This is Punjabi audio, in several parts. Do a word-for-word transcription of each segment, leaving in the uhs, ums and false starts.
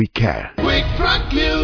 We care. Quick Truck New.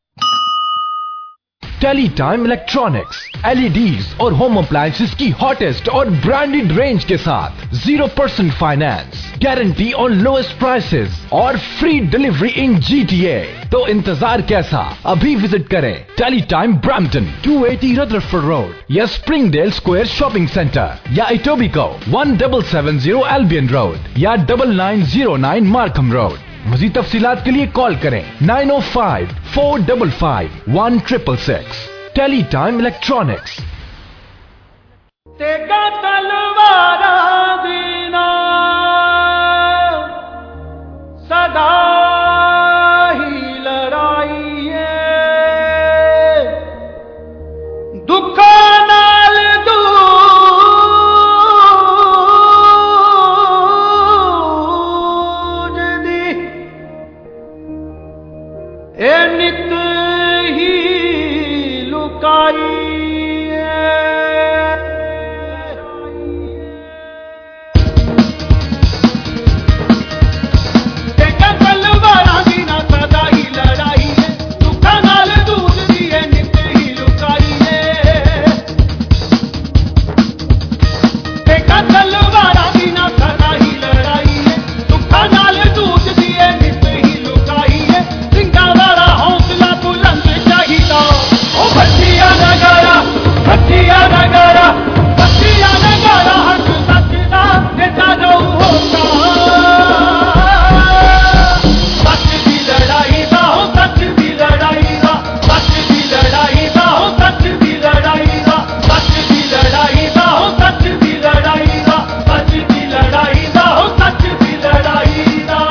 Teletime electronics LEDs और होम अप्लायंसेस की हॉटेस्ट और ब्रांडेड रेंज के साथ जीरो परसेंट फाइनेंस, गारंटी और लोएस्ट प्राइसेस और फ्री डिलीवरी इन जीटीए। तो इंतजार कैसा, अभी विजिट करें Teletime Brampton two eighty Rutherford road या स्प्रिंगडेल स्क्वायर शॉपिंग सेंटर या Etobicoke one double seven zero Albion road या double nine zero nine Markham road. मज़ीद तफसीलात के लिए कॉल करें nine o five four double five one triple six. Teletime electronics. तेगा तलवारा दीना सदा ही लड़ाई है, दुखा नाल ए नित ही लुकाई तेगा तलवारा दी ना सदा ही लड़ाई है, दुखा नाल दूध दी है नित ही लुकाई है। तेगा तलवारा दी ना सदा ही लड़ाई है, दुखा नाल दूध दी है नित ही लुकाई है। हौसला बुलंद चाहिदा ओ बच्चिया नगारा बच्चिया नगारा बच्चिया नगारा हक सच दा नेता जो होता सच दी लड़ाई दा हो सच दी लड़ाई दा सच दी लड़ाई दा हो सच दी लड़ाई दा सच दी लड़ाई दा हो सच दी लड़ाई दा सच दी लड़ाई दा हो सच दी लड़ाई दा।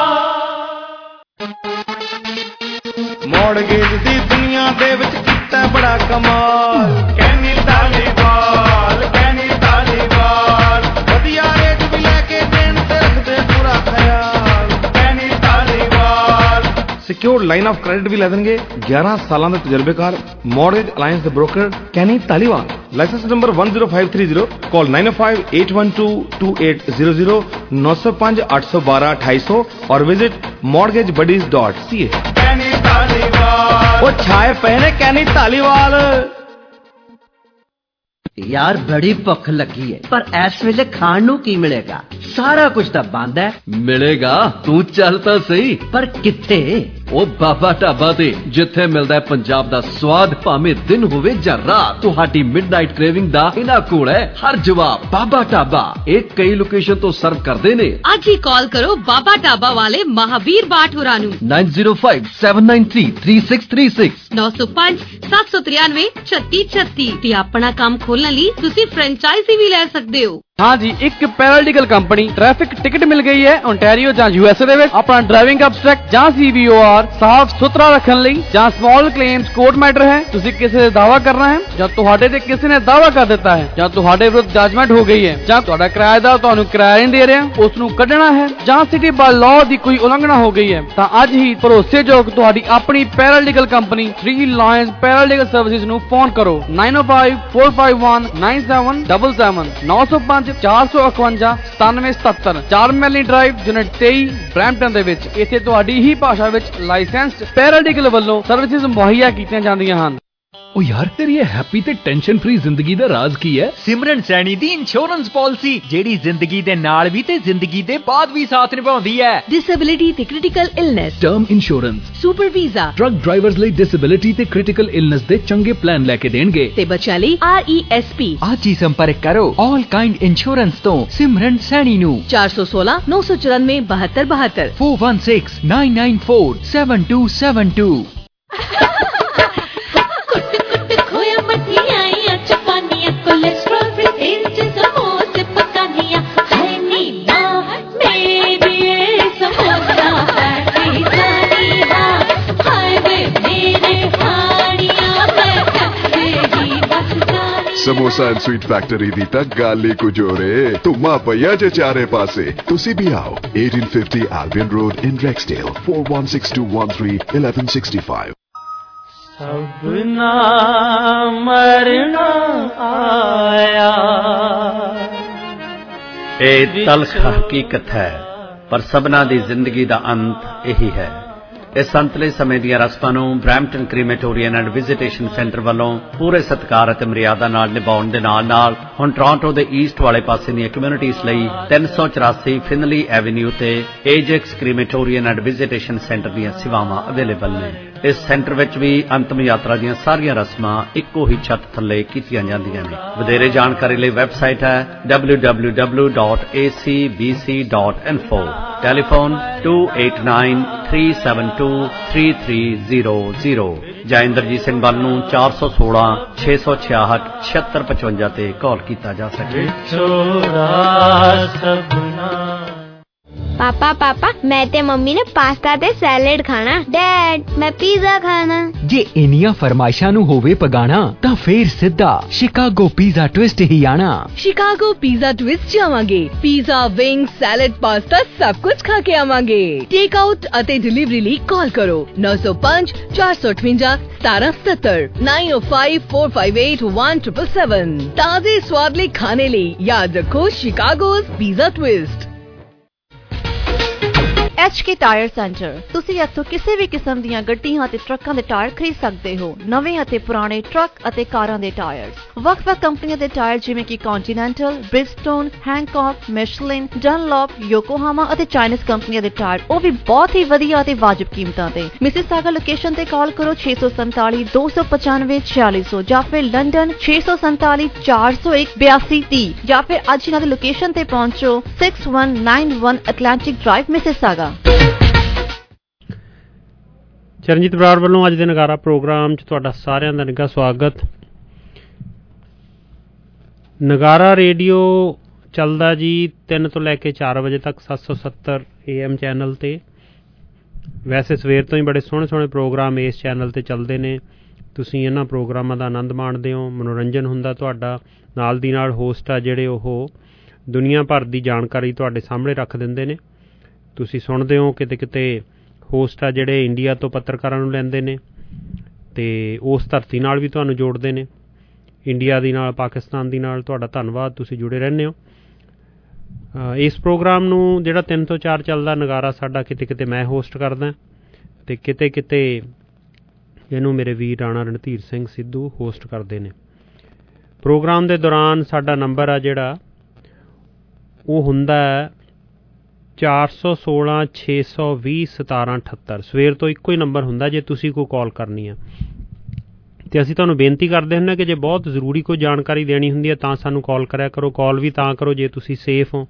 मॉडगेज दी दुनिया दे विच कीता बड़ा कमाल, कहनी तालीवाल कहनी तालीवाल वधिया रेट भी लैके देण ते रखदे पूरा ख्याल, Kahni Taliwal secured line of credit भी लै देणगे ग्यारह सालां दे तजर्बेकार मॉडगेज अलायंस दे broker Kahni Taliwal. License number one zero five three zero, call nine o five eight one two two eight zero zero, नौ सौ पांच आठ सौ बारह अठाई सौ और visit mortgage buddies dot C A. वो छाए पहने कहनी तालीवाल। यार बड़ी भुख लगी है, पर इस वेले खाण नूं की मिलेगा? सारा कुछ तो बंद है। मिलेगा, तू चलता सही। पर किथे? ओ बाबा ढाबा ते जिथे मिलदा है पंजाब दा स्वाद, भावें दिन होवे जां रात। तुहाडी मिडनाइट क्रेविंग दा इना कोल है हर जवाब। बाबा ढाबा एक कई लोकेशन तो सर्व करदे ने। आज ही कॉल करो बाबा ढाबा वाले महावीर बाट होरां नूं nine zero five seven nine three three six three six नौ सौ पांच सत्त सौ तिरानवे छत्ती छत्ती। ते अपना काम खोलने ਲਈ ਤੁਸੀਂ ਫਰੈਂਚਾਈਜ਼ੀ ਵੀ ਲੈ ਸਕਦੇ ਹੋ। हाँ जी, एक पैरालीगल कंपनी ट्रैफिक टिकट मिल गई है ओंटारियो ਜਾਂ यूएसए ਦੇ ਵਿੱਚ ਆਪਣਾ ਡਰਾਈਵਿੰਗ ਅਬਸਟ੍ਰੈਕਟ ਜਾਂ ਸੀਵੀਓਆਰ ਸਾਫ਼ ਸੁਥਰਾ ਰੱਖਣ ਲਈ ਜਾਂ ਸਮਾਲ ਕਲੇਮਸ ਕੋਰਟ ਮੈਟਰ ਹੈ। ਤੁਸੀਂ ਕਿਸੇ ਦੇ ਦਾਵਾ ਕਰਨਾ ਹੈ ਜਾਂ ਤੁਹਾਡੇ ਤੇ ਕਿਸੇ ਨੇ ਦਾਵਾ ਕਰ ਦਿੱਤਾ ਹੈ ਜਾਂ ਤੁਹਾਡੇ ਵਿਰੁੱਧ ਜਜਮੈਂਟ ਹੋ ਗਈ ਹੈ ਜਾਂ ਤੁਹਾਡਾ ਕਿਰਾਏਦਾਰ ਤੁਹਾਨੂੰ ਕਿਰਾਇਆ ਨਹੀਂ ਦੇ ਰਿਹਾ, ਉਸ ਨੂੰ ਕੱਢਣਾ ਹੈ ਜਾਂ ਸਿਟੀ ਬਾਈ ਲਾਅ ਦੀ ਕੋਈ ਉਲੰਘਣਾ ਹੋ ਗਈ ਹੈ ਤਾਂ ਅੱਜ ਹੀ ਭਰੋਸੇਯੋਗ ਤੁਹਾਡੀ ਆਪਣੀ paralegal company three lions paralegal services ਨੂੰ ਫੋਨ ਕਰੋ nine oh five four five one nine seven seven seven नौ सौ पांच चार सौ इकवंजा सतानवे सतहत्तर चार मैली ड्राइव यूनिट तेईस ब्रैम्पटन ਦੇ ਵਿੱਚ ਇੱਥੇ ਤੁਹਾਡੀ ਹੀ ਭਾਸ਼ਾ ਵਿੱਚ ਲਾਇਸੈਂਸਡ ਪੈਰਾਲੀਗਲ ਵੱਲੋਂ ਸਰਵਿਸਿਜ਼ ਮੁਹੱਈਆ ਕੀਤੀਆਂ ਜਾਂਦੀਆਂ ਹਨ। ओ यार तेरी हैप्पी ते टेंशन फ्री जिंदगी दा राज की है? सिमरन सैनी दी इंश्योरेंस पॉलिसी जेड़ी जिंदगी दे नाल भी ते जिंदगी दे बाद भी साथ निभाउंदी है। डिसेबिलिटी ते critical illness, term insurance, super visa, truck drivers ਲਈ डिसेबिलिटी ते क्रिटिकल इलनेस दे चंगे प्लान लेके देणगे ते बच्चों ਲਈ आर ई एस पी। आज ही संपर्क करो ऑल काइंड इंश्योरेंस तो सिमरन सैनी नु चार सौ सोलह नौ सौ चौरानवे बहत्तर बहत्तर four one six nine nine four seven two seven two. Samosa and sweet factory दी तक गाली कुजोरे तुमा पया जे चारे पासे तुसी भी आओ eighteen fifty Albion Road in Rexdale four one six two one three eleven sixty-five। सबना मरना आया ए तलख हकीकत है, पर सबना दी जिंदगी दा अंत यही है। ਇਸ ਸੰਤਲੇ ਸਮੇਂ ਦੀਆਂ ਰਸਮਾਂ ਨੂੰ Brampton crematorium and visitation centre ਵੱਲੋਂ ਪੂਰੇ ਸਤਿਕਾਰ ਅਤੇ ਮਰਿਆਦਾ ਨਾਲ ਨਿਭਾਉਣ ਦੇ ਨਾਲ ਨਾਲ ਹੁਣ ਟੋਰਾਂਟੋ ਦੇ ਈਸਟ ਵਾਲੇ ਪਾਸੇ ਦੀਆਂ ਕਮਿਊਨਿਟੀਜ਼ ਲਈ ਤਿੰਨ ਸੌ ਚੁਰਾਸੀ ਫਿਨਲੀ ਐਵੇਨਿਊ ਤੇ Ajax crematorium and visitation centre ਦੀਆਂ ਸੇਵਾਵਾਂ ਅਵੇਲੇਬਲ ਨੇ। ਇਸ ਸੈਂਟਰ ਵਿੱਚ ਵੀ ਅੰਤਮ ਯਾਤਰਾ ਦੀਆਂ ਸਾਰੀਆਂ ਰਸਮਾਂ ਇੱਕੋ ਹੀ ਛੱਤ ਥੱਲੇ ਕੀਤੀਆਂ ਜਾਂਦੀਆਂ ਨੇ। ਵਧੇਰੇ ਜਾਣਕਾਰੀ ਲਈ ਵੈਬਸਾਈਟ ਹੈ W W W dot A C B C dot info. Telephone two eight nine three seven two three three zero zero ਜਾਂ ਇੰਦਰਜੀਤ ਸਿੰਘ ਬੱਲ ਨੂੰ ਚਾਰ ਸੌ ਸੋਲਾਂ ਛੇ ਸੌ ਛਿਆਹਠ ਛਿਅੱਤਰ ਪਚਵੰਜਾ ਤੇ ਕਾਲ ਕੀਤਾ ਜਾ ਸਕੇ। पापा पापा मैं ते मम्मी ने पास्ता ते सैलेड खाना। डैड मैं पिज़्ज़ा खाना। जे इनिया फरमाइशां नू होवे पगाना तां फेर सिद्धा शिकागो पिज़्ज़ा ट्विस्ट ही आना। शिकागो पिज़्ज़ा ट्विस्ट जावांगे। पिज़्ज़ा, विंग्स, सैलेड, पास्ता सब कुछ खा के आवांगे। टेक आउट अते डिलीवरी ਲਈ ਕਾਲ ਕਰੋ नौ सौ पाँच चार सौ अठवंजा सतारह सतहत्तर nine oh five four five eight one seven seven seven। ताजे स्वाद ਲਈ खाने ਲਈ याद रखो Chicago's pizza twist. H K tyre centre तुसी इत्थों किसी भी किस्म दीयां गड्डियां ते ट्रकां दे टायर खरीद सकते हो। नवे अते पुराने ट्रक अते कारां दे टायर्स, वख-वख कंपनियां दे टायर जिवें कि Continental, Bridgestone, Hankook, Michelin, Dunlop, Yokohama अते चाइनीज कंपनियां दे टायर ओ भी बहुत ही वधिया अते वाजिब कीमतां ते। मिसिसागा लोकेशन ते कॉल करो छे सौ सैंतालीस दो सौ पचानवे छियालीस सौ ਜਾਂ ਫਿਰ लंडन छे सौ सैंतालीस चार सौ एक बयासी तीस ਜਾਂ ਫਿਰ ਅੱਜ ਇਹਨਾਂ ਦੀ ਲੋਕੇਸ਼ਨ ਤੇ ਪਹੁੰਚੋ six one nine one Atlantic Drive Mississauga. Charanjit Brar ਵੱਲੋਂ ਅੱਜ ਦੇ ਨਗਾਰਾ ਪ੍ਰੋਗਰਾਮ 'ਚ ਤੁਹਾਡਾ ਸਾਰਿਆਂ ਦਾ ਨਿੱਘਾ ਸਵਾਗਤ। ਨਗਾਰਾ ਰੇਡੀਓ ਚੱਲਦਾ ਜੀ ਤਿੰਨ ਤੋਂ ਲੈ ਕੇ ਚਾਰ ਵਜੇ ਤੱਕ ਸੱਤ ਸੌ ਸੱਤਰ ਏ ਐਮ ਚੈਨਲ 'ਤੇ। ਵੈਸੇ ਸਵੇਰ ਤੋਂ ਹੀ ਬੜੇ ਸੋਹਣੇ ਸੋਹਣੇ ਪ੍ਰੋਗਰਾਮ ਇਸ ਚੈਨਲ 'ਤੇ ਚੱਲਦੇ ਨੇ। ਤੁਸੀਂ ਇਹਨਾਂ ਪ੍ਰੋਗਰਾਮਾਂ ਦਾ ਆਨੰਦ ਮਾਣਦੇ ਹੋ, ਮਨੋਰੰਜਨ ਹੁੰਦਾ ਤੁਹਾਡਾ। ਨਾਲ ਦੀ ਨਾਲ ਹੋਸਟ ਆ ਜਿਹੜੇ ਉਹ ਦੁਨੀਆ ਭਰ ਦੀ ਜਾਣਕਾਰੀ ਤੁਹਾਡੇ ਸਾਹਮਣੇ ਰੱਖ ਦਿੰਦੇ ਨੇ। ਤੁਸੀਂ ਸੁਣਦੇ ਹੋ ਕਿਤੇ ਕਿਤੇ ਹੋਸਟ ਆ ਜਿਹੜੇ ਇੰਡੀਆ ਤੋਂ ਪੱਤਰਕਾਰਾਂ ਨੂੰ ਲੈਂਦੇ ਨੇ ਅਤੇ ਉਸ ਧਰਤੀ ਨਾਲ ਵੀ ਤੁਹਾਨੂੰ ਜੋੜਦੇ ਨੇ, ਇੰਡੀਆ ਦੀ ਨਾਲ, ਪਾਕਿਸਤਾਨ ਦੀ ਨਾਲ। ਤੁਹਾਡਾ ਧੰਨਵਾਦ, ਤੁਸੀਂ ਜੁੜੇ ਰਹਿੰਦੇ ਹੋ। ਇਸ ਪ੍ਰੋਗਰਾਮ ਨੂੰ ਜਿਹੜਾ ਤਿੰਨ ਤੋਂ ਚਾਰ ਚੱਲਦਾ ਨਗਾਰਾ ਸਾਡਾ, ਕਿਤੇ ਕਿਤੇ ਮੈਂ ਹੋਸਟ ਕਰਦਾ ਅਤੇ ਕਿਤੇ ਕਿਤੇ ਇਹਨੂੰ ਮੇਰੇ ਵੀਰ ਰਾਣਾ ਰਣਧੀਰ ਸਿੰਘ ਸਿੱਧੂ ਹੋਸਟ ਕਰਦੇ ਨੇ। ਪ੍ਰੋਗਰਾਮ ਦੇ ਦੌਰਾਨ ਸਾਡਾ ਨੰਬਰ ਆ ਜਿਹੜਾ ਉਹ ਹੁੰਦਾ ਚਾਰ ਸੌ ਸੋਲਾਂ ਛੇ ਸੌ ਵੀਹ ਸਤਾਰਾਂ ਅਠੱਤਰ। ਸਵੇਰ ਤੋਂ ਇੱਕੋ ਹੀ ਨੰਬਰ ਹੁੰਦਾ ਜੇ ਤੁਸੀਂ ਕੋਈ ਕਾਲ ਕਰਨੀ ਆ। ਅਤੇ ਅਸੀਂ ਤੁਹਾਨੂੰ ਬੇਨਤੀ ਕਰਦੇ ਹੁੰਦੇ ਕਿ ਜੇ ਬਹੁਤ ਜ਼ਰੂਰੀ ਕੋਈ ਜਾਣਕਾਰੀ ਦੇਣੀ ਹੁੰਦੀ ਹੈ ਤਾਂ ਸਾਨੂੰ ਕਾਲ ਕਰਿਆ ਕਰੋ। ਕਾਲ ਵੀ ਤਾਂ ਕਰੋ ਜੇ ਤੁਸੀਂ ਸੇਫ ਹੋ।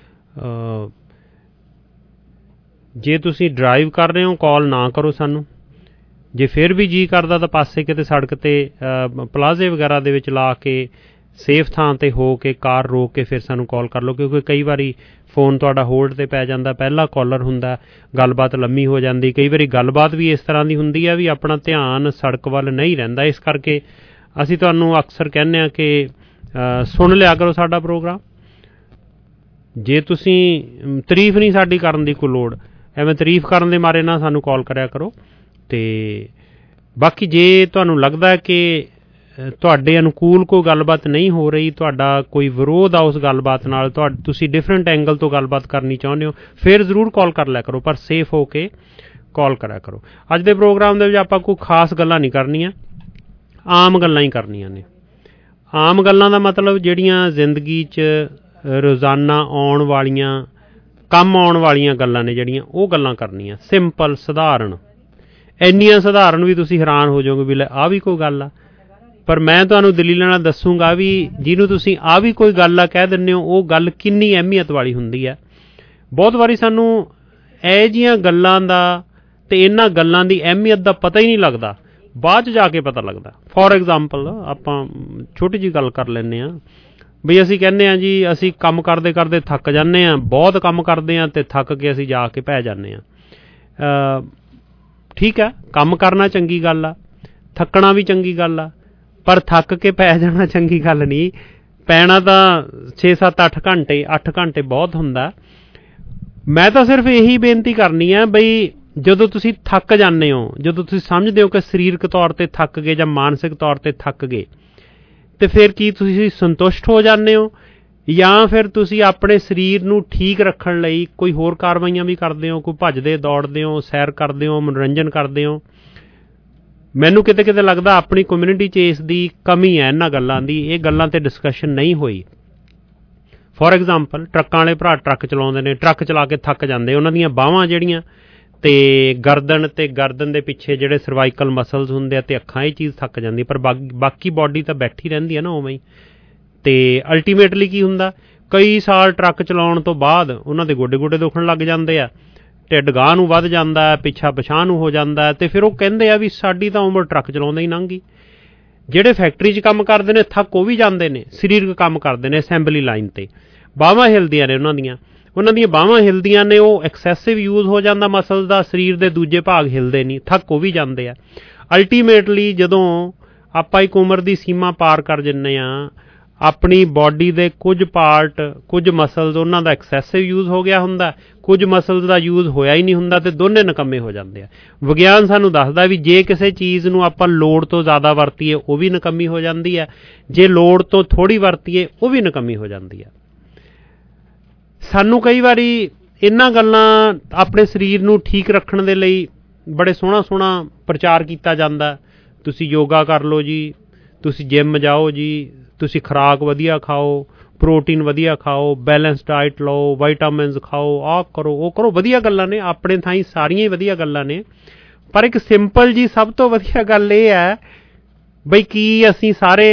ਜੇ ਤੁਸੀਂ ਡਰਾਈਵ ਕਰ ਰਹੇ ਹੋ ਕਾਲ ਨਾ ਕਰੋ ਸਾਨੂੰ। ਜੇ ਫਿਰ ਵੀ ਜੀਅ ਕਰਦਾ ਤਾਂ ਪਾਸੇ ਕਿਤੇ ਸੜਕ 'ਤੇ ਪਲਾਜ਼ੇ ਵਗੈਰਾ ਦੇ ਵਿੱਚ ਲਾ ਕੇ ਸੇਫ ਥਾਂ 'ਤੇ ਹੋ ਕੇ ਕਾਰ ਰੋਕ ਕੇ ਫਿਰ ਸਾਨੂੰ ਕਾਲ ਕਰ ਲਓ, ਕਿਉਂਕਿ ਕਈ ਵਾਰੀ ਫੋਨ ਤੁਹਾਡਾ ਹੋਲਡ 'ਤੇ ਪੈ ਜਾਂਦਾ, ਪਹਿਲਾ ਕਾਲਰ ਹੁੰਦਾ, ਗੱਲਬਾਤ ਲੰਮੀ ਹੋ ਜਾਂਦੀ। ਕਈ ਵਾਰੀ ਗੱਲਬਾਤ ਵੀ ਇਸ ਤਰ੍ਹਾਂ ਦੀ ਹੁੰਦੀ ਹੈ ਵੀ ਆਪਣਾ ਧਿਆਨ ਸੜਕ ਵੱਲ ਨਹੀਂ ਰਹਿੰਦਾ। ਇਸ ਕਰਕੇ ਅਸੀਂ ਤੁਹਾਨੂੰ ਅਕਸਰ ਕਹਿੰਦੇ ਹਾਂ ਕਿ ਸੁਣ ਲਿਆ ਕਰੋ ਸਾਡਾ ਪ੍ਰੋਗਰਾਮ। ਜੇ ਤੁਸੀਂ ਤਾਰੀਫ ਨਹੀਂ ਸਾਡੀ ਕਰਨ ਦੀ ਕੋਈ ਲੋੜ, ਐਵੇਂ ਤਾਰੀਫ ਕਰਨ ਦੇ ਮਾਰੇ ਨਾ ਸਾਨੂੰ ਕਾਲ ਕਰਿਆ ਕਰੋ। ਅਤੇ ਬਾਕੀ ਜੇ ਤੁਹਾਨੂੰ ਲੱਗਦਾ ਕਿ ਤੁਹਾਡੇ ਅਨੁਕੂਲ ਕੋਈ ਗੱਲਬਾਤ ਨਹੀਂ ਹੋ ਰਹੀ, ਤੁਹਾਡਾ ਕੋਈ ਵਿਰੋਧ ਆ ਉਸ ਗੱਲਬਾਤ ਨਾਲ, ਤੁਹਾ ਤੁਸੀਂ ਡਿਫਰੈਂਟ ਐਂਗਲ ਤੋਂ ਗੱਲਬਾਤ ਕਰਨੀ ਚਾਹੁੰਦੇ ਹੋ, ਫਿਰ ਜ਼ਰੂਰ ਕਾਲ ਕਰ ਲਿਆ ਕਰੋ, ਪਰ ਸੇਫ ਹੋ ਕੇ ਕਾਲ ਕਰਿਆ ਕਰੋ। ਅੱਜ ਦੇ ਪ੍ਰੋਗਰਾਮ ਦੇ ਵਿੱਚ ਆਪਾਂ ਕੋਈ ਖਾਸ ਗੱਲਾਂ ਨਹੀਂ ਕਰਨੀਆਂ, ਆਮ ਗੱਲਾਂ ਹੀ ਕਰਨੀਆਂ ਨੇ। ਆਮ ਗੱਲਾਂ ਦਾ ਮਤਲਬ ਜਿਹੜੀਆਂ ਜ਼ਿੰਦਗੀ 'ਚ ਰੋਜ਼ਾਨਾ ਆਉਣ ਵਾਲੀਆਂ, ਕੰਮ ਆਉਣ ਵਾਲੀਆਂ ਗੱਲਾਂ ਨੇ ਜਿਹੜੀਆਂ, ਉਹ ਗੱਲਾਂ ਕਰਨੀਆਂ। ਸਿੰਪਲ, ਸਧਾਰਨ, ਇੰਨੀਆਂ ਸਧਾਰਨ ਵੀ ਤੁਸੀਂ ਹੈਰਾਨ ਹੋ ਜਾਓਗੇ ਵੀ ਲੈ ਆਹ ਵੀ ਕੋਈ ਗੱਲ ਆ। ਪਰ ਮੈਂ ਤੁਹਾਨੂੰ ਦਲੀਲਾਂ ਨਾਲ ਦੱਸੂਗਾ ਵੀ ਜਿਹਨੂੰ ਤੁਸੀਂ ਆਹ ਵੀ ਕੋਈ ਗੱਲ ਆ ਕਹਿ ਦਿੰਦੇ ਹੋ, ਉਹ ਗੱਲ ਕਿੰਨੀ ਅਹਿਮੀਅਤ ਵਾਲੀ ਹੁੰਦੀ ਹੈ। ਬਹੁਤ ਵਾਰੀ ਸਾਨੂੰ ਇਹੋ ਜਿਹੀਆਂ ਗੱਲਾਂ ਦਾ ਅਤੇ ਇਹਨਾਂ ਗੱਲਾਂ ਦੀ ਅਹਿਮੀਅਤ ਦਾ ਪਤਾ ਹੀ ਨਹੀਂ ਲੱਗਦਾ, ਬਾਅਦ 'ਚ ਜਾ ਕੇ ਪਤਾ ਲੱਗਦਾ। ਫੋਰ ਐਗਜ਼ਾਮਪਲ ਆਪਾਂ ਛੋਟੀ ਜਿਹੀ ਗੱਲ ਕਰ ਲੈਂਦੇ ਹਾਂ ਵੀ ਅਸੀਂ ਕਹਿੰਦੇ ਹਾਂ ਜੀ ਅਸੀਂ ਕੰਮ ਕਰਦੇ ਕਰਦੇ ਥੱਕ ਜਾਂਦੇ ਹਾਂ, ਬਹੁਤ ਕੰਮ ਕਰਦੇ ਹਾਂ ਅਤੇ ਥੱਕ ਕੇ ਅਸੀਂ ਜਾ ਕੇ ਪੈ ਜਾਂਦੇ ਹਾਂ। ਠੀਕ ਹੈ, ਕੰਮ ਕਰਨਾ ਚੰਗੀ ਗੱਲ ਆ, ਥੱਕਣਾ ਵੀ ਚੰਗੀ ਗੱਲ ਆ, ਪਰ ਥੱਕ ਕੇ ਪੈ ਜਾਣਾ ਚੰਗੀ ਗੱਲ ਨਹੀਂ। ਪੈਣਾ ਤਾਂ ਛੇ ਸੱਤ ਅੱਠ ਘੰਟੇ ਅੱਠ ਘੰਟੇ ਬਹੁਤ ਹੁੰਦਾ। ਮੈਂ ਤਾਂ ਸਿਰਫ ਇਹੀ ਬੇਨਤੀ ਕਰਨੀ ਹੈ ਬਈ ਜਦੋਂ ਤੁਸੀਂ ਥੱਕ ਜਾਂਦੇ ਹੋ, ਜਦੋਂ ਤੁਸੀਂ ਸਮਝਦੇ ਹੋ ਕਿ ਸਰੀਰਕ ਤੌਰ 'ਤੇ ਥੱਕ ਗਏ ਜਾਂ ਮਾਨਸਿਕ ਤੌਰ 'ਤੇ ਥੱਕ ਗਏ, ਅਤੇ ਫਿਰ ਕੀ ਤੁਸੀਂ ਸੰਤੁਸ਼ਟ ਹੋ ਜਾਂਦੇ ਹੋ ਜਾਂ ਫਿਰ ਤੁਸੀਂ ਆਪਣੇ ਸਰੀਰ ਨੂੰ ਠੀਕ ਰੱਖਣ ਲਈ ਕੋਈ ਹੋਰ ਕਾਰਵਾਈਆਂ ਵੀ ਕਰਦੇ ਹੋ, ਕੋਈ ਭੱਜਦੇ ਦੌੜਦੇ ਹੋ, ਸੈਰ ਕਰਦੇ ਹੋ, ਮਨੋਰੰਜਨ ਕਰਦੇ ਹੋ। ਮੈਨੂੰ ਕਿਤੇ ਕਿਤੇ ਲੱਗਦਾ ਆਪਣੀ ਕਮਿਊਨਿਟੀ 'ਚ ਇਸ ਦੀ ਕਮੀ ਹੈ, ਇਹਨਾਂ ਗੱਲਾਂ ਦੀ। ਇਹ ਗੱਲਾਂ 'ਤੇ ਡਿਸਕਸ਼ਨ ਨਹੀਂ ਹੋਈ। ਫੋਰ ਐਗਜ਼ਾਮਪਲ, ਟਰੱਕਾਂ ਵਾਲੇ ਭਰਾ ਟਰੱਕ ਚਲਾਉਂਦੇ ਨੇ, ਟਰੱਕ ਚਲਾ ਕੇ ਥੱਕ ਜਾਂਦੇ, ਉਹਨਾਂ ਦੀਆਂ ਬਾਹਾਂ ਜਿਹੜੀਆਂ ਅਤੇ ਗਰਦਨ ਅਤੇ ਗਰਦਨ ਦੇ ਪਿੱਛੇ ਜਿਹੜੇ ਸਰਵਾਈਕਲ ਮਸਲਸ ਹੁੰਦੇ ਆ ਅਤੇ ਅੱਖਾਂ, ਇਹ ਚੀਜ਼ ਥੱਕ ਜਾਂਦੀ, ਪਰ ਬਾਕੀ ਬਾਕੀ ਬਾਡੀ ਤਾਂ ਬੈਠੀ ਰਹਿੰਦੀ ਹੈ ਨਾ ਉਵੇਂ ਹੀ। ਅਤੇ ਅਲਟੀਮੇਟਲੀ ਕੀ ਹੁੰਦਾ, ਕਈ ਸਾਲ ਟਰੱਕ ਚਲਾਉਣ ਤੋਂ ਬਾਅਦ ਉਹਨਾਂ ਦੇ ਗੋਡੇ ਗੋਡੇ ਦੁਖਣ ਲੱਗ ਜਾਂਦੇ ਆ, ਢਿੱਡ ਗਾਂਹ ਨੂੰ ਵੱਧ ਜਾਂਦਾ, ਪਿੱਛਾ ਪਛਾਹ ਨੂੰ ਹੋ ਜਾਂਦਾ, ਅਤੇ ਫਿਰ ਉਹ ਕਹਿੰਦੇ ਆ ਵੀ ਸਾਡੀ ਤਾਂ ਉਮਰ ਟਰੱਕ ਚਲਾਉਂਦੇ ਹੀ ਲੰਘ ਗਈ। ਜਿਹੜੇ ਫੈਕਟਰੀ 'ਚ ਕੰਮ ਕਰਦੇ ਨੇ ਥੱਕ ਉਹ ਵੀ ਜਾਂਦੇ ਨੇ, ਸਰੀਰਕ ਕੰਮ ਕਰਦੇ ਨੇ ਅਸੈਂਬਲੀ ਲਾਈਨ 'ਤੇ, ਬਾਹਾਂ ਹਿਲਦੀਆਂ ਨੇ ਉਹਨਾਂ ਦੀਆਂ ਉਹਨਾਂ ਦੀਆਂ ਬਾਹਾਂ ਹਿਲਦੀਆਂ ਨੇ, ਉਹ ਐਕਸੈਸਿਵ ਯੂਜ਼ ਹੋ ਜਾਂਦਾ ਮਸਲ ਦਾ, ਸਰੀਰ ਦੇ ਦੂਜੇ ਭਾਗ ਹਿਲਦੇ ਨਹੀਂ, ਥੱਕ ਉਹ ਵੀ ਜਾਂਦੇ ਆ। ਅਲਟੀਮੇਟਲੀ ਜਦੋਂ ਆਪਾਂ ਇੱਕ ਉਮਰ ਦੀ ਸੀਮਾ ਪਾਰ ਕਰ ਜਾਂਦੇ ਹਾਂ, ਆਪਣੀ ਬਾਡੀ ਦੇ ਕੁਝ ਪਾਰਟ, ਕੁਝ ਮਸਲਸ ਉਹਨਾਂ ਦਾ ਐਕਸੈਸਿਵ ਯੂਜ਼ ਹੋ ਗਿਆ ਹੁੰਦਾ, ਕੁਝ ਮਸਲਸ ਦਾ ਯੂਜ਼ ਹੋਇਆ ਹੀ ਨਹੀਂ ਹੁੰਦਾ, ਅਤੇ ਦੋਨੇ ਨਿਕੰਮੇ ਹੋ ਜਾਂਦੇ ਆ। ਵਿਗਿਆਨ ਸਾਨੂੰ ਦੱਸਦਾ ਵੀ ਜੇ ਕਿਸੇ ਚੀਜ਼ ਨੂੰ ਆਪਾਂ ਲੋੜ ਤੋਂ ਜ਼ਿਆਦਾ ਵਰਤੀਏ ਉਹ ਵੀ ਨਿਕੰਮੀ ਹੋ ਜਾਂਦੀ ਹੈ, ਜੇ ਲੋੜ ਤੋਂ ਥੋੜ੍ਹੀ ਵਰਤੀਏ ਉਹ ਵੀ ਨਿਕੰਮੀ ਹੋ ਜਾਂਦੀ ਹੈ। ਸਾਨੂੰ ਕਈ ਵਾਰੀ ਇਹਨਾਂ ਗੱਲਾਂ, ਆਪਣੇ ਸਰੀਰ ਨੂੰ ਠੀਕ ਰੱਖਣ ਦੇ ਲਈ ਬੜੇ ਸੋਹਣਾ ਸੋਹਣਾ ਪ੍ਰਚਾਰ ਕੀਤਾ ਜਾਂਦਾ, ਤੁਸੀਂ ਯੋਗਾ ਕਰ ਲਓ ਜੀ, ਤੁਸੀਂ ਜਿੰਮ ਜਾਓ ਜੀ, ਤੁਸੀਂ ਖੁਰਾਕ ਵਧੀਆ ਖਾਓ, ਪ੍ਰੋਟੀਨ ਵਧੀਆ ਖਾਓ, ਬੈਲੈਂਸ ਡਾਇਟ ਲਓ, ਵਾਈਟਾਮਿਨਸ ਖਾਓ, ਆਹ ਕਰੋ ਉਹ ਕਰੋ। ਵਧੀਆ ਗੱਲਾਂ ਨੇ, ਆਪਣੇ ਥਾਈਂ ਸਾਰੀਆਂ ਹੀ ਵਧੀਆ ਗੱਲਾਂ ਨੇ, ਪਰ ਇੱਕ ਸਿੰਪਲ ਜੀ ਸਭ ਤੋਂ ਵਧੀਆ ਗੱਲ ਇਹ ਹੈ ਬਈ ਕੀ ਅਸੀਂ ਸਾਰੇ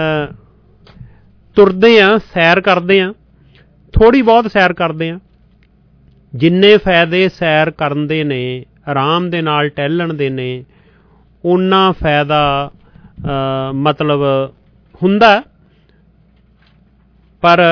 ਤੁਰਦੇ ਹਾਂ, ਸੈਰ ਕਰਦੇ ਹਾਂ, ਥੋੜ੍ਹੀ ਬਹੁਤ ਸੈਰ ਕਰਦੇ ਹਾਂ। ਜਿੰਨੇ ਫਾਇਦੇ ਸੈਰ ਕਰਨ ਦੇ ਨੇ, ਆਰਾਮ ਦੇ ਨਾਲ ਟਹਿਲਣ ਦੇ ਨੇ, ਓਨਾ ਫਾਇਦਾ ਮਤਲਬ ਹੁੰਦਾ, ਪਰ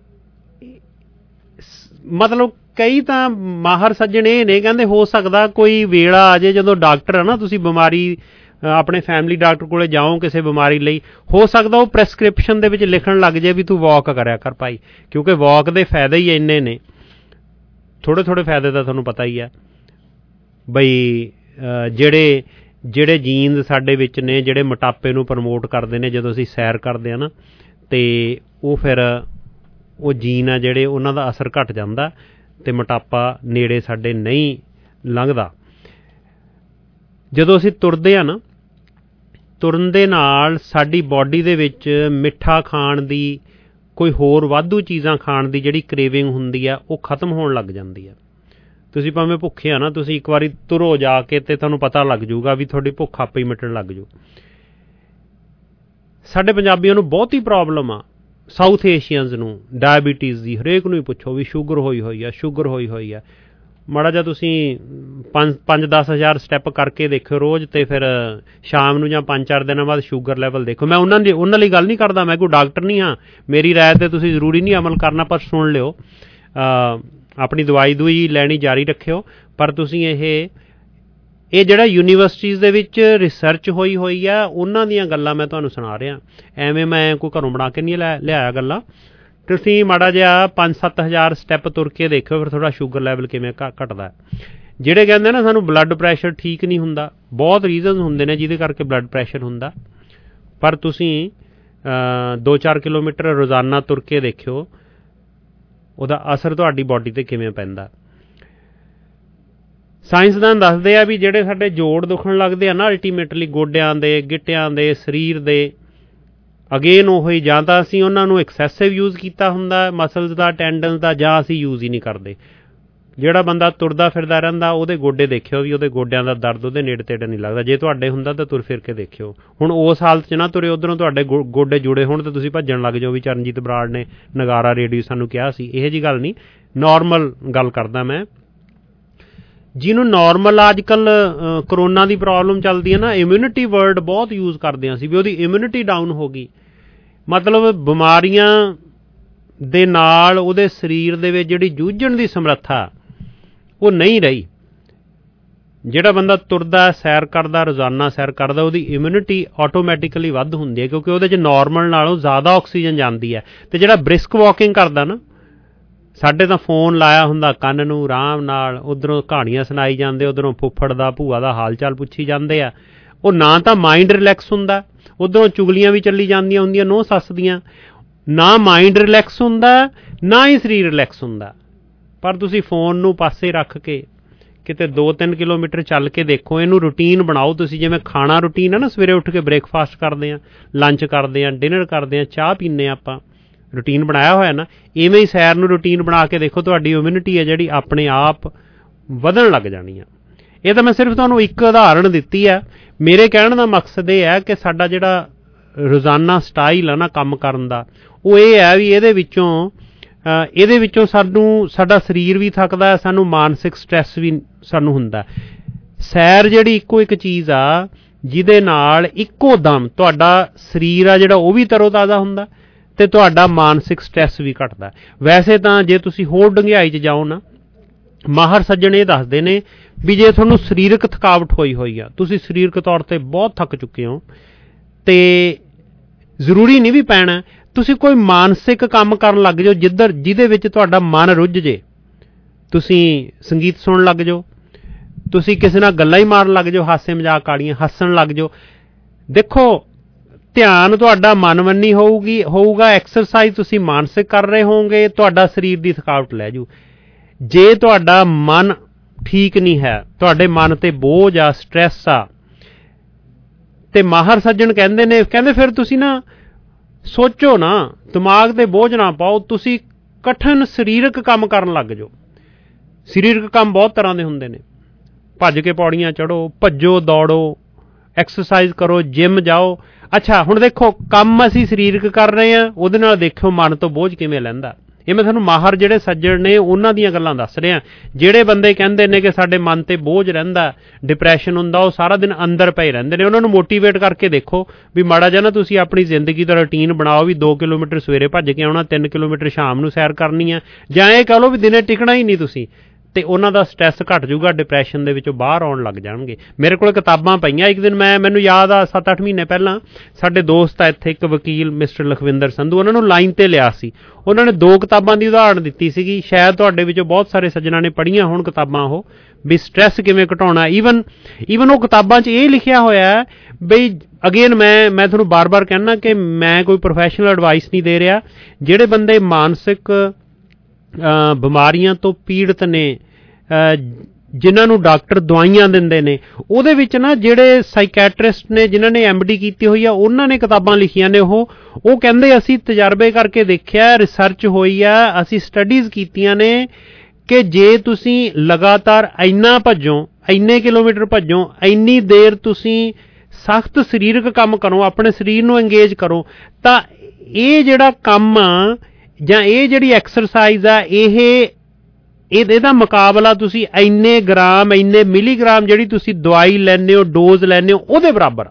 ਮਤਲਬ ਕਈ ਤਾਂ ਮਾਹਰ ਸੱਜਣ ਇਹ ਨੇ, ਕਹਿੰਦੇ ਹੋ ਸਕਦਾ ਕੋਈ ਵੇਲਾ ਆ ਜੇ ਜਦੋਂ ਡਾਕਟਰ ਆ ਨਾ, ਤੁਸੀਂ ਬਿਮਾਰੀ ਆਪਣੇ ਫੈਮਿਲੀ ਡਾਕਟਰ ਕੋਲ ਜਾਓ ਕਿਸੇ ਬਿਮਾਰੀ ਲਈ, ਹੋ ਸਕਦਾ ਉਹ ਪ੍ਰੈਸਕ੍ਰਿਪਸ਼ਨ ਦੇ ਵਿੱਚ ਲਿਖਣ ਲੱਗ ਜਾਏ ਵੀ ਤੂੰ ਵਾਕ ਕਰਿਆ ਕਰ ਭਾਈ, ਕਿਉਂਕਿ ਵਾਕ ਦੇ ਫਾਇਦੇ ਹੀ ਇੰਨੇ ਨੇ। ਥੋੜ੍ਹੇ ਥੋੜ੍ਹੇ ਫਾਇਦੇ ਤਾਂ ਤੁਹਾਨੂੰ ਪਤਾ ਹੀ ਆ ਬਈ, ਜਿਹੜੇ ਜਿਹੜੇ ਜੀਨਸ ਸਾਡੇ ਵਿੱਚ ਨੇ, ਜਿਹੜੇ ਮੋਟਾਪੇ ਨੂੰ ਪ੍ਰਮੋਟ ਕਰਦੇ ਨੇ, ਜਦੋਂ ਅਸੀਂ ਸੈਰ ਕਰਦੇ ਹਾਂ ਨਾ, ਅਤੇ ਉਹ ਫਿਰ ਉਹ ਜੀਨ ਆ ਜਿਹੜੇ, ਉਹਨਾਂ ਦਾ ਅਸਰ ਘੱਟ ਜਾਂਦਾ ਅਤੇ ਮੋਟਾਪਾ ਨੇੜੇ ਸਾਡੇ ਨਹੀਂ ਲੰਘਦਾ। ਜਦੋਂ ਅਸੀਂ ਤੁਰਦੇ ਹਾਂ ਨਾ, ਤੁਰਨ ਦੇ ਨਾਲ ਸਾਡੀ ਬਾਡੀ ਦੇ ਵਿੱਚ ਮਿੱਠਾ ਖਾਣ ਦੀ, ਕੋਈ ਹੋਰ ਵਾਧੂ ਚੀਜ਼ਾਂ ਖਾਣ ਦੀ ਜਿਹੜੀ ਕ੍ਰੇਵਿੰਗ ਹੁੰਦੀ ਆ, ਉਹ ਖਤਮ ਹੋਣ ਲੱਗ ਜਾਂਦੀ ਆ। ਤੁਸੀਂ ਭਾਵੇਂ ਭੁੱਖੇ ਆ ਨਾ, ਤੁਸੀਂ ਇੱਕ ਵਾਰੀ ਤੁਰੋ ਜਾ ਕੇ ਅਤੇ ਤੁਹਾਨੂੰ ਪਤਾ ਲੱਗ ਜਾਊਗਾ ਵੀ ਤੁਹਾਡੀ ਭੁੱਖ ਆਪੇ ਹੀ ਮਿਟਣ ਲੱਗ ਜਾਊ। ਸਾਡੇ ਪੰਜਾਬੀਆਂ ਨੂੰ ਬਹੁਤੀ ਪ੍ਰੋਬਲਮ ਆ, ਸਾਊਥ ਏਸ਼ੀਅਨਸ ਨੂੰ, ਡਾਇਬੀਟੀਜ਼ ਦੀ। ਹਰੇਕ ਨੂੰ ਹੀ ਪੁੱਛੋ ਵੀ ਸ਼ੂਗਰ ਹੋਈ ਹੋਈ ਆ, ਸ਼ੂਗਰ ਹੋਈ ਹੋਈ ਆ। ਮਾੜਾ ਜਿਹਾ ਤੁਸੀਂ ਪੰਜ ਪੰਜ ਦਸ ਹਜ਼ਾਰ ਸਟੈਪ ਕਰਕੇ ਦੇਖਿਓ ਰੋਜ਼, ਅਤੇ ਫਿਰ ਸ਼ਾਮ ਨੂੰ ਜਾਂ ਪੰਜ ਚਾਰ ਦਿਨਾਂ ਬਾਅਦ ਸ਼ੂਗਰ ਲੈਵਲ ਦੇਖੋ। ਮੈਂ ਉਹਨਾਂ ਦੀ ਉਹਨਾਂ ਲਈ ਗੱਲ ਨਹੀਂ ਕਰਦਾ, ਮੈਂ ਕੋਈ ਡਾਕਟਰ ਨਹੀਂ ਹਾਂ, ਮੇਰੀ ਰਾਏ 'ਤੇ ਤੁਸੀਂ ਜ਼ਰੂਰੀ ਨਹੀਂ ਅਮਲ ਕਰਨਾ, ਪਰ ਸੁਣ ਲਿਓ, ਆਪਣੀ ਦਵਾਈ ਦੂਈ ਲੈਣੀ ਜਾਰੀ ਰੱਖਿਓ। ਪਰ ਤੁਸੀਂ ਇਹ ਇਹ ਜਿਹੜਾ ਯੂਨੀਵਰਸਿਟੀਜ਼ ਦੇ ਵਿੱਚ ਰਿਸਰਚ ਹੋਈ ਹੋਈ ਆ, ਉਹਨਾਂ ਦੀਆਂ ਗੱਲਾਂ ਮੈਂ ਤੁਹਾਨੂੰ ਸੁਣਾ ਰਿਹਾ, ਐਵੇਂ ਮੈਂ ਕੋਈ ਘਰੋਂ ਬਣਾ ਕੇ ਨਹੀਂ ਲੈ ਲਿਆਇਆ ਗੱਲਾਂ। ਤੁਸੀਂ ਮਾੜਾ ਜਿਹਾ ਪੰਜ ਸੱਤ ਹਜ਼ਾਰ ਸਟੈਪ ਤੁਰ ਕੇ ਦੇਖਿਓ, ਫਿਰ ਤੁਹਾਡਾ ਸ਼ੂਗਰ ਲੈਵਲ ਕਿਵੇਂ ਘ ਘਟਦਾ। ਜਿਹੜੇ ਕਹਿੰਦੇ ਨਾ ਸਾਨੂੰ ਬਲੱਡ ਪ੍ਰੈਸ਼ਰ ਠੀਕ ਨਹੀਂ ਹੁੰਦਾ, ਬਹੁਤ ਰੀਜ਼ਨਸ ਹੁੰਦੇ ਨੇ ਜਿਹਦੇ ਕਰਕੇ ਬਲੱਡ ਪ੍ਰੈਸ਼ਰ ਹੁੰਦਾ, ਪਰ ਤੁਸੀਂ ਦੋ ਚਾਰ ਕਿਲੋਮੀਟਰ ਰੋਜ਼ਾਨਾ ਤੁਰ ਕੇ ਦੇਖਿਓ, ਉਹਦਾ ਅਸਰ ਤੁਹਾਡੀ ਬਾਡੀ 'ਤੇ ਕਿਵੇਂ ਪੈਂਦਾ। ਸਾਇੰਸਦਾਨ ਦੱਸਦੇ ਆ ਵੀ ਜਿਹੜੇ ਸਾਡੇ ਜੋੜ ਦੁਖਣ ਲੱਗਦੇ ਆ ਨਾ, ਅਲਟੀਮੇਟਲੀ ਗੋਡਿਆਂ ਦੇ, ਗਿੱਟਿਆਂ ਦੇ, ਸਰੀਰ ਦੇ, ਅਗੇਨ ਉਹ ਹੀ ਜਾਂ ਤਾਂ ਅਸੀਂ ਉਹਨਾਂ ਨੂੰ ਐਕਸੈਸਿਵ ਯੂਜ਼ ਕੀਤਾ ਹੁੰਦਾ ਮਸਲਸ ਦਾ, ਟੈਂਡਨਸ ਦਾ, ਜਾਂ ਅਸੀਂ ਯੂਜ਼ ਹੀ ਨਹੀਂ ਕਰਦੇ। ਜਿਹੜਾ ਬੰਦਾ ਤੁਰਦਾ ਫਿਰਦਾ ਰਹਿੰਦਾ, ਉਹਦੇ ਗੋਡੇ ਦੇਖਿਓ ਵੀ ਉਹਦੇ ਗੋਡਿਆਂ ਦਾ ਦਰਦ ਉਹਦੇ ਨੇੜੇ ਤੇੜੇ ਨਹੀਂ ਲੱਗਦਾ। ਜੇ ਤੁਹਾਡੇ ਹੁੰਦਾ ਤਾਂ ਤੁਰ ਫਿਰ ਕੇ ਦੇਖਿਓ। ਹੁਣ ਉਸ ਹਾਲਤ 'ਚ ਨਾ ਤੁਰੇ, ਉੱਧਰੋਂ ਤੁਹਾਡੇ ਗੋ ਗੋਡੇ ਜੁੜੇ ਹੋਣ ਤਾਂ ਤੁਸੀਂ ਭੱਜਣ ਲੱਗ ਜਾਓ ਵੀ ਚਰਨਜੀਤ ਬਰਾੜ ਨੇ ਨਗਾਰਾ ਰੇਡੀਓ ਸਾਨੂੰ ਕਿਹਾ ਸੀ। ਇਹੋ ਜਿਹੀ ਗੱਲ ਨਹੀਂ, ਨੋਰਮਲ ਗੱਲ ਕਰਦਾ ਮੈਂ। ਜਿਹਨੂੰ ਨੋਰਮਲ ਅੱਜ ਕੱਲ੍ਹ ਕਰੋਨਾ ਦੀ ਪ੍ਰੋਬਲਮ ਚੱਲਦੀ ਹੈ ਨਾ, ਇਮਿਊਨਿਟੀ ਵਰਡ ਬਹੁਤ ਯੂਜ਼ ਕਰਦੇ ਹਾਂ ਅਸੀਂ ਵੀ ਉਹਦੀ ਇਮਿਊਨਿਟੀ ਡਾਊਨ ਹੋ ਗਈ। ਮਤਲਬ ਬਿਮਾਰੀਆਂ ਦੇ ਨਾਲ ਉਹਦੇ ਸਰੀਰ ਦੇ ਵਿੱਚ ਜਿਹੜੀ ਜੂਝਣ ਦੀ ਸਮਰੱਥਾ ਉਹ ਨਹੀਂ ਰਹੀ। ਜਿਹੜਾ ਬੰਦਾ ਤੁਰਦਾ, ਸੈਰ ਕਰਦਾ, ਰੋਜ਼ਾਨਾ ਸੈਰ ਕਰਦਾ, ਉਹਦੀ ਇਮਿਊਨਿਟੀ ਆਟੋਮੈਟਿਕਲੀ ਵੱਧ ਹੁੰਦੀ ਹੈ, ਕਿਉਂਕਿ ਉਹਦੇ 'ਚ ਨੋਰਮਲ ਨਾਲੋਂ ਜ਼ਿਆਦਾ ਆਕਸੀਜਨ ਜਾਂਦੀ ਹੈ। ਅਤੇ ਜਿਹੜਾ ਬ੍ਰਿਸਕ ਵਾਕਿੰਗ ਕਰਦਾ ਨਾ, ਸਾਡੇ ਤਾਂ ਫੋਨ ਲਾਇਆ ਹੁੰਦਾ ਕੰਨ ਨੂੰ ਆਰਾਮ ਨਾਲ, ਉੱਧਰੋਂ ਕਹਾਣੀਆਂ ਸੁਣਾਈ ਜਾਂਦੇ, ਉੱਧਰੋਂ ਫੁੱਫੜ ਦਾ ਭੂਆ ਦਾ ਹਾਲ ਚਾਲ ਪੁੱਛੀ ਜਾਂਦੇ ਆ। ਉਹ ਨਾ ਤਾਂ ਮਾਇੰਡ ਰਿਲੈਕਸ ਹੁੰਦਾ, ਉੱਧਰੋਂ ਚੁਗਲੀਆਂ ਵੀ ਚੱਲੀ ਜਾਂਦੀਆਂ ਹੁੰਦੀਆਂ ਨੂੰਹ ਸੱਸ ਦੀਆਂ, ਨਾ ਮਾਈਂਡ ਰਿਲੈਕਸ ਹੁੰਦਾ ਨਾ ਹੀ ਸਰੀਰ ਰਿਲੈਕਸ ਹੁੰਦਾ। ਪਰ ਤੁਸੀਂ ਫੋਨ ਨੂੰ ਪਾਸੇ ਰੱਖ ਕੇ ਕਿਤੇ ਦੋ ਤਿੰਨ ਕਿਲੋਮੀਟਰ ਚੱਲ ਕੇ ਦੇਖੋ, ਇਹਨੂੰ ਰੂਟੀਨ ਬਣਾਓ ਤੁਸੀਂ। ਜਿਵੇਂ ਖਾਣਾ ਰੂਟੀਨ ਹੈ ਨਾ, ਸਵੇਰੇ ਉੱਠ ਕੇ ਬ੍ਰੇਕਫਾਸਟ ਕਰਦੇ ਹਾਂ, ਲੰਚ ਕਰਦੇ ਹਾਂ, ਡਿਨਰ ਕਰਦੇ ਹਾਂ, ਚਾਹ ਪੀਂਦੇ ਹਾਂ, ਆਪਾਂ ਰੂਟੀਨ ਬਣਾਇਆ ਹੋਇਆ ਨਾ, ਇਵੇਂ ਹੀ ਸੈਰ ਨੂੰ ਰੂਟੀਨ ਬਣਾ ਕੇ ਦੇਖੋ, ਤੁਹਾਡੀ ਇਮਿਊਨਿਟੀ ਹੈ ਜਿਹੜੀ ਆਪਣੇ ਆਪ ਵਧਣ ਲੱਗ ਜਾਣੀ ਆ। ਇਹ ਤਾਂ ਮੈਂ ਸਿਰਫ ਤੁਹਾਨੂੰ ਇੱਕ ਉਦਾਹਰਣ ਦਿੱਤੀ ਹੈ। ਮੇਰੇ ਕਹਿਣ ਦਾ ਮਕਸਦ ਇਹ ਹੈ ਕਿ ਸਾਡਾ ਜਿਹੜਾ ਰੋਜ਼ਾਨਾ ਸਟਾਈਲ ਹੈ ਨਾ ਕੰਮ ਕਰਨ ਦਾ, ਉਹ ਇਹ ਹੈ ਵੀ ਇਹਦੇ ਵਿੱਚੋਂ ਇਹਦੇ ਵਿੱਚੋਂ ਸਾਨੂੰ ਸਾਡਾ ਸਰੀਰ ਵੀ ਥੱਕਦਾ, ਸਾਨੂੰ ਮਾਨਸਿਕ ਸਟ੍ਰੈਸ ਵੀ ਸਾਨੂੰ ਹੁੰਦਾ। ਸੈਰ ਜਿਹੜੀ ਇੱਕੋ ਇੱਕ ਚੀਜ਼ ਆ ਜਿਹਦੇ ਨਾਲ ਇੱਕੋ ਦਮ ਤੁਹਾਡਾ ਸਰੀਰ ਆ ਜਿਹੜਾ ਉਹ ਵੀ ਤਰੋ ਤਾਜ਼ਾ ਹੁੰਦਾ ਤੇ ਤੁਹਾਡਾ ਮਾਨਸਿਕ ਸਟ੍ਰੈਸ ਵੀ ਘਟਦਾ। ਵੈਸੇ ਤਾਂ ਜੇ ਤੁਸੀਂ ਹੋਰ ਡੂੰਘਾਈ 'ਚ ਜਾਓ ਨਾ, ਮਾਹਰ ਸੱਜਣ ਇਹ ਦੱਸਦੇ ਨੇ ਵੀ ਜੇ ਤੁਹਾਨੂੰ ਸਰੀਰਕ ਥਕਾਵਟ ਹੋਈ ਹੋਈ ਆ, ਤੁਸੀਂ ਸਰੀਰਕ ਤੌਰ ਤੇ ਬਹੁਤ ਥੱਕ ਚੁੱਕੇ ਹੋ, ਤੇ ਜ਼ਰੂਰੀ ਨਹੀਂ ਵੀ ਪੈਣਾ, ਤੁਸੀਂ ਕੋਈ ਮਾਨਸਿਕ ਕੰਮ ਕਰਨ ਲੱਗ ਜਾਓ ਜਿੱਧਰ ਜਿਹਦੇ ਵਿੱਚ ਤੁਹਾਡਾ ਮਨ ਰੁੱਝ ਜੇ। ਤੁਸੀਂ ਸੰਗੀਤ ਸੁਣਨ ਲੱਗ ਜਾਓ, ਤੁਸੀਂ ਕਿਸੇ ਨਾਲ ਗੱਲਾਂ ਹੀ ਮਾਰਨ ਲੱਗ ਜਾਓ, ਹਾਸੇ ਮਜ਼ਾਕ ਵਾਲੀਆਂ, ਹੱਸਣ ਲੱਗ ਜਾਓ। ਦੇਖੋ, ਧਿਆਨ ਤੁਹਾਡਾ ਮਨਵੰਨੀ ਹੋਊਗੀ ਹੋਊਗਾ ਐਕਸਰਸਾਈਜ਼ ਤੁਸੀਂ ਮਾਨਸਿਕ ਕਰ ਰਹੇ ਹੋਵੋਗੇ, ਤੁਹਾਡਾ ਸਰੀਰ ਦੀ ਥਕਾਵਟ ਲੈ ਜੂ। ਜੇ ਤੁਹਾਡਾ ਮਨ ਠੀਕ ਨਹੀਂ ਹੈ, ਤੁਹਾਡੇ ਮਨ ਤੇ ਬੋਝ ਆ, ਸਟ੍ਰੈਸ ਆ, ਤੇ ਮਾਹਰ ਸੱਜਣ ਕਹਿੰਦੇ ਨੇ, ਕਹਿੰਦੇ ਫਿਰ ਤੁਸੀਂ ਨਾ ਸੋਚੋ ਨਾ, ਦਿਮਾਗ ਤੇ ਬੋਝ ਨਾ ਪਾਓ, ਤੁਸੀਂ ਕਠਿਨ ਸਰੀਰਕ ਕੰਮ ਕਰਨ ਲੱਗ ਜਾਓ। ਸਰੀਰਕ ਕੰਮ ਬਹੁਤ ਤਰ੍ਹਾਂ ਦੇ ਹੁੰਦੇ ਨੇ, ਭੱਜ ਕੇ ਪੌੜੀਆਂ ਚੜ੍ਹੋ, ਭੱਜੋ ਦੌੜੋ, ਐਕਸਰਸਾਈਜ਼ ਕਰੋ, ਜਿਮ ਜਾਓ। ਅੱਛਾ, ਹੁਣ ਦੇਖੋ ਕੰਮ ਅਸੀਂ ਸਰੀਰਕ ਕਰ ਰਹੇ ਹਾਂ, ਉਹਦੇ ਨਾਲ ਦੇਖੋ ਮਨ ਤੋਂ ਬੋਝ ਕਿਵੇਂ ਲੈਂਦਾ। ਇਹ ਮੈਂ ਤੁਹਾਨੂੰ ਮਾਹਰ ਜਿਹੜੇ ਸੱਜਣ ਨੇ ਉਹਨਾਂ ਦੀਆਂ ਗੱਲਾਂ ਦੱਸ ਰਿਹਾ। ਜਿਹੜੇ ਬੰਦੇ ਕਹਿੰਦੇ ਨੇ ਕਿ ਸਾਡੇ ਮਨ ਤੇ ਬੋਝ ਰਹਿੰਦਾ, ਡਿਪਰੈਸ਼ਨ ਹੁੰਦਾ, ਉਹ ਸਾਰਾ ਦਿਨ ਅੰਦਰ ਪਏ ਰਹਿੰਦੇ ਨੇ, ਉਹਨਾਂ ਨੂੰ ਮੋਟੀਵੇਟ ਕਰਕੇ ਦੇਖੋ ਵੀ ਮਾੜਾ ਜਿਹਾ ਨਾ ਤੁਸੀਂ ਆਪਣੀ ਜ਼ਿੰਦਗੀ ਦਾ ਰੂਟੀਨ ਬਣਾਓ ਵੀ ਦੋ ਕਿਲੋਮੀਟਰ ਸਵੇਰੇ ਭੱਜ ਕੇ ਆਉਣਾ, ਤਿੰਨ ਕਿਲੋਮੀਟਰ ਸ਼ਾਮ ਨੂੰ ਸੈਰ ਕਰਨੀ ਆ, ਜਾਂ ਇਹ ਕਹ ਲਓ ਵੀ ਦਿਨੇ ਟਿਕਣਾ ਹੀ ਨਹੀਂ ਤੁਸੀਂ, ਤੇ ਉਹਨਾਂ ਦਾ ਸਟ੍ਰੈਸ ਘਟ ਜਾਊਗਾ, ਡਿਪਰੈਸ਼ਨ ਦੇ ਵਿੱਚੋਂ ਬਾਹਰ ਆਉਣ ਲੱਗ ਜਾਣਗੇ। ਮੇਰੇ ਕੋਲ ਕਿਤਾਬਾਂ ਪਈਆਂ, ਇੱਕ ਦਿਨ ਮੈਂ ਮੈਨੂੰ ਯਾਦ ਆ ਸੱਤ ਅੱਠ ਮਹੀਨੇ ਪਹਿਲਾਂ ਸਾਡੇ ਦੋਸਤ ਆ ਇੱਥੇ ਇੱਕ ਵਕੀਲ ਮਿਸਟਰ ਲਖਵਿੰਦਰ ਸੰਧੂ, ਉਹਨਾਂ ਨੂੰ ਲਾਈਨ ਤੇ ਲਿਆ ਸੀ, ਉਹਨਾਂ ਨੇ ਦੋ ਕਿਤਾਬਾਂ ਦੀ ਉਦਾਹਰਣ ਦਿੱਤੀ ਸੀਗੀ, ਸ਼ਾਇਦ ਤੁਹਾਡੇ ਵਿੱਚੋਂ ਬਹੁਤ ਸਾਰੇ ਸੱਜਣਾਂ ਨੇ ਪੜ੍ਹੀਆਂ ਹੋਣ ਕਿਤਾਬਾਂ ਉਹ, ਵੀ ਸਟ੍ਰੈਸ ਕਿਵੇਂ ਘਟਾਉਣਾ। ਈਵਨ ਈਵਨ ਉਹ ਕਿਤਾਬਾਂ 'ਚ ਇਹ ਲਿਖਿਆ ਹੋਇਆ ਬਈ, ਅਗੇਨ ਮੈਂ ਮੈਂ ਤੁਹਾਨੂੰ ਬਾਰ-ਬਾਰ ਕਹਿਣਾ ਕਿ ਮੈਂ ਕੋਈ ਪ੍ਰੋਫੈਸ਼ਨਲ ਐਡਵਾਈਸ ਨਹੀਂ ਦੇ ਰਿਹਾ। ਜਿਹੜੇ ਬੰਦੇ ਮਾਨਸਿਕ ਬਿਮਾਰੀਆਂ ਤੋਂ ਪੀੜਤ ਨੇ, ਜਿਨ੍ਹਾਂ ਨੂੰ ਡਾਕਟਰ ਦਵਾਈਆਂ ਦਿੰਦੇ ਨੇ, ਉਹਦੇ ਵਿੱਚ ਨਾ ਜਿਹੜੇ ਸਾਈਕੈਟਰਿਸਟ ਨੇ ਜਿਨ੍ਹਾਂ ਨੇ ਐਮ ਡੀ ਕੀਤੀ ਹੋਈ ਆ, ਉਹਨਾਂ ਨੇ ਕਿਤਾਬਾਂ ਲਿਖੀਆਂ ਨੇ। ਉਹ ਉਹ ਕਹਿੰਦੇ ਅਸੀਂ ਤਜਰਬੇ ਕਰਕੇ ਦੇਖਿਆ, ਰਿਸਰਚ ਹੋਈ ਆ, ਅਸੀਂ ਸਟੱਡੀਜ਼ ਕੀਤੀਆਂ ਨੇ ਕਿ ਜੇ ਤੁਸੀਂ ਲਗਾਤਾਰ ਇੰਨਾ ਭੱਜੋ, ਇੰਨੇ ਕਿਲੋਮੀਟਰ ਭੱਜੋ, ਇੰਨੀ ਦੇਰ ਤੁਸੀਂ ਸਖਤ ਸਰੀਰਕ ਕੰਮ ਕਰੋ, ਆਪਣੇ ਸਰੀਰ ਨੂੰ ਇੰਗੇਜ ਕਰੋ, ਤਾਂ ਇਹ ਜਿਹੜਾ ਕੰਮ ਆ ਜਾਂ ਇਹ ਜਿਹੜੀ ਐਕਸਰਸਾਈਜ਼ ਆ, ਇਹ ਇਹਦਾ ਮੁਕਾਬਲਾ ਤੁਸੀਂ ਇੰਨੇ ਗ੍ਰਾਮ, ਇੰਨੇ ਮਿਲੀਗ੍ਰਾਮ ਜਿਹੜੀ ਤੁਸੀਂ ਦਵਾਈ ਲੈਂਦੇ ਹੋ, ਡੋਜ਼ ਲੈਂਦੇ ਹੋ, ਉਹਦੇ ਬਰਾਬਰ।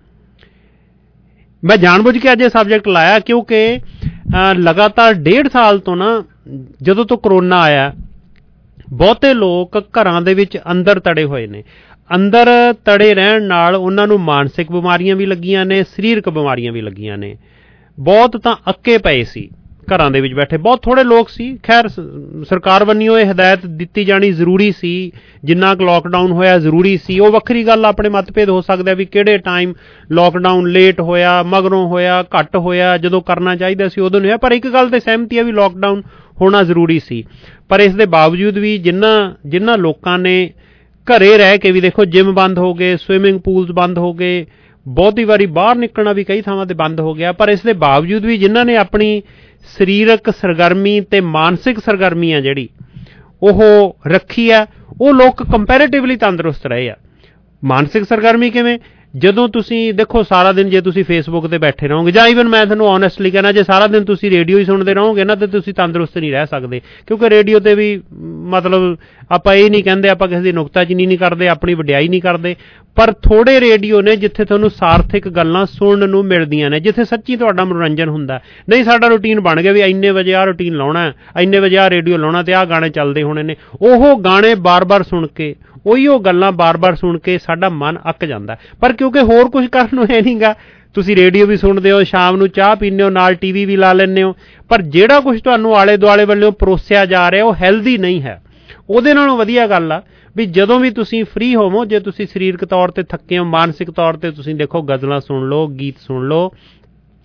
ਮੈਂ ਜਾਣਬੁੱਝ ਕੇ ਅੱਜ ਇਹ ਸਬਜੈਕਟ ਲਾਇਆ ਕਿਉਂਕਿ ਲਗਾਤਾਰ ਡੇਢ ਸਾਲ ਤੋਂ ਨਾ, ਜਦੋਂ ਤੋਂ ਕਰੋਨਾ ਆਇਆ, ਬਹੁਤੇ ਲੋਕ ਘਰਾਂ ਦੇ ਵਿੱਚ ਅੰਦਰ ਤੜੇ ਹੋਏ ਨੇ। ਅੰਦਰ ਤੜੇ ਰਹਿਣ ਨਾਲ ਉਹਨਾਂ ਨੂੰ ਮਾਨਸਿਕ ਬਿਮਾਰੀਆਂ ਵੀ ਲੱਗੀਆਂ ਨੇ, ਸਰੀਰਕ ਬਿਮਾਰੀਆਂ ਵੀ ਲੱਗੀਆਂ ਨੇ। ਬਹੁਤ ਤਾਂ ਅੱਕੇ ਪਏ ਸੀ, ਘਰਾਂ ਦੇ ਵਿੱਚ ਬੈਠੇ ਬਹੁਤ ਥੋੜ੍ਹੇ ਲੋਕ ਸੀ। ਖੈਰ, ਸਰਕਾਰ ਵੱਲੋਂ ਇਹ ਹਦਾਇਤ ਦਿੱਤੀ ਜਾਣੀ ਜ਼ਰੂਰੀ ਸੀ, ਜਿੰਨਾ ਕੁ ਲਾਕਡਾਊਨ ਹੋਇਆ ਜ਼ਰੂਰੀ ਸੀ। ਉਹ ਵੱਖਰੀ ਗੱਲ, ਆਪਣੇ ਮਤਭੇਦ ਹੋ ਸਕਦਾ ਵੀ ਕਿਹੜੇ ਟਾਈਮ ਲਾਕਡਾਊਨ ਲੇਟ ਹੋਇਆ, ਮਗਰੋਂ ਹੋਇਆ, ਘੱਟ ਹੋਇਆ, ਜਦੋਂ ਕਰਨਾ ਚਾਹੀਦਾ ਸੀ ਉਦੋਂ ਨਹੀਂ ਹੋਇਆ। ਪਰ ਇੱਕ ਗੱਲ ਤੇ ਸਹਿਮਤੀ ਹੈ ਵੀ ਲਾਕਡਾਊਨ ਹੋਣਾ ਜ਼ਰੂਰੀ ਸੀ। ਪਰ ਇਸ ਦੇ ਬਾਵਜੂਦ ਵੀ ਜਿਨ੍ਹਾਂ ਜਿਨ੍ਹਾਂ ਲੋਕਾਂ ਨੇ ਘਰੇ ਰਹਿ ਕੇ ਵੀ, ਦੇਖੋ ਜਿਮ ਬੰਦ ਹੋ ਗਏ, ਸਵਿਮਿੰਗ ਪੂਲਸ ਬੰਦ ਹੋ ਗਏ, ਬਹੁਤੀ ਵਾਰੀ ਬਾਹਰ ਨਿਕਲਣਾ ਵੀ ਕਈ ਥਾਵਾਂ ਤੇ ਬੰਦ ਹੋ ਗਿਆ, ਪਰ ਇਸ ਦੇ ਬਾਵਜੂਦ ਵੀ ਜਿਨ੍ਹਾਂ ਨੇ ਆਪਣੀ ਸਰੀਰਕ ਸਰਗਰਮੀ ਤੇ ਮਾਨਸਿਕ ਸਰਗਰਮੀ ਆ ਜਿਹੜੀ ਉਹ ਰੱਖੀ ਆ, ਉਹ ਲੋਕ ਕੰਪੈਰੇਟਿਵਲੀ ਤੰਦਰੁਸਤ ਰਹੇ ਆ। ਮਾਨਸਿਕ ਸਰਗਰਮੀ ਕਿਵੇਂ? ਜਦੋਂ ਤੁਸੀਂ ਦੇਖੋ ਸਾਰਾ ਦਿਨ ਜੇ ਤੁਸੀਂ ਫੇਸਬੁੱਕ ਤੇ ਬੈਠੇ ਰਹੋਗੇ, ਜਾਂ ਈਵਨ ਮੈਂ ਤੁਹਾਨੂੰ ਓਨੈਸਟਲੀ ਕਹਿਣਾ, ਜੇ ਸਾਰਾ ਦਿਨ ਤੁਸੀਂ ਰੇਡੀਓ ਹੀ ਸੁਣਦੇ ਰਹੋਗੇ ਨਾ, ਤੇ ਤੁਸੀਂ ਤੰਦਰੁਸਤ ਨਹੀਂ ਰਹਿ ਸਕਦੇ। ਕਿਉਂਕਿ ਰੇਡੀਓ ਤੇ ਵੀ ਮਤਲਬ ਆਪਾਂ ਇਹ ਨਹੀਂ ਕਹਿੰਦੇ ਆਪਾਂ ਕਿਸੇ ਦੀ ਨੁਕਤਾਚੀਨੀ ਨਹੀਂ ਕਰਦੇ, ਆਪਣੀ ਵਡਿਆਈ ਨਹੀਂ ਕਰਦੇ, ਪਰ ਥੋੜ੍ਹੇ ਰੇਡੀਓ ਨੇ ਜਿੱਥੇ ਤੁਹਾਨੂੰ ਸਾਰਥਿਕ ਗੱਲਾਂ ਸੁਣਨ ਨੂੰ ਮਿਲਦੀਆਂ ਨੇ, ਜਿੱਥੇ ਸੱਚੀ ਤੁਹਾਡਾ ਮਨੋਰੰਜਨ ਹੁੰਦਾ। ਨਹੀਂ ਸਾਡਾ ਰੂਟੀਨ ਬਣ ਗਿਆ ਵੀ ਇੰਨੇ ਵਜੇ ਆਹ ਰੂਟੀਨ ਲਾਉਣਾ, ਇੰਨੇ ਵਜੇ ਆਹ ਰੇਡੀਓ ਲਾਉਣਾ, ਤੇ ਆਹ ਗਾਣੇ ਚੱਲਦੇ ਹੋਣੇ ਨੇ। ਉਹ ਗਾਣੇ ਬਾਰ-ਬਾਰ ਸੁਣ ਕੇ, ਉਹੀ ਉਹ ਗੱਲਾਂ ਬਾਰ-ਬਾਰ ਸੁਣ ਕੇ ਸਾਡਾ ਮਨ ਅੱਕ ਜਾਂਦਾ। ਪਰ ਕਿਉਂਕਿ ਹੋਰ ਕੁਝ ਕਰਨ ਨੂੰ ਹੈ ਨਹੀਂ ਗਾ, ਤੁਸੀਂ ਰੇਡੀਓ ਵੀ ਸੁਣਦੇ ਹੋ, ਸ਼ਾਮ ਨੂੰ ਚਾਹ ਪੀਂਦੇ ਹੋ, ਨਾਲ ਟੀ ਵੀ ਵੀ ਲਾ ਲੈਂਦੇ ਹੋ, ਪਰ ਜਿਹੜਾ ਕੁਝ ਤੁਹਾਨੂੰ ਆਲੇ ਦੁਆਲੇ ਵੱਲੋਂ ਪਰੋਸਿਆ ਜਾ ਰਿਹਾ ਉਹ ਹੈਲਦੀ ਨਹੀਂ ਹੈ। ਉਹਦੇ ਨਾਲੋਂ ਵਧੀਆ ਗੱਲ ਆ ਵੀ ਜਦੋਂ ਵੀ ਤੁਸੀਂ ਫ੍ਰੀ ਹੋਵੋ, ਜੇ ਤੁਸੀਂ ਸਰੀਰਕ ਤੌਰ ਤੇ ਥੱਕੇ ਹੋ, ਮਾਨਸਿਕ ਤੌਰ ਤੇ ਤੁਸੀਂ ਦੇਖੋ ਗਜ਼ਲਾਂ ਸੁਣ ਲਓ, ਗੀਤ ਸੁਣ ਲਓ,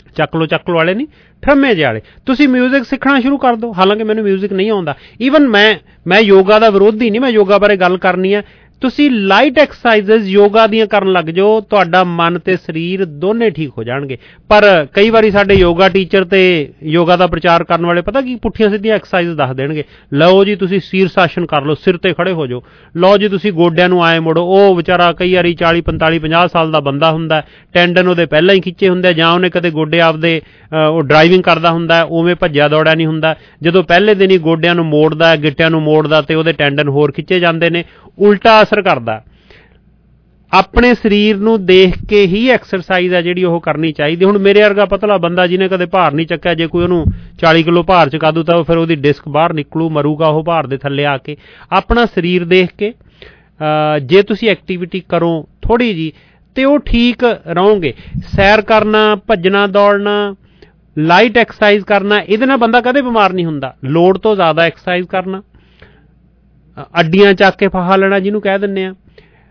ਚੱਕ ਲੋ ਚੱਕ ਲੋ ਵਾਲੇ ਨਹੀਂ, ਠਰਮੇ ਜਿਹੇ ਵਾਲੇ। ਤੁਸੀਂ ਮਿਊਜ਼ਿਕ ਸਿੱਖਣਾ ਸ਼ੁਰੂ ਕਰ ਦਿਓ। ਹਾਲਾਂਕਿ ਮੈਨੂੰ ਮਿਊਜ਼ਿਕ ਨਹੀਂ ਆਉਂਦਾ, ਈਵਨ ਮੈਂ ਮੈਂ ਯੋਗਾ ਦਾ ਵਿਰੋਧੀ ਨਹੀਂ, ਮੈਂ ਯੋਗਾ ਬਾਰੇ ਗੱਲ ਕਰਨੀ ਹੈ। ਤੁਸੀਂ ਲਾਈਟ ਐਕਸਰਸਾਈਜ਼ਸ ਯੋਗਾ ਦੀਆਂ ਕਰਨ ਲੱਗ ਜਾਓ, ਤੁਹਾਡਾ ਮਨ ਤੇ ਸਰੀਰ ਦੋਨੇ ਠੀਕ ਹੋ ਜਾਣਗੇ। ਪਰ ਕਈ ਵਾਰੀ ਸਾਡੇ ਯੋਗਾ ਟੀਚਰ ਤੇ ਯੋਗਾ ਦਾ ਪ੍ਰਚਾਰ ਕਰਨ ਵਾਲੇ ਪਤਾ ਕੀ ਪੁੱਠੀਆਂ ਸਿੱਧੀਆਂ ਐਕਸਰਸਾਈਜ਼ ਦੱਸ ਦੇਣਗੇ। ਲਓ ਜੀ ਤੁਸੀਂ ਸੀਰਸ ਆਸਣ ਕਰ ਲਓ, ਸਿਰ ਤੇ ਖੜੇ ਹੋ ਜਾਓ। ਲਓ ਜੀ ਤੁਸੀਂ ਗੋਡਿਆਂ ਨੂੰ ਆਏ ਮੋੜੋ। ਉਹ ਵਿਚਾਰਾ ਕਈ ਵਾਰੀ ਚਾਲੀ ਪੰਤਾਲੀ ਪੰਜਾਹ ਸਾਲ ਦਾ ਬੰਦਾ ਹੁੰਦਾ, ਟੈਂਡਨ ਉਹਦੇ ਪਹਿਲਾਂ ਹੀ ਖਿੱਚੇ ਹੁੰਦੇ, ਜਾਂ ਉਹਨੇ ਕਦੇ ਗੋਡੇ ਆਪਦੇ ਉਹ ਡਰਾਈਵਿੰਗ ਕਰਦਾ ਹੁੰਦਾ, ਉਵੇਂ ਭੱਜਿਆ ਦੌੜਿਆ ਨਹੀਂ ਹੁੰਦਾ। ਜਦੋਂ ਪਹਿਲੇ ਦਿਨ ਹੀ ਗੋਡਿਆਂ ਨੂੰ ਮੋੜਦਾ, ਗਿੱਟਿਆਂ ਨੂੰ ਮੋੜਦਾ ਤੇ ਉਹਦੇ ਟੈਂਡਨ ਹੋਰ ਖਿੱਚੇ ਜਾਂਦੇ ਨੇ, ਉਲਟਾ ਅਸਰ ਕਰਦਾ। ਆਪਣੇ ਸਰੀਰ ਨੂੰ ਦੇਖ ਕੇ ਹੀ ਐਕਸਰਸਾਈਜ਼ ਹੈ ਜਿਹੜੀ ਉਹ ਕਰਨੀ ਚਾਹੀਦੀ। ਹੁਣ ਮੇਰੇ ਵਰਗਾ ਪਤਲਾ ਬੰਦਾ ਜਿਹਨੇ ਕਦੇ ਭਾਰ ਨਹੀਂ ਚੱਕਿਆ, ਜੇ ਕੋਈ ਉਹਨੂੰ ਚਾਲੀ ਕਿਲੋ ਭਾਰ ਚੁਕਾ ਦੂ ਤਾਂ ਫਿਰ ਉਹਦੀ ਡਿਸਕ ਬਾਹਰ ਨਿਕਲੂ, ਮਰੂਗਾ ਉਹ ਭਾਰ ਦੇ ਥੱਲੇ ਆ ਕੇ। ਆਪਣਾ ਸਰੀਰ ਦੇਖ ਕੇ ਜੇ ਤੁਸੀਂ ਐਕਟੀਵਿਟੀ ਕਰੋ ਥੋੜ੍ਹੀ ਜਿਹੀ ਤੇ ਉਹ ਠੀਕ ਰਹੋਗੇ। ਸੈਰ ਕਰਨਾ, ਭੱਜਣਾ ਦੌੜਨਾ, ਲਾਈਟ ਐਕਸਰਸਾਈਜ਼ ਕਰਨਾ, ਇਹਦੇ ਨਾਲ ਬੰਦਾ ਕਦੇ ਬਿਮਾਰ ਨਹੀਂ ਹੁੰਦਾ। ਲੋੜ ਤੋਂ ਜ਼ਿਆਦਾ ਐਕਸਰਸਾਈਜ਼ ਕਰਨਾ, ਅੱਡੀਆਂ ਚੱਕ ਕੇ ਫਾਹਾ ਲੈਣਾ ਜਿਹਨੂੰ ਕਹਿ ਦਿੰਦੇ ਆ,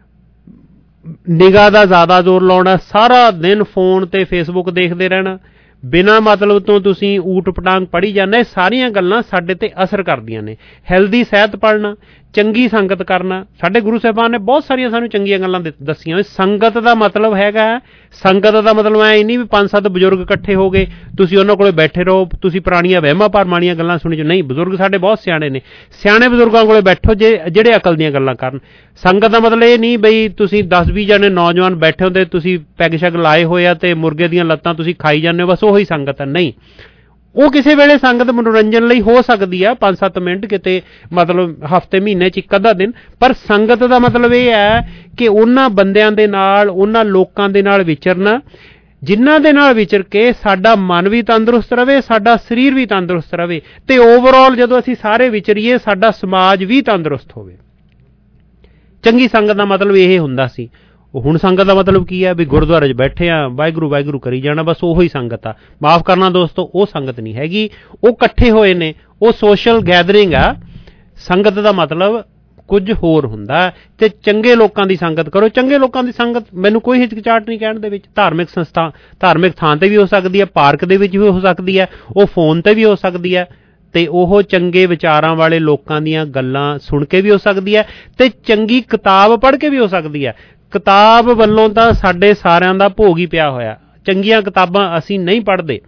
ਨਿਗਾਹ ਦਾ ਜ਼ਿਆਦਾ ਜ਼ੋਰ ਲਾਉਣਾ, ਸਾਰਾ ਦਿਨ ਫੋਨ ਤੇ ਫੇਸਬੁੱਕ ਦੇਖਦੇ ਰਹਿਣਾ, ਬਿਨਾਂ ਮਤਲਬ ਤੋਂ ਤੁਸੀਂ ਊਟ ਪਟਾਂਗ ਪੜ੍ਹੀ ਜਾਂਦੇ, ਸਾਰੀਆਂ ਗੱਲਾਂ ਸਾਡੇ ਤੇ ਅਸਰ ਕਰਦੀਆਂ ਨੇ। ਹੈਲਦੀ ਸਿਹਤ ਪੜ੍ਹਨਾ, ਚੰਗੀ ਸੰਗਤ ਕਰਨਾ। ਸਾਡੇ ਗੁਰੂ ਸਾਹਿਬਾਨ ਨੇ ਬਹੁਤ ਸਾਰੀਆਂ ਸਾਨੂੰ ਚੰਗੀਆਂ ਗੱਲਾਂ ਦੱਸੀਆਂ। ਸੰਗਤ ਦਾ ਮਤਲਬ ਹੈਗਾ, ਸੰਗਤ ਦਾ ਮਤਲਬ ਐ ਨਹੀਂ ਵੀ ਪੰਜ ਸੱਤ ਬਜ਼ੁਰਗ ਇਕੱਠੇ ਹੋ ਗਏ ਤੁਸੀਂ ਉਹਨਾਂ ਕੋਲੇ ਬੈਠੇ ਰਹੋ, ਤੁਸੀਂ ਪੁਰਾਣੀਆਂ ਵਹਿਮਾਂ ਭਰਮਾਂ ਦੀਆਂ ਗੱਲਾਂ ਸੁਣੀ ਜਾਓ। ਨਹੀਂ, ਬਜ਼ੁਰਗ ਸਾਡੇ ਬਹੁਤ ਸਿਆਣੇ ਨੇ, ਸਿਆਣੇ ਬਜ਼ੁਰਗਾਂ ਕੋਲੇ ਬੈਠੋ ਜੇ ਜਿਹੜੇ ਅਕਲ ਦੀਆਂ ਗੱਲਾਂ ਕਰਨ। ਸੰਗਤ ਦਾ ਮਤਲਬ ਇਹ ਨਹੀਂ ਬਈ ਤੁਸੀਂ ਦਸ ਵੀਹ ਜਣੇ ਨੌਜਵਾਨ ਬੈਠੇ ਹੁੰਦੇ, ਤੁਸੀਂ ਪੈਗ ਸ਼ੈਗ ਲਾਏ ਹੋਏ ਆ ਤੇ ਮੁਰਗੇ ਦੀਆਂ ਲੱਤਾਂ ਤੁਸੀਂ ਖਾਈ ਜਾਂਦੇ ਹੋ, ਬਸ ਉਹੀ ਸੰਗਤ ਹੈ। ਨਹੀਂ, ਉਹ ਕਿਸੇ ਵੇਲੇ ਸੰਗਤ ਮਨੋਰੰਜਨ ਲਈ ਹੋ ਸਕਦੀ ਆ, ਪੰਜ ਸੱਤ ਮਿੰਟ ਕਿਤੇ, ਮਤਲਬ ਹਫ਼ਤੇ ਮਹੀਨੇ 'ਚ ਇੱਕ ਅੱਧਾ ਦਿਨ। ਪਰ ਸੰਗਤ ਦਾ ਮਤਲਬ ਇਹ ਹੈ ਕਿ ਉਹਨਾਂ ਬੰਦਿਆਂ ਦੇ ਨਾਲ, ਉਹਨਾਂ ਲੋਕਾਂ ਦੇ ਨਾਲ ਵਿਚਰਨਾ ਜਿਨ੍ਹਾਂ ਦੇ ਨਾਲ ਵਿਚਰ ਕੇ ਸਾਡਾ ਮਨ ਵੀ ਤੰਦਰੁਸਤ ਰਵੇ, ਸਾਡਾ ਸਰੀਰ ਵੀ ਤੰਦਰੁਸਤ ਰਵੇ, ਤੇ ਓਵਰਆਲ ਜਦੋਂ ਅਸੀਂ ਸਾਰੇ ਵਿਚਰੀਏ ਸਾਡਾ ਸਮਾਜ ਵੀ ਤੰਦਰੁਸਤ ਹੋਵੇ। ਚੰਗੀ ਸੰਗਤ ਦਾ ਮਤਲਬ ਇਹ ਹੁੰਦਾ ਸੀ। ਹੁਣ ਸੰਗਤ ਦਾ ਮਤਲਬ ਕੀ ਹੈ ਵੀ ਗੁਰਦੁਆਰੇ 'ਚ ਬੈਠੇ ਆ, ਵਾਹਿਗੁਰੂ ਵਾਹਿਗੁਰੂ ਕਰੀ ਜਾਣਾ, ਬਸ ਉਹੀ ਸੰਗਤ ਆ। ਮਾਫ਼ ਕਰਨਾ ਦੋਸਤੋ, ਉਹ ਸੰਗਤ ਨਹੀਂ ਹੈਗੀ। ਉਹ ਇਕੱਠੇ ਹੋਏ ਨੇ, ਉਹ ਸੋਸ਼ਲ ਗੈਦਰਿੰਗ ਆ। ਸੰਗਤ ਦਾ ਮਤਲਬ ਕੁਝ ਹੋਰ ਹੁੰਦਾ। ਤੇ ਚੰਗੇ ਲੋਕਾਂ ਦੀ ਸੰਗਤ ਕਰੋ। ਚੰਗੇ ਲੋਕਾਂ ਦੀ ਸੰਗਤ ਮੈਨੂੰ ਕੋਈ ਹਿਚਕਿਚਾਹਟ ਨਹੀਂ ਕਹਿਣ ਦੇ ਵਿੱਚ। ਧਾਰਮਿਕ ਸੰਸਥਾ, ਧਾਰਮਿਕ ਥਾਂ ਤੇ ਵੀ ਹੋ ਸਕਦੀ ਹੈ, ਪਾਰਕ ਦੇ ਵਿੱਚ ਵੀ ਹੋ ਸਕਦੀ ਹੈ, ਉਹ ਫੋਨ ਤੇ ਵੀ ਹੋ ਸਕਦੀ ਹੈ, ਤੇ ਉਹ ਚੰਗੇ ਵਿਚਾਰਾਂ ਵਾਲੇ ਲੋਕਾਂ ਦੀਆਂ ਗੱਲਾਂ ਸੁਣ ਕੇ ਵੀ ਹੋ ਸਕਦੀ ਹੈ, ਤੇ ਚੰਗੀ ਕਿਤਾਬ ਪੜ੍ਹ ਕੇ ਵੀ ਹੋ ਸਕਦੀ ਹੈ। ਕਿਤਾਬ ਵੱਲੋਂ ਤਾਂ ਸਾਡੇ ਸਾਰਿਆਂ ਦਾ ਭੋਗ ਹੀ ਪਿਆ ਹੋਇਆ। ਚੰਗੀਆਂ ਕਿਤਾਬਾਂ ਅਸੀਂ ਨਹੀਂ ਪੜ੍ਹਦੇ,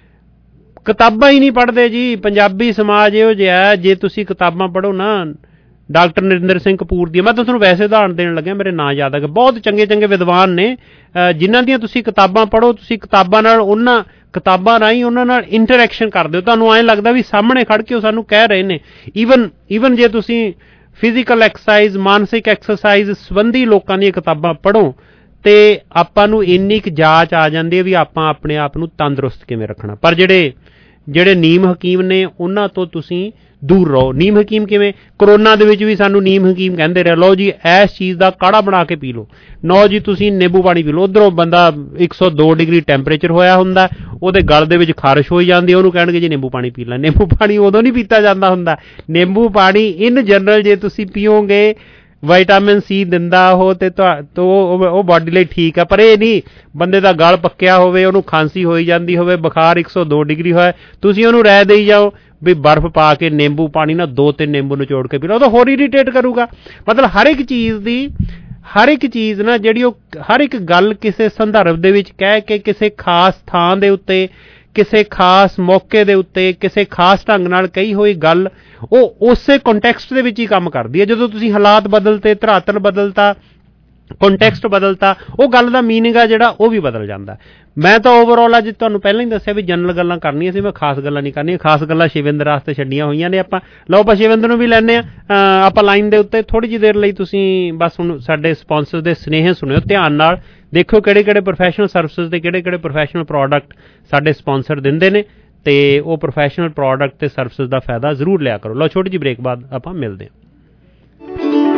ਕਿਤਾਬਾਂ ਹੀ ਨਹੀਂ ਪੜ੍ਹਦੇ ਜੀ। ਪੰਜਾਬੀ ਸਮਾਜ ਇਹੋ ਜਿਹਾ, ਜੇ ਤੁਸੀਂ ਕਿਤਾਬਾਂ ਪੜ੍ਹੋ ਨਾ, ਡਾਕਟਰ ਨਰਿੰਦਰ ਸਿੰਘ ਕਪੂਰ ਦੀ, ਮੈਂ ਤਾਂ ਤੁਹਾਨੂੰ ਵੈਸੇ ਉਦਾਹਰਨ ਦੇਣ ਲੱਗਿਆ, ਮੇਰੇ ਨਾਂ ਯਾਦ ਆ ਗਏ। ਬਹੁਤ ਚੰਗੇ ਚੰਗੇ ਵਿਦਵਾਨ ਨੇ ਜਿਨ੍ਹਾਂ ਦੀਆਂ ਤੁਸੀਂ ਕਿਤਾਬਾਂ ਪੜ੍ਹੋ। ਤੁਸੀਂ ਕਿਤਾਬਾਂ ਨਾਲ, ਉਹਨਾਂ ਕਿਤਾਬਾਂ ਰਾਹੀਂ ਉਹਨਾਂ ਨਾਲ ਇੰਟਰੈਕਸ਼ਨ ਕਰਦੇ ਹੋ, ਤੁਹਾਨੂੰ ਐਂ ਲੱਗਦਾ ਵੀ ਸਾਹਮਣੇ ਖੜ੍ਹ ਕੇ ਉਹ ਸਾਨੂੰ ਕਹਿ ਰਹੇ ਨੇ। ਈਵਨ ਈਵਨ ਜੇ ਤੁਸੀਂ ਫਿਜ਼ੀਕਲ ਐਕਸਰਸਾਈਜ਼, ਮਾਨਸਿਕ ਐਕਸਰਸਾਈਜ਼ ਸੰਬੰਧੀ ਲੋਕਾਂ ਦੀਆਂ ਕਿਤਾਬਾਂ ਪੜ੍ਹੋ ਤੇ ਆਪਾਂ ਨੂੰ ਇੰਨੀ ਕੁ ਜਾਂਚ ਆ ਜਾਂਦੀ ਹੈ ਵੀ ਆਪਾਂ ਆਪਣੇ ਆਪ ਨੂੰ ਤੰਦਰੁਸਤ ਕਿਵੇਂ ਰੱਖਣਾ। ਪਰ ਜਿਹੜੇ ਜਿਹੜੇ ਨੀਮ ਹਕੀਮ ਨੇ ਉਹਨਾਂ ਤੋਂ ਤੁਸੀਂ ਦੂਰ ਰਹੋ। ਨੀਮ ਹਕੀਮ ਕਿਵੇਂ? ਕਰੋਨਾ ਦੇ ਵਿੱਚ ਵੀ ਸਾਨੂੰ ਨੀਮ ਹਕੀਮ ਕਹਿੰਦੇ ਰਹੇ, ਲਓ ਜੀ ਇਸ ਚੀਜ਼ ਦਾ ਕਾੜਾ ਬਣਾ ਕੇ ਪੀ ਲਓ, ਲਓ ਜੀ ਤੁਸੀਂ ਨਿੰਬੂ ਪਾਣੀ ਪੀ ਲਓ। ਉੱਧਰੋਂ ਬੰਦਾ ਇੱਕ ਸੌ ਦੋ ਡਿਗਰੀ ਟੈਂਪਰੇਚਰ ਹੋਇਆ ਹੁੰਦਾ, ਉਹਦੇ ਗਲ ਦੇ ਵਿੱਚ ਖਾਰਿਸ਼ ਹੋਈ ਜਾਂਦੀ, ਉਹਨੂੰ ਕਹਿਣਗੇ ਜੀ ਨਿੰਬੂ ਪਾਣੀ ਪੀ ਲੈ। ਨਿੰਬੂ ਪਾਣੀ ਉਦੋਂ ਨਹੀਂ ਪੀਤਾ ਜਾਂਦਾ ਹੁੰਦਾ। ਨਿੰਬੂ ਪਾਣੀ ਇਨ ਜਨਰਲ ਜੇ ਤੁਸੀਂ ਪੀਓਗੇ, ਵਿਟਾਮਿਨ ਸੀ ਦਿੰਦਾ ਉਹ, ਤੇ ਉਹ ਬਾਡੀ ਲਈ ਠੀਕ ਆ। ਪਰ ਇਹ ਨਹੀਂ ਬੰਦੇ ਦਾ ਗਲ ਪੱਕਿਆ ਹੋਵੇ, ਉਹਨੂੰ ਖਾਂਸੀ ਹੋਈ ਜਾਂਦੀ ਹੋਵੇ, ਬੁਖਾਰ ਇੱਕ ਸੌ ਦੋ ਡਿਗਰੀ ਹੋਇਆ, ਤੁਸੀਂ ਉਹਨੂੰ ਰਹਿ ਦੇਈ ਜਾਓ ਵੀ ਬਰਫ਼ ਪਾ ਕੇ ਨਿੰਬੂ ਪਾਣੀ ਨਾਲ ਦੋ ਤਿੰਨ ਨਿੰਬੂ ਨਿਚੋੜ ਕੇ ਪੀ ਲਓ, ਉਹ ਤਾਂ ਹੋਰ ਇਰੀਟੇਟ ਕਰੂਗਾ। ਮਤਲਬ ਹਰ ਇੱਕ ਚੀਜ਼ ਦੀ, ਹਰ ਇੱਕ ਚੀਜ਼ ਨਾ ਜਿਹੜੀ ਉਹ ਹਰ ਇੱਕ ਗੱਲ ਕਿਸੇ ਸੰਦਰਭ ਦੇ ਵਿੱਚ ਕਹਿ ਕੇ, ਕਿਸੇ ਖਾਸ ਥਾਂ ਦੇ ਉੱਤੇ, ਕਿਸੇ ਖਾਸ ਮੌਕੇ ਦੇ ਉੱਤੇ, ਕਿਸੇ ਖਾਸ ਢੰਗ ਨਾਲ ਕਹੀ ਹੋਈ ਗੱਲ ਉਹ ਉਸੇ ਕੰਟੈਕਸਟ ਦੇ ਵਿੱਚ ਹੀ ਕੰਮ ਕਰਦੀ ਹੈ। ਜਦੋਂ ਤੁਸੀਂ ਹਾਲਾਤ ਬਦਲਤੇ, ਧਰਾਤਲ ਬਦਲਤਾ, ਕੰਟੈਕਸਟ ਬਦਲਤਾ, ਉਹ ਗੱਲ ਦਾ ਮੀਨਿੰਗ ਆ ਜਿਹੜਾ ਉਹ ਵੀ ਬਦਲ ਜਾਂਦਾ। ਮੈਂ ਤਾਂ ਓਵਰਆਲ ਅੱਜ ਤੁਹਾਨੂੰ ਪਹਿਲਾਂ ਹੀ ਦੱਸਿਆ ਵੀ ਜਨਰਲ ਗੱਲਾਂ ਕਰਨੀਆਂ ਸੀ, ਮੈਂ ਖਾਸ ਗੱਲਾਂ ਨਹੀਂ ਕਰਨੀਆਂ। ਖਾਸ ਗੱਲਾਂ ਸ਼ਿਵਿੰਦਰ ਵਾਸਤੇ ਛੱਡੀਆਂ ਹੋਈਆਂ ਨੇ ਆਪਾਂ। ਲਓ ਆਪਾਂ ਸ਼ਿਵਿੰਦਰ ਨੂੰ ਵੀ ਲੈਂਦੇ ਹਾਂ ਆਪਾਂ ਲਾਈਨ ਦੇ ਉੱਤੇ। ਥੋੜ੍ਹੀ ਜਿਹੀ ਦੇਰ ਲਈ ਤੁਸੀਂ ਬਸ ਹੁਣ ਸਾਡੇ ਸਪਾਂਸਰ ਦੇ ਸੁਨੇਹੇ ਸੁਣਿਓ ਧਿਆਨ ਨਾਲ, ਦੇਖਿਓ ਕਿਹੜੇ ਕਿਹੜੇ ਪ੍ਰੋਫੈਸ਼ਨਲ ਸਰਵਿਸਿਜ਼ ਤੇ ਕਿਹੜੇ ਕਿਹੜੇ ਪ੍ਰੋਫੈਸ਼ਨਲ ਪ੍ਰੋਡਕਟ ਸਾਡੇ ਸਪਾਂਸਰ ਦਿੰਦੇ ਨੇ, ਤੇ ਉਹ ਪ੍ਰੋਫੈਸ਼ਨਲ ਪ੍ਰੋਡਕਟ ਤੇ ਸਰਵਿਸਿਜ਼ ਦਾ ਫਾਇਦਾ ਜ਼ਰੂਰ ਲਿਆ ਕਰੋ। ਲਓ ਛੋਟੀ ਜਿਹੀ ਬ੍ਰੇਕ ਬਾਅਦ ਆਪਾਂ ਮਿਲਦੇ ਹਾਂ।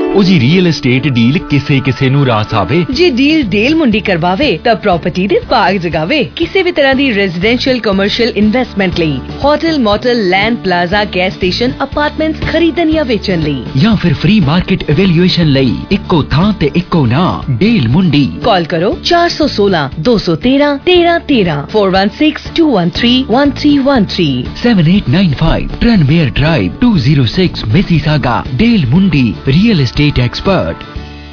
ਉਹ ਜੀ ਰੀਅਲ ਏਸਟੇਟ ਡੀਲ ਕਿਸੇ ਕਿਸੇ ਨੂੰ ਰਾਸ ਆਵੇ। ਜੇ ਡੀਲ ਡੇਲ ਮੁੰਡੀ ਕਰਵਾਵੇ ਤਾਂ ਪ੍ਰਾਪਰਟੀ ਦੇ ਬਾਗ ਜਗਾਵੇ। ਕਿਸੇ ਵੀ ਤਰ੍ਹਾਂ ਦੀ ਰੈਜ਼ੀਡੈਂਸ਼ੀਅਲ ਕਮਰਸ਼ੀਅਲ ਇਨਵੈਸਟਮੈਂਟ ਲਈ hotel motel land plaza gas station apartments ਖਰੀਦਣ ਜਾਂ ਵੇਚਣ ਲਈ ਜਾਂ ਫਿਰ ਫ੍ਰੀ ਮਾਰਕੀਟ ਇਵੈਲੂਏਸ਼ਨ ਲਈ ਇੱਕੋ ਥਾਂ ਤੇ ਇੱਕੋ ਨਾਮ ਡੇਲ ਮੁੰਡੀ। ਕਾਲ ਕਰੋ ਚਾਰ ਸੌ ਸੋਲਾਂ ਦੋ ਸੌ ਤੇਰਾਂ ਤੇਰਾਂ ਤੇਰਾਂ four one six two one three one three one three seven eight nine five Tranmere Drive two oh six Mississauga। Dale Mundi real estate expert.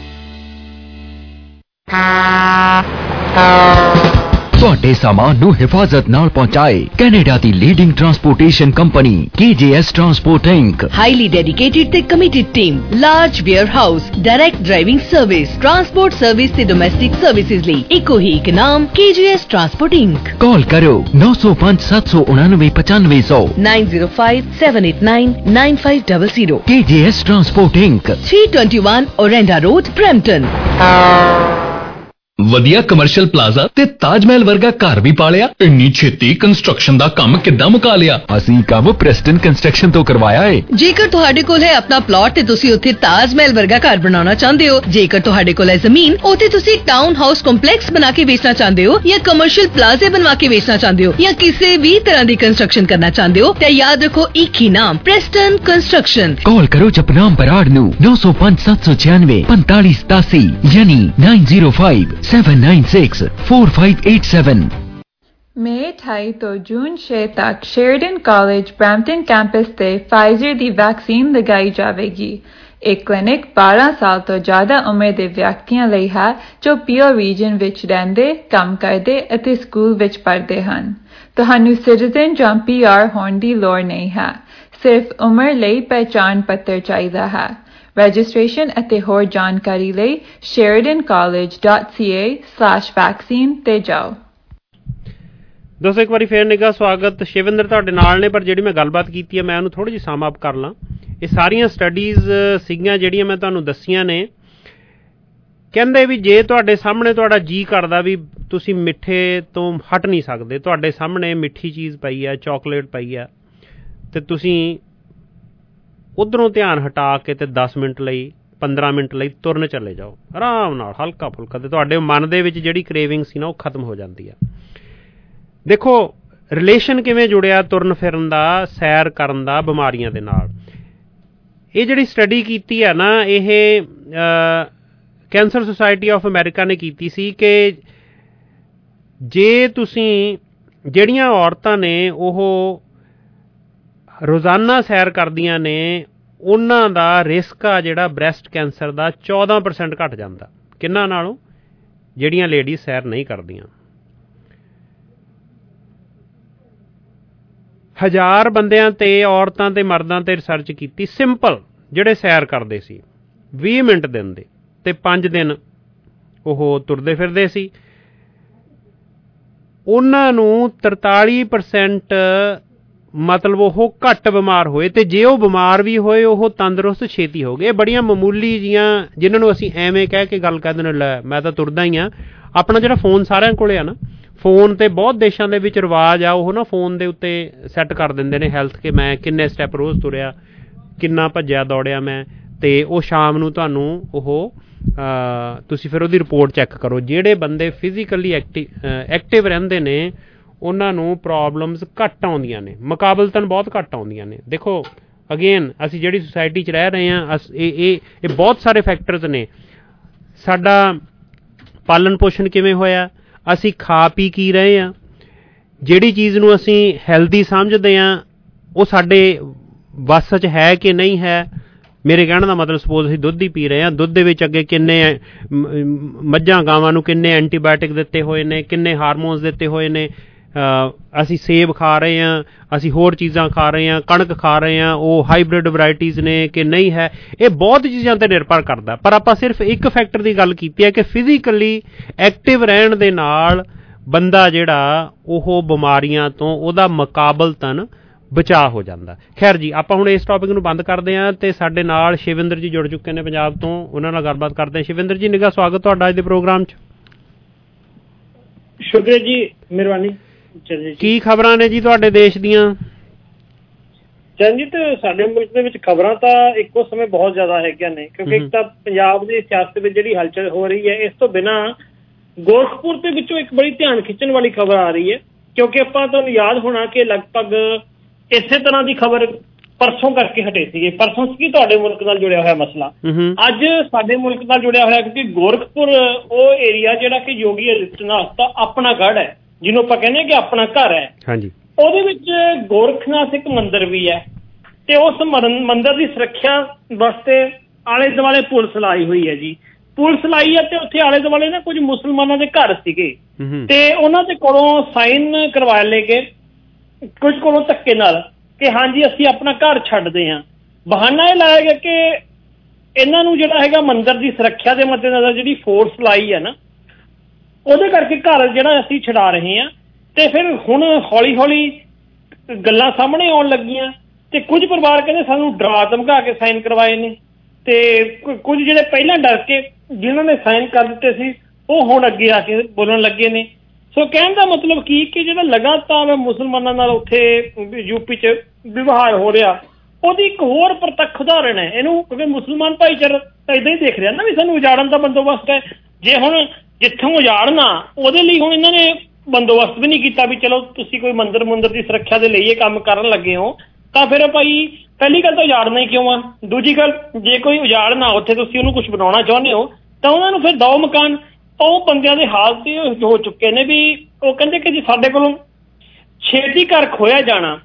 ਤੁਹਾਡੇ ਸਾਮਾਨ ਨੂੰ ਹਿਫਾਜ਼ਤ ਨਾਲ ਪਹੁੰਚਾਏ ਕੈਨੇਡਾ ਦੀ leading transportation company K J S Transport Incorporated। Highly dedicated ਤੇ committed team, large warehouse, direct driving service, transport service ਤੇ ਡੋਮੈਸਟਿਕ ਸਰਵਿਸਿਜ਼ ਲਈ ਇੱਕੋ ਹੀ ਇੱਕ ਨਾਮ K J S Transport Incorporated। ਕਾਲ ਕਰੋ ਨੌ ਸੌ ਪੰਜ ਸੱਤ ਸੌ ਉਣਾਨਵੇਂ ਪਚਾਨਵੇਂ ਸੌ nine zero five seven eight nine nine five zero zero। K J S Transport Incorporated three twenty-one Orenda Road, Brampton। ਵਧੀਆ ਕਮਰਸ਼ੀਅਲ ਪਲਾਜ਼ਾ ਤੇ ਤਾਜ ਮਹਿਲ ਵਰਗਾ ਘਰ ਵੀ ਪਾਲਿਆ। ਇੰਨੀ ਛੇਤੀ ਕੰਸਟਰਕਸ਼ਨ ਦਾ ਕੰਮ ਕਿੱਦਾਂ ਮੁਕਾ ਲਿਆ? ਅਸੀਂ ਕੰਮ ਪ੍ਰੈਸਟਨ ਕੰਸਟਰਕਸ਼ਨ ਤੋਂ ਕਰਵਾਇਆ ਏ। ਜੇਕਰ ਤੁਹਾਡੇ ਕੋਲ ਹੈ ਆਪਣਾ ਪਲਾਟ ਤੇ ਤੁਸੀਂ ਉੱਥੇ ਤਾਜ ਮਹਿਲ ਵਰਗਾ ਘਰ ਬਣਾਉਣਾ ਚਾਹੁੰਦੇ ਹੋ, ਜੇਕਰ ਤੁਹਾਡੇ ਕੋਲ ਹੈ ਜ਼ਮੀਨ ਉੱਥੇ ਤੁਸੀਂ ਟਾਊਨ ਹਾਊਸ ਕੰਪਲੈਕਸ ਬਣਾ ਕੇ ਵੇਚਣਾ ਚਾਹੁੰਦੇ ਹੋ ਜਾਂ ਕਮਰਸ਼ੀਅਲ ਪਲਾਜ਼ੇ ਬਣਵਾ ਕੇ ਵੇਚਣਾ ਚਾਹੁੰਦੇ ਹੋ ਜਾਂ ਕਿਸੇ ਵੀ ਤਰ੍ਹਾਂ ਦੀ ਕੰਸਟਰਕਸ਼ਨ ਕਰਨਾ ਚਾਹੁੰਦੇ ਹੋ ਤਾਂ ਯਾਦ ਰੱਖੋ ਇੱਕ ਹੀ ਨਾਮ ਪ੍ਰੈਸਟਨ ਕੰਸਟਰਕਸ਼ਨ। ਕਾਲ ਕਰੋ ਜਪਨਾਮ ਬਰਾੜ ਨੂੰ ਨੌ ਸੌ ਪੰਜ ਸੱਤ ਸੌ ਛਿਆਨਵੇਂ ਪੰਤਾਲੀ ਸਤਾਸੀ ਯਾਨੀ nine zero five seven nine six four five eight seven। ਮਈ ਅਠਾਈ ਤੋਂ ਜੂਨ ਛੇ ਤੱਕ ਸ਼ੇਰਡਨ ਕਾਲਜ ਬ੍ਰੈਂਪਟਨ ਕੈਂਪਸ ਤੇ ਫਾਈਜ਼ਰ ਦੀ ਵੈਕਸੀਨ ਲਗਾਈ ਜਾਵੇਗੀ। ਇਹ ਕਲੀਨਿਕ ਬਾਰਾਂ ਸਾਲ ਤੋਂ ਜ਼ਿਆਦਾ ਉਮਰ ਦੇ ਵਿਅਕਤੀਆਂ ਲਈ ਹੈ ਜੋ ਪੀਓ ਰੀਜਨ ਵਿੱਚ ਰਹਿੰਦੇ, ਕੰਮ ਕਰਦੇ ਅਤੇ ਸਕੂਲ ਵਿੱਚ ਪੜ੍ਹਦੇ ਹਨ। ਤੁਹਾਨੂੰ ਸਿਟੀਜ਼ਨ ਜਾਂ ਪੀ ਆਰ ਹੋਣ ਦੀ ਲੋੜ ਨਹੀਂ ਹੈ, ਸਿਰਫ ਉਮਰ ਲਈ ਪਹਿਚਾਣ ਪੱਤਰ ਚਾਹੀਦਾ ਹੈ। ਰਜਿਸਟ੍ਰੇਸ਼ਨ ਅਤੇ ਹੋਰ ਜਾਣਕਾਰੀ ਲਈ sheridan college dot c a slash vaccine ਤੇ ਜਾਓ। ਦੋਸਤੋ ਇੱਕ ਵਾਰੀ ਫੇਰ ਨਿੱਘਾ ਸਵਾਗਤ। ਸ਼ਿਵਿੰਦਰ ਤੁਹਾਡੇ ਨਾਲ ਨੇ, ਪਰ ਜਿਹੜੀ ਮੈਂ ਗੱਲਬਾਤ ਕੀਤੀ ਹੈ ਮੈਂ ਉਹਨੂੰ ਥੋੜ੍ਹੀ ਜਿਹੀ ਸਮ ਅਪ ਕਰ ਲਾਂ। ਇਹ ਸਾਰੀਆਂ ਸਟੱਡੀਜ਼ ਸੀਗੀਆਂ ਜਿਹੜੀਆਂ ਮੈਂ ਤੁਹਾਨੂੰ ਦੱਸੀਆਂ ਨੇ। ਕਹਿੰਦੇ ਵੀ ਜੇ ਤੁਹਾਡੇ ਸਾਹਮਣੇ ਤੁਹਾਡਾ ਜੀਅ ਕਰਦਾ ਵੀ ਤੁਸੀਂ ਮਿੱਠੇ ਤੋਂ ਹਟ ਨਹੀਂ ਸਕਦੇ, ਤੁਹਾਡੇ ਸਾਹਮਣੇ ਮਿੱਠੀ ਚੀਜ਼ ਪਈ ਆ, ਚਾਕਲੇਟ ਪਈ ਆ, ਤੇ ਤੁਸੀਂ ਉੱਧਰੋਂ ਧਿਆਨ ਹਟਾ ਕੇ ਤੇ ਦਸ ਮਿੰਟ ਲਈ ਪੰਦਰਾਂ ਮਿੰਟ ਲਈ ਤੁਰਨ ਚਲੇ ਜਾਓ ਆਰਾਮ ਨਾਲ, ਹਲਕਾ ਫੁਲਕਾ, ਤੇ ਤੁਹਾਡੇ ਮਨ ਦੇ ਵਿੱਚ ਜਿਹੜੀ ਕ੍ਰੇਵਿੰਗ ਸੀ ਨਾ ਉਹ ਖਤਮ ਹੋ ਜਾਂਦੀ ਆ। ਦੇਖੋ ਰਿਲੇਸ਼ਨ ਕਿਵੇਂ ਜੁੜਿਆ ਤੁਰਨ ਫਿਰਨ ਦਾ, ਸੈਰ ਕਰਨ ਦਾ ਬਿਮਾਰੀਆਂ ਦੇ ਨਾਲ। ਇਹ ਜਿਹੜੀ ਸਟੱਡੀ ਕੀਤੀ ਹੈ ਨਾ, ਇਹ ਕੈਂਸਰ ਸੁਸਾਇਟੀ ਆਫ ਅਮਰੀਕਾ ਨੇ ਕੀਤੀ ਸੀ ਕਿ ਜੇ ਤੁਸੀਂ ਜਿਹੜੀਆਂ ਔਰਤਾਂ ਨੇ ਉਹ ਰੋਜ਼ਾਨਾ ਸੈਰ ਕਰਦੀਆਂ ਨੇ ਉਹਨਾਂ ਦਾ ਰਿਸਕ ਆ ਜਿਹੜਾ ਬ੍ਰੈਸਟ ਕੈਂਸਰ ਦਾ ਚੌਦਾਂ ਪਰਸੈਂਟ ਘੱਟ ਜਾਂਦਾ। ਕਿੰਨਾ ਨਾਲੋਂ? ਜਿਹੜੀਆਂ ਲੇਡੀਜ਼ ਸੈਰ ਨਹੀਂ ਕਰਦੀਆਂ। ਹਜ਼ਾਰ ਬੰਦਿਆਂ ਤੇ ਔਰਤਾਂ ਤੇ ਮਰਦਾਂ ਤੇ ਰਿਸਰਚ ਕੀਤੀ, ਸਿੰਪਲ ਜਿਹੜੇ ਸੈਰ ਕਰਦੇ ਸੀ ਵੀਹ ਮਿੰਟ ਦਿਨ ਦੇ ਤੇ ਪੰਜ ਦਿਨ ਉਹ ਤੁਰਦੇ ਫਿਰਦੇ ਸੀ, ਉਹਨਾਂ ਨੂੰ ਤਰਤਾਲੀ ਪਰਸੈਂਟ ਮਤਲਬ ਉਹ ਘੱਟ ਬਿਮਾਰ ਹੋਏ, ਤੇ ਜੇ ਉਹ ਬਿਮਾਰ ਵੀ ਹੋਏ ਉਹ ਤੰਦਰੁਸਤ ਛੇਤੀ ਹੋ ਗਏ। ਬੜੀਆਂ ਮਾਮੂਲੀ ਜੀਆਂ ਜਿਨ੍ਹਾਂ ਨੂੰ ਅਸੀਂ ਐਵੇਂ ਕਹਿ ਕੇ ਗੱਲ ਕਰ ਦਿੰਦੇ ਲੈ ਮੈਂ ਤਾਂ ਤੁਰਦਾ ਹੀ ਹਾਂ। ਆਪਣਾ ਜਿਹੜਾ ਫੋਨ ਸਾਰਿਆਂ ਕੋਲੇ ਆ ਨਾ, ਫੋਨ ਤੇ ਬਹੁਤ ਦੇਸ਼ਾਂ ਦੇ ਵਿੱਚ ਰਿਵਾਜ ਆ, ਉਹ ਨਾ ਫੋਨ ਦੇ ਉੱਤੇ ਸੈੱਟ ਕਰ ਦਿੰਦੇ ਨੇ ਹੈਲਥ, ਕਿ ਮੈਂ ਕਿੰਨੇ ਸਟੈਪ ਰੋਜ਼ ਤੁਰਿਆ, ਕਿੰਨਾ ਭੱਜਿਆ ਦੌੜਿਆ ਮੈਂ, ਤੇ ਉਹ ਸ਼ਾਮ ਨੂੰ ਤੁਹਾਨੂੰ ਉਹ ਤੁਸੀਂ ਫਿਰ ਉਹਦੀ ਰਿਪੋਰਟ ਚੈੱਕ ਕਰੋ। ਜਿਹੜੇ ਬੰਦੇ ਫਿਜ਼ੀਕਲੀ ਐਕਟਿਵ ਐਕਟਿਵ ਰਹਿੰਦੇ ਨੇ ਉਹਨਾਂ ਨੂੰ ਪ੍ਰੋਬਲਮਸ ਘੱਟ ਆਉਂਦੀਆਂ ਨੇ, ਮੁਕਾਬਲਤਨ ਬਹੁਤ ਘੱਟ ਆਉਂਦੀਆਂ ਨੇ। ਦੇਖੋ ਅਗੇਨ ਅਸੀਂ ਜਿਹੜੀ ਸੁਸਾਇਟੀ 'ਚ ਰਹਿ ਰਹੇ ਹਾਂ, ਇਹ ਇਹ ਇਹ ਬਹੁਤ ਸਾਰੇ ਫੈਕਟਰਸ ਨੇ। ਸਾਡਾ ਪਾਲਣ ਪੋਸ਼ਣ ਕਿਵੇਂ ਹੋਇਆ, ਅਸੀਂ ਖਾ ਪੀ ਕੀ ਰਹੇ ਹਾਂ, ਜਿਹੜੀ ਚੀਜ਼ ਨੂੰ ਅਸੀਂ ਹੈਲਦੀ ਸਮਝਦੇ ਹਾਂ ਉਹ ਸਾਡੇ ਵੱਸ 'ਚ ਹੈ ਕਿ ਨਹੀਂ ਹੈ। ਮੇਰੇ ਕਹਿਣ ਦਾ ਮਤਲਬ ਸਪੋਜ਼ ਅਸੀਂ ਦੁੱਧ ਹੀ ਪੀ ਰਹੇ ਹਾਂ, ਦੁੱਧ ਦੇ ਵਿੱਚ ਅੱਗੇ ਕਿੰਨੇ ਮੱਝਾਂ ਗਾਵਾਂ ਨੂੰ ਕਿੰਨੇ ਐਂਟੀਬਾਇਓਟਿਕ ਦਿੱਤੇ ਹੋਏ ਨੇ, ਕਿੰਨੇ ਹਾਰਮੋਨਸ ਦਿੱਤੇ ਹੋਏ ਨੇ। ਅਸੀਂ ਸੇਬ ਖਾ ਰਹੇ ਹਾਂ, ਅਸੀਂ ਹੋਰ ਚੀਜ਼ਾਂ ਖਾ ਰਹੇ ਹਾਂ, ਕਣਕ ਖਾ ਰਹੇ ਹਾਂ, ਉਹ ਹਾਈਬ੍ਰਿਡ ਵਰਾਇਟੀਜ਼ ਨੇ ਕਿ ਨਹੀਂ ਹੈ। ਇਹ ਬਹੁਤ ਚੀਜ਼ਾਂ 'ਤੇ ਨਿਰਭਰ ਕਰਦਾ, ਪਰ ਆਪਾਂ ਸਿਰਫ ਇੱਕ ਫੈਕਟਰ ਦੀ ਗੱਲ ਕੀਤੀ ਹੈ ਕਿ ਫਿਜ਼ੀਕਲੀ ਐਕਟਿਵ ਰਹਿਣ ਦੇ ਨਾਲ ਬੰਦਾ ਜਿਹੜਾ ਉਹ ਬਿਮਾਰੀਆਂ ਤੋਂ ਉਹਦਾ ਮੁਕਾਬਲਤਨ ਬਚਾਅ ਹੋ ਜਾਂਦਾ। ਖੈਰ ਜੀ, ਆਪਾਂ ਹੁਣ ਇਸ ਟੌਪਿਕ ਨੂੰ ਬੰਦ ਕਰਦੇ ਹਾਂ ਤੇ ਸਾਡੇ ਨਾਲ ਸ਼ਿਵਿੰਦਰ ਜੀ ਜੁੜ ਚੁੱਕੇ ਨੇ ਪੰਜਾਬ ਤੋਂ, ਉਹਨਾਂ ਨਾਲ ਗੱਲਬਾਤ ਕਰਦੇ ਹਾਂ। ਸ਼ਿਵਿੰਦਰ ਜੀ, ਨਿੱਘਾ ਸਵਾਗਤ ਤੁਹਾਡਾ ਅੱਜ ਦੇ ਪ੍ਰੋਗਰਾਮ 'ਚ। ਸ਼ੁਕਰੀਆ ਜੀ, ਮਿਹਰਬਾਨੀ। ਕੀ ਖਬਰਾਂ ਨੇ ਜੀ ਤੁਹਾਡੇ ਦੇਸ਼ ਦੀਆਂ? ਚਰਨਜੀਤ, ਸਾਡੇ ਮੁਲਕ ਦੇ ਵਿੱਚ ਖਬਰਾਂ ਤਾਂ ਇੱਕੋ ਸਮੇਂ ਬਹੁਤ ਜ਼ਿਆਦਾ ਹੈਗੀਆਂ ਨੇ, ਕਿਉਂਕਿ ਇੱਕ ਤਾਂ ਪੰਜਾਬ ਦੀ ਸਿਆਸਤ ਵਿੱਚ ਜਿਹੜੀ ਹਲਚਲ ਹੋ ਰਹੀ ਹੈ, ਇਸ ਤੋਂ ਬਿਨਾਂ ਗੋਰਖਪੁਰ ਦੇ ਵਿੱਚੋਂ ਇੱਕ ਬੜੀ ਧਿਆਨ ਖਿੱਚਣ ਵਾਲੀ ਖਬਰ ਆ ਰਹੀ ਹੈ, ਕਿਉਂਕਿ ਆਪਾਂ ਤੁਹਾਨੂੰ ਯਾਦ ਹੋਣਾ ਕਿ ਲਗਭਗ ਇਸੇ ਤਰ੍ਹਾਂ ਦੀ ਖਬਰ ਪਰਸੋਂ ਕਰਕੇ ਹਟੇ ਸੀਗੇ। ਪਰਸੋਂ ਸੀ ਤੁਹਾਡੇ ਮੁਲਕ ਨਾਲ ਜੁੜਿਆ ਹੋਇਆ ਮਸਲਾ, ਅੱਜ ਸਾਡੇ ਮੁਲਕ ਨਾਲ ਜੁੜਿਆ ਹੋਇਆ, ਕਿਉਂਕਿ ਗੋਰਖਪੁਰ ਉਹ ਏਰੀਆ ਜਿਹੜਾ ਕਿ ਯੋਗੀ ਆਦਿੱਤਿਆਨਾਥ ਦਾ ਆਪਣਾ ਗੜ੍ਹ ਹੈ, ਜਿਹਨੂੰ ਆਪਾਂ ਕਹਿੰਦੇ ਕਿ ਆਪਣਾ ਘਰ ਹੈ। ਹਾਂਜੀ, ਉਹਦੇ ਵਿੱਚ ਗੋਰਖਨਾਥ ਇੱਕ ਮੰਦਿਰ ਵੀ ਹੈ, ਤੇ ਉਸ ਮੰਦਿਰ ਦੀ ਸੁਰੱਖਿਆ ਵਾਸਤੇ ਆਲੇ ਦੁਆਲੇ ਪੁਲਿਸ ਲਾਈ ਹੋਈ ਹੈ ਜੀ। ਪੁਲਿਸ ਲਾਈ ਹੈ ਤੇ ਉੱਥੇ ਆਲੇ ਦੁਆਲੇ ਨਾ ਕੁਝ ਮੁਸਲਮਾਨਾਂ ਦੇ ਘਰ ਸੀਗੇ, ਤੇ ਉਹਨਾਂ ਦੇ ਕੋਲੋਂ ਸਾਈਨ ਕਰਵਾ ਲਏ ਗਏ ਕੁਝ ਕੋਲੋਂ ਧੱਕੇ ਨਾਲ ਕਿ ਹਾਂਜੀ ਅਸੀਂ ਆਪਣਾ ਘਰ ਛੱਡਦੇ ਹਾਂ। ਬਹਾਨਾ ਇਹ ਲਾਇਆ ਗਿਆ ਕਿ ਇਹਨਾਂ ਨੂੰ ਜਿਹੜਾ ਹੈਗਾ ਮੰਦਿਰ ਦੀ ਸੁਰੱਖਿਆ ਦੇ ਮੱਦੇਨਜ਼ਰ ਜਿਹੜੀ ਫੋਰਸ ਲਾਈ ਹੈ ਨਾ, ਉਹਦੇ ਕਰਕੇ ਘਰ ਜਿਹੜਾ ਅਸੀਂ ਛਡਾ ਰਹੇ ਹਾਂ। ਤੇ ਫਿਰ ਹੁਣ ਹੌਲੀ ਹੌਲੀ ਗੱਲਾਂ ਸਾਹਮਣੇ ਆਉਣ ਲੱਗੀਆਂ, ਤੇ ਕੁਝ ਪਰਿਵਾਰ ਕਹਿੰਦੇ ਸਾਨੂੰ ਡਰਾ ਧਮਕਾ ਕੇ ਸਾਈਨ ਕਰਵਾਏ ਨੇ, ਤੇ ਕੁਝ ਜਿਹੜੇ ਪਹਿਲਾਂ ਡਰ ਕੇ ਜਿਨ੍ਹਾਂ ਨੇ ਸਾਈਨ ਕਰ ਦਿੱਤੇ ਸੀ ਉਹ ਹੁਣ ਅੱਗੇ ਆ ਕੇ ਬੋਲਣ ਲੱਗੇ ਨੇ। ਸੋ ਕਹਿਣ ਦਾ ਮਤਲਬ ਕੀ ਕਿ ਜਿਹੜਾ ਲਗਾਤਾਰ ਮੁਸਲਮਾਨਾਂ ਨਾਲ ਉੱਥੇ ਯੂਪੀ 'ਚ ਵਿਵਹਾਰ ਹੋ ਰਿਹਾ, ਉਹਦੀ ਇੱਕ ਹੋਰ ਪ੍ਰਤੱਖ ਉਦਾਹਰਣ ਹੈ ਇਹਨੂੰ, ਕਿਉਂਕਿ ਮੁਸਲਮਾਨ ਭਾਈਚਾਰਾ ਤਾਂ ਇੱਦਾਂ ਹੀ ਦੇਖ ਰਿਹਾ ਨਾ ਵੀ ਸਾਨੂੰ ਉਜਾੜਨ ਦਾ ਬੰਦੋਬਸਤ ਹੈ। ਜੇ ਹੁਣ ਜਿੱਥੋਂ ਉਜਾੜਨਾ ਉਹਦੇ ਲਈ ਹੁਣ ਇਹਨਾਂ ਨੇ ਬੰਦੋਬਸਤ ਵੀ ਨਹੀਂ ਕੀਤਾ ਵੀ ਚਲੋ ਤੁਸੀਂ ਕੋਈ ਮੰਦਿਰ ਮੰਦਿਰ ਦੀ ਸੁਰੱਖਿਆ ਦੇ ਲਈ ਇਹ ਕੰਮ ਕਰਨ ਲੱਗੇ ਹੋ, ਤਾਂ ਫਿਰ ਭਾਈ ਪਹਿਲੀ ਗੱਲ ਤਾਂ ਉਜਾੜਨਾ ਹੀ ਕਿਉਂ ਆ। ਦੂਜੀ ਗੱਲ, ਜੇ ਕੋਈ ਉਜਾੜਨਾ ਉੱਥੇ ਤੁਸੀਂ ਉਹਨੂੰ ਕੁਛ ਬਣਾਉਣਾ ਚਾਹੁੰਦੇ ਹੋ ਤਾਂ ਉਹਨਾਂ ਨੂੰ ਫਿਰ ਦੋ ਮਕਾਨ। ਉਹ ਬੰਦਿਆਂ ਦੇ ਹਾਲਤ ਹੋ ਚੁੱਕੇ ਨੇ ਵੀ ਉਹ ਕਹਿੰਦੇ ਕਿ ਜੇ ਸਾਡੇ ਕੋਲੋਂ ਛੇਤੀ ਘਰ ਖੋਇਆ ਜਾਣਾ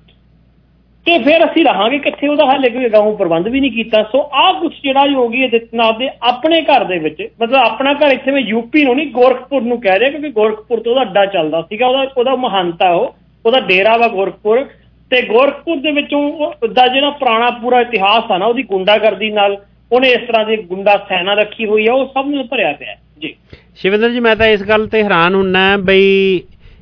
ਤੇ ਫਿਰ ਅਸੀਂ ਰਹਾਂਗੇ ਕਿੱਥੇ, ਉਹਦਾ ਹਾਲੇ ਕੋਈ ਅਗਾਊਂ ਪ੍ਰਬੰਧ ਵੀ ਨਹੀਂ ਕੀਤਾ। ਸੋ ਆਹ ਕੁਛ ਜਿਹੜਾ ਯੋਗੀ ਆਦਿੱਤਿਆਨਾਥ ਦੇ ਆਪਣੇ ਘਰ ਦੇ ਵਿੱਚ, ਮਤਲਬ ਆਪਣਾ ਘਰ ਇੱਥੇ ਮੈਂ ਯੂਪੀ ਨੂੰ ਨਹੀਂ ਗੋਰਖਪੁਰ ਨੂੰ ਕਹਿ ਰਿਹਾ, ਕਿਉਂਕਿ ਗੋਰਖਪੁਰ ਤੋਂ ਉਹਦਾ ਅੱਡਾ ਚੱਲਦਾ ਸੀਗਾ, ਉਹਦਾ ਉਹਦਾ ਮਹੰਤ ਆ, ਉਹ ਉਹਦਾ ਡੇਰਾ ਵਾ ਗੋਰਖਪੁਰ। ਤੇ ਗੋਰਖਪੁਰ ਦੇ ਵਿੱਚੋਂ ਦਾ ਜਿਹੜਾ ਪੁਰਾਣਾ ਪੂਰਾ ਇਤਿਹਾਸ ਆ ਨਾ, ਉਹਦੀ ਗੁੰਡਾਗਰਦੀ ਨਾਲ ਉਹਨੇ ਇਸ ਤਰ੍ਹਾਂ ਦੀ ਗੁੰਡਾ ਸੈਨਾ ਰੱਖੀ ਹੋਈ ਆ, ਉਹ ਸਭ ਨੂੰ ਭਰਿਆ ਪਿਆ ਜੀ। ਸ਼ਿਵਿੰਦਰ ਜੀ, ਮੈਂ ਤਾਂ ਇਸ ਗੱਲ ਤੇ ਹੈਰਾਨ ਹੁੰਨਾ ਬਈ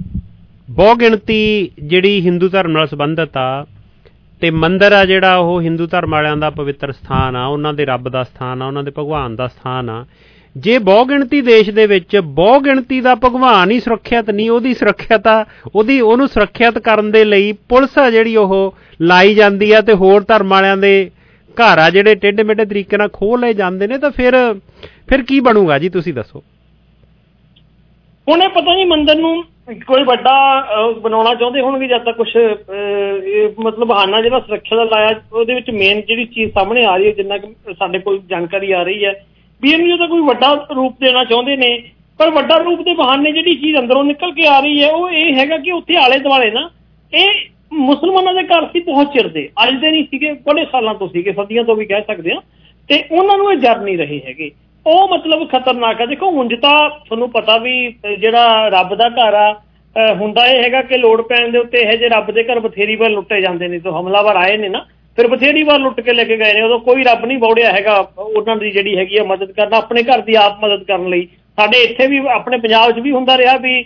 ਬਹੁ ਗਿਣਤੀ ਜਿਹੜੀ ਹਿੰਦੂ ਧਰਮ ਨਾਲ ਸੰਬੰਧਿਤ ਆ, ਤੇ ਮੰਦਿਰ ਆ ਜਿਹੜਾ ਉਹ ਹਿੰਦੂ ਧਰਮ ਵਾਲਿਆਂ ਦਾ ਪਵਿੱਤਰ ਸਥਾਨ ਆ, ਉਹਨਾਂ ਦੇ ਰੱਬ ਦਾ ਸਥਾਨ ਆ, ਉਹਨਾਂ ਦੇ ਭਗਵਾਨ ਦਾ ਸਥਾਨ ਆ। ਜੇ ਬਹੁ ਗਿਣਤੀ ਦੇਸ਼ ਦੇ ਵਿੱਚ ਬਹੁ ਗਿਣਤੀ ਦਾ ਭਗਵਾਨ ਹੀ ਸੁਰੱਖਿਅਤ ਨਹੀਂ, ਉਹਦੀ ਸੁਰੱਖਿਅਤ ਆ, ਉਹਦੀ ਉਹਨੂੰ ਸੁਰੱਖਿਅਤ ਕਰਨ ਦੇ ਲਈ ਪੁਲਿਸ ਆ ਜਿਹੜੀ ਉਹ ਲਾਈ ਜਾਂਦੀ ਆ, ਤੇ ਹੋਰ ਧਰਮ ਵਾਲਿਆਂ ਦੇ ਘਰ ਆ ਜਿਹੜੇ ਟੇਢੇ ਮੇਢੇ ਤਰੀਕੇ ਨਾਲ ਖੋਹ ਲਏ ਜਾਂਦੇ ਨੇ, ਤਾਂ ਫਿਰ ਫਿਰ ਕੀ ਬਣੂਗਾ ਜੀ, ਤੁਸੀਂ ਦੱਸੋ। ਹੁਣ ਇਹ ਪਤਾ ਨਹੀਂ ਮੰਦਿਰ ਨੂੰ ਕੋਈ ਵੱਡਾ ਬਣਾਉਣਾ ਚਾਹੁੰਦੇ ਹੋਣਗੇ ਜਦ ਤੱਕ ਕੁਛ ਮਤਲਬ ਬਹਾਨਾ ਜਿਹੜਾ ਸੁਰੱਖਿਆ ਦਾ ਲਾਇਆ, ਉਹਦੇ ਵਿੱਚ ਮੇਨ ਜਿਹੜੀ ਚੀਜ਼ ਸਾਹਮਣੇ ਆ ਰਹੀ ਹੈ, ਜਿੰਨਾ ਕਿ ਸਾਡੇ ਕੋਲ ਜਾਣਕਾਰੀ ਆ ਰਹੀ ਹੈ ਵੀ ਇਹਨੂੰ ਜਦੋਂ ਕੋਈ ਵੱਡਾ ਰੂਪ ਦੇਣਾ ਚਾਹੁੰਦੇ ਨੇ, ਪਰ ਵੱਡਾ ਰੂਪ ਦੇ ਬਹਾਨੇ ਜਿਹੜੀ ਚੀਜ਼ ਅੰਦਰੋਂ ਨਿਕਲ ਕੇ ਆ ਰਹੀ ਹੈ ਉਹ ਇਹ ਹੈਗਾ ਕਿ ਉੱਥੇ ਆਲੇ ਦੁਆਲੇ ਨਾ ਇਹ ਮੁਸਲਮਾਨਾਂ ਦੇ ਘਰ ਸੀ ਬਹੁਤ ਚਿਰ ਦੇ, ਅੱਜ ਦੇ ਨਹੀਂ ਸੀਗੇ, ਬੜੇ ਸਾਲਾਂ ਤੋਂ ਸੀਗੇ, ਸਦੀਆਂ ਤੋਂ ਵੀ ਕਹਿ ਸਕਦੇ ਹਾਂ, ਤੇ ਉਹਨਾਂ ਨੂੰ ਇਹ ਜਰ ਨਹੀਂ ਰਹੇ ਹੈਗੇ। ਉਹ ਮਤਲਬ ਖਤਰਨਾਕ ਹੈ। ਦੇਖੋ ਉਂਝ ਤਾਂ ਤੁਹਾਨੂੰ ਪਤਾ ਵੀ ਜਿਹੜਾ ਰੱਬ ਦਾ ਘਰ ਆ, ਹੁੰਦਾ ਇਹ ਹੈਗਾ ਕਿ ਲੋੜ ਪੈਣ ਦੇ ਉੱਤੇ ਇਹੋ ਜਿਹੇ ਰੱਬ ਦੇ ਘਰ ਬਥੇਰੀ ਵਾਰ ਲੁੱਟੇ ਜਾਂਦੇ ਨੇ, ਤੋਂ ਹਮਲਾਵਰ ਆਏ ਨੇ ਨਾ, ਫਿਰ ਬਥੇਰੀ ਵਾਰ ਲੁੱਟ ਕੇ ਲੈ ਕੇ ਗਏ ਨੇ, ਉਦੋਂ ਕੋਈ ਰੱਬ ਨਹੀਂ ਬੌੜਿਆ ਹੈਗਾ ਉਹਨਾਂ ਦੀ ਜਿਹੜੀ ਹੈਗੀ ਆ ਮਦਦ ਕਰਨਾ, ਆਪਣੇ ਘਰ ਦੀ ਆਪ ਮਦਦ ਕਰਨ ਲਈ। ਸਾਡੇ ਇੱਥੇ ਵੀ ਆਪਣੇ ਪੰਜਾਬ 'ਚ ਵੀ ਹੁੰਦਾ ਰਿਹਾ ਵੀ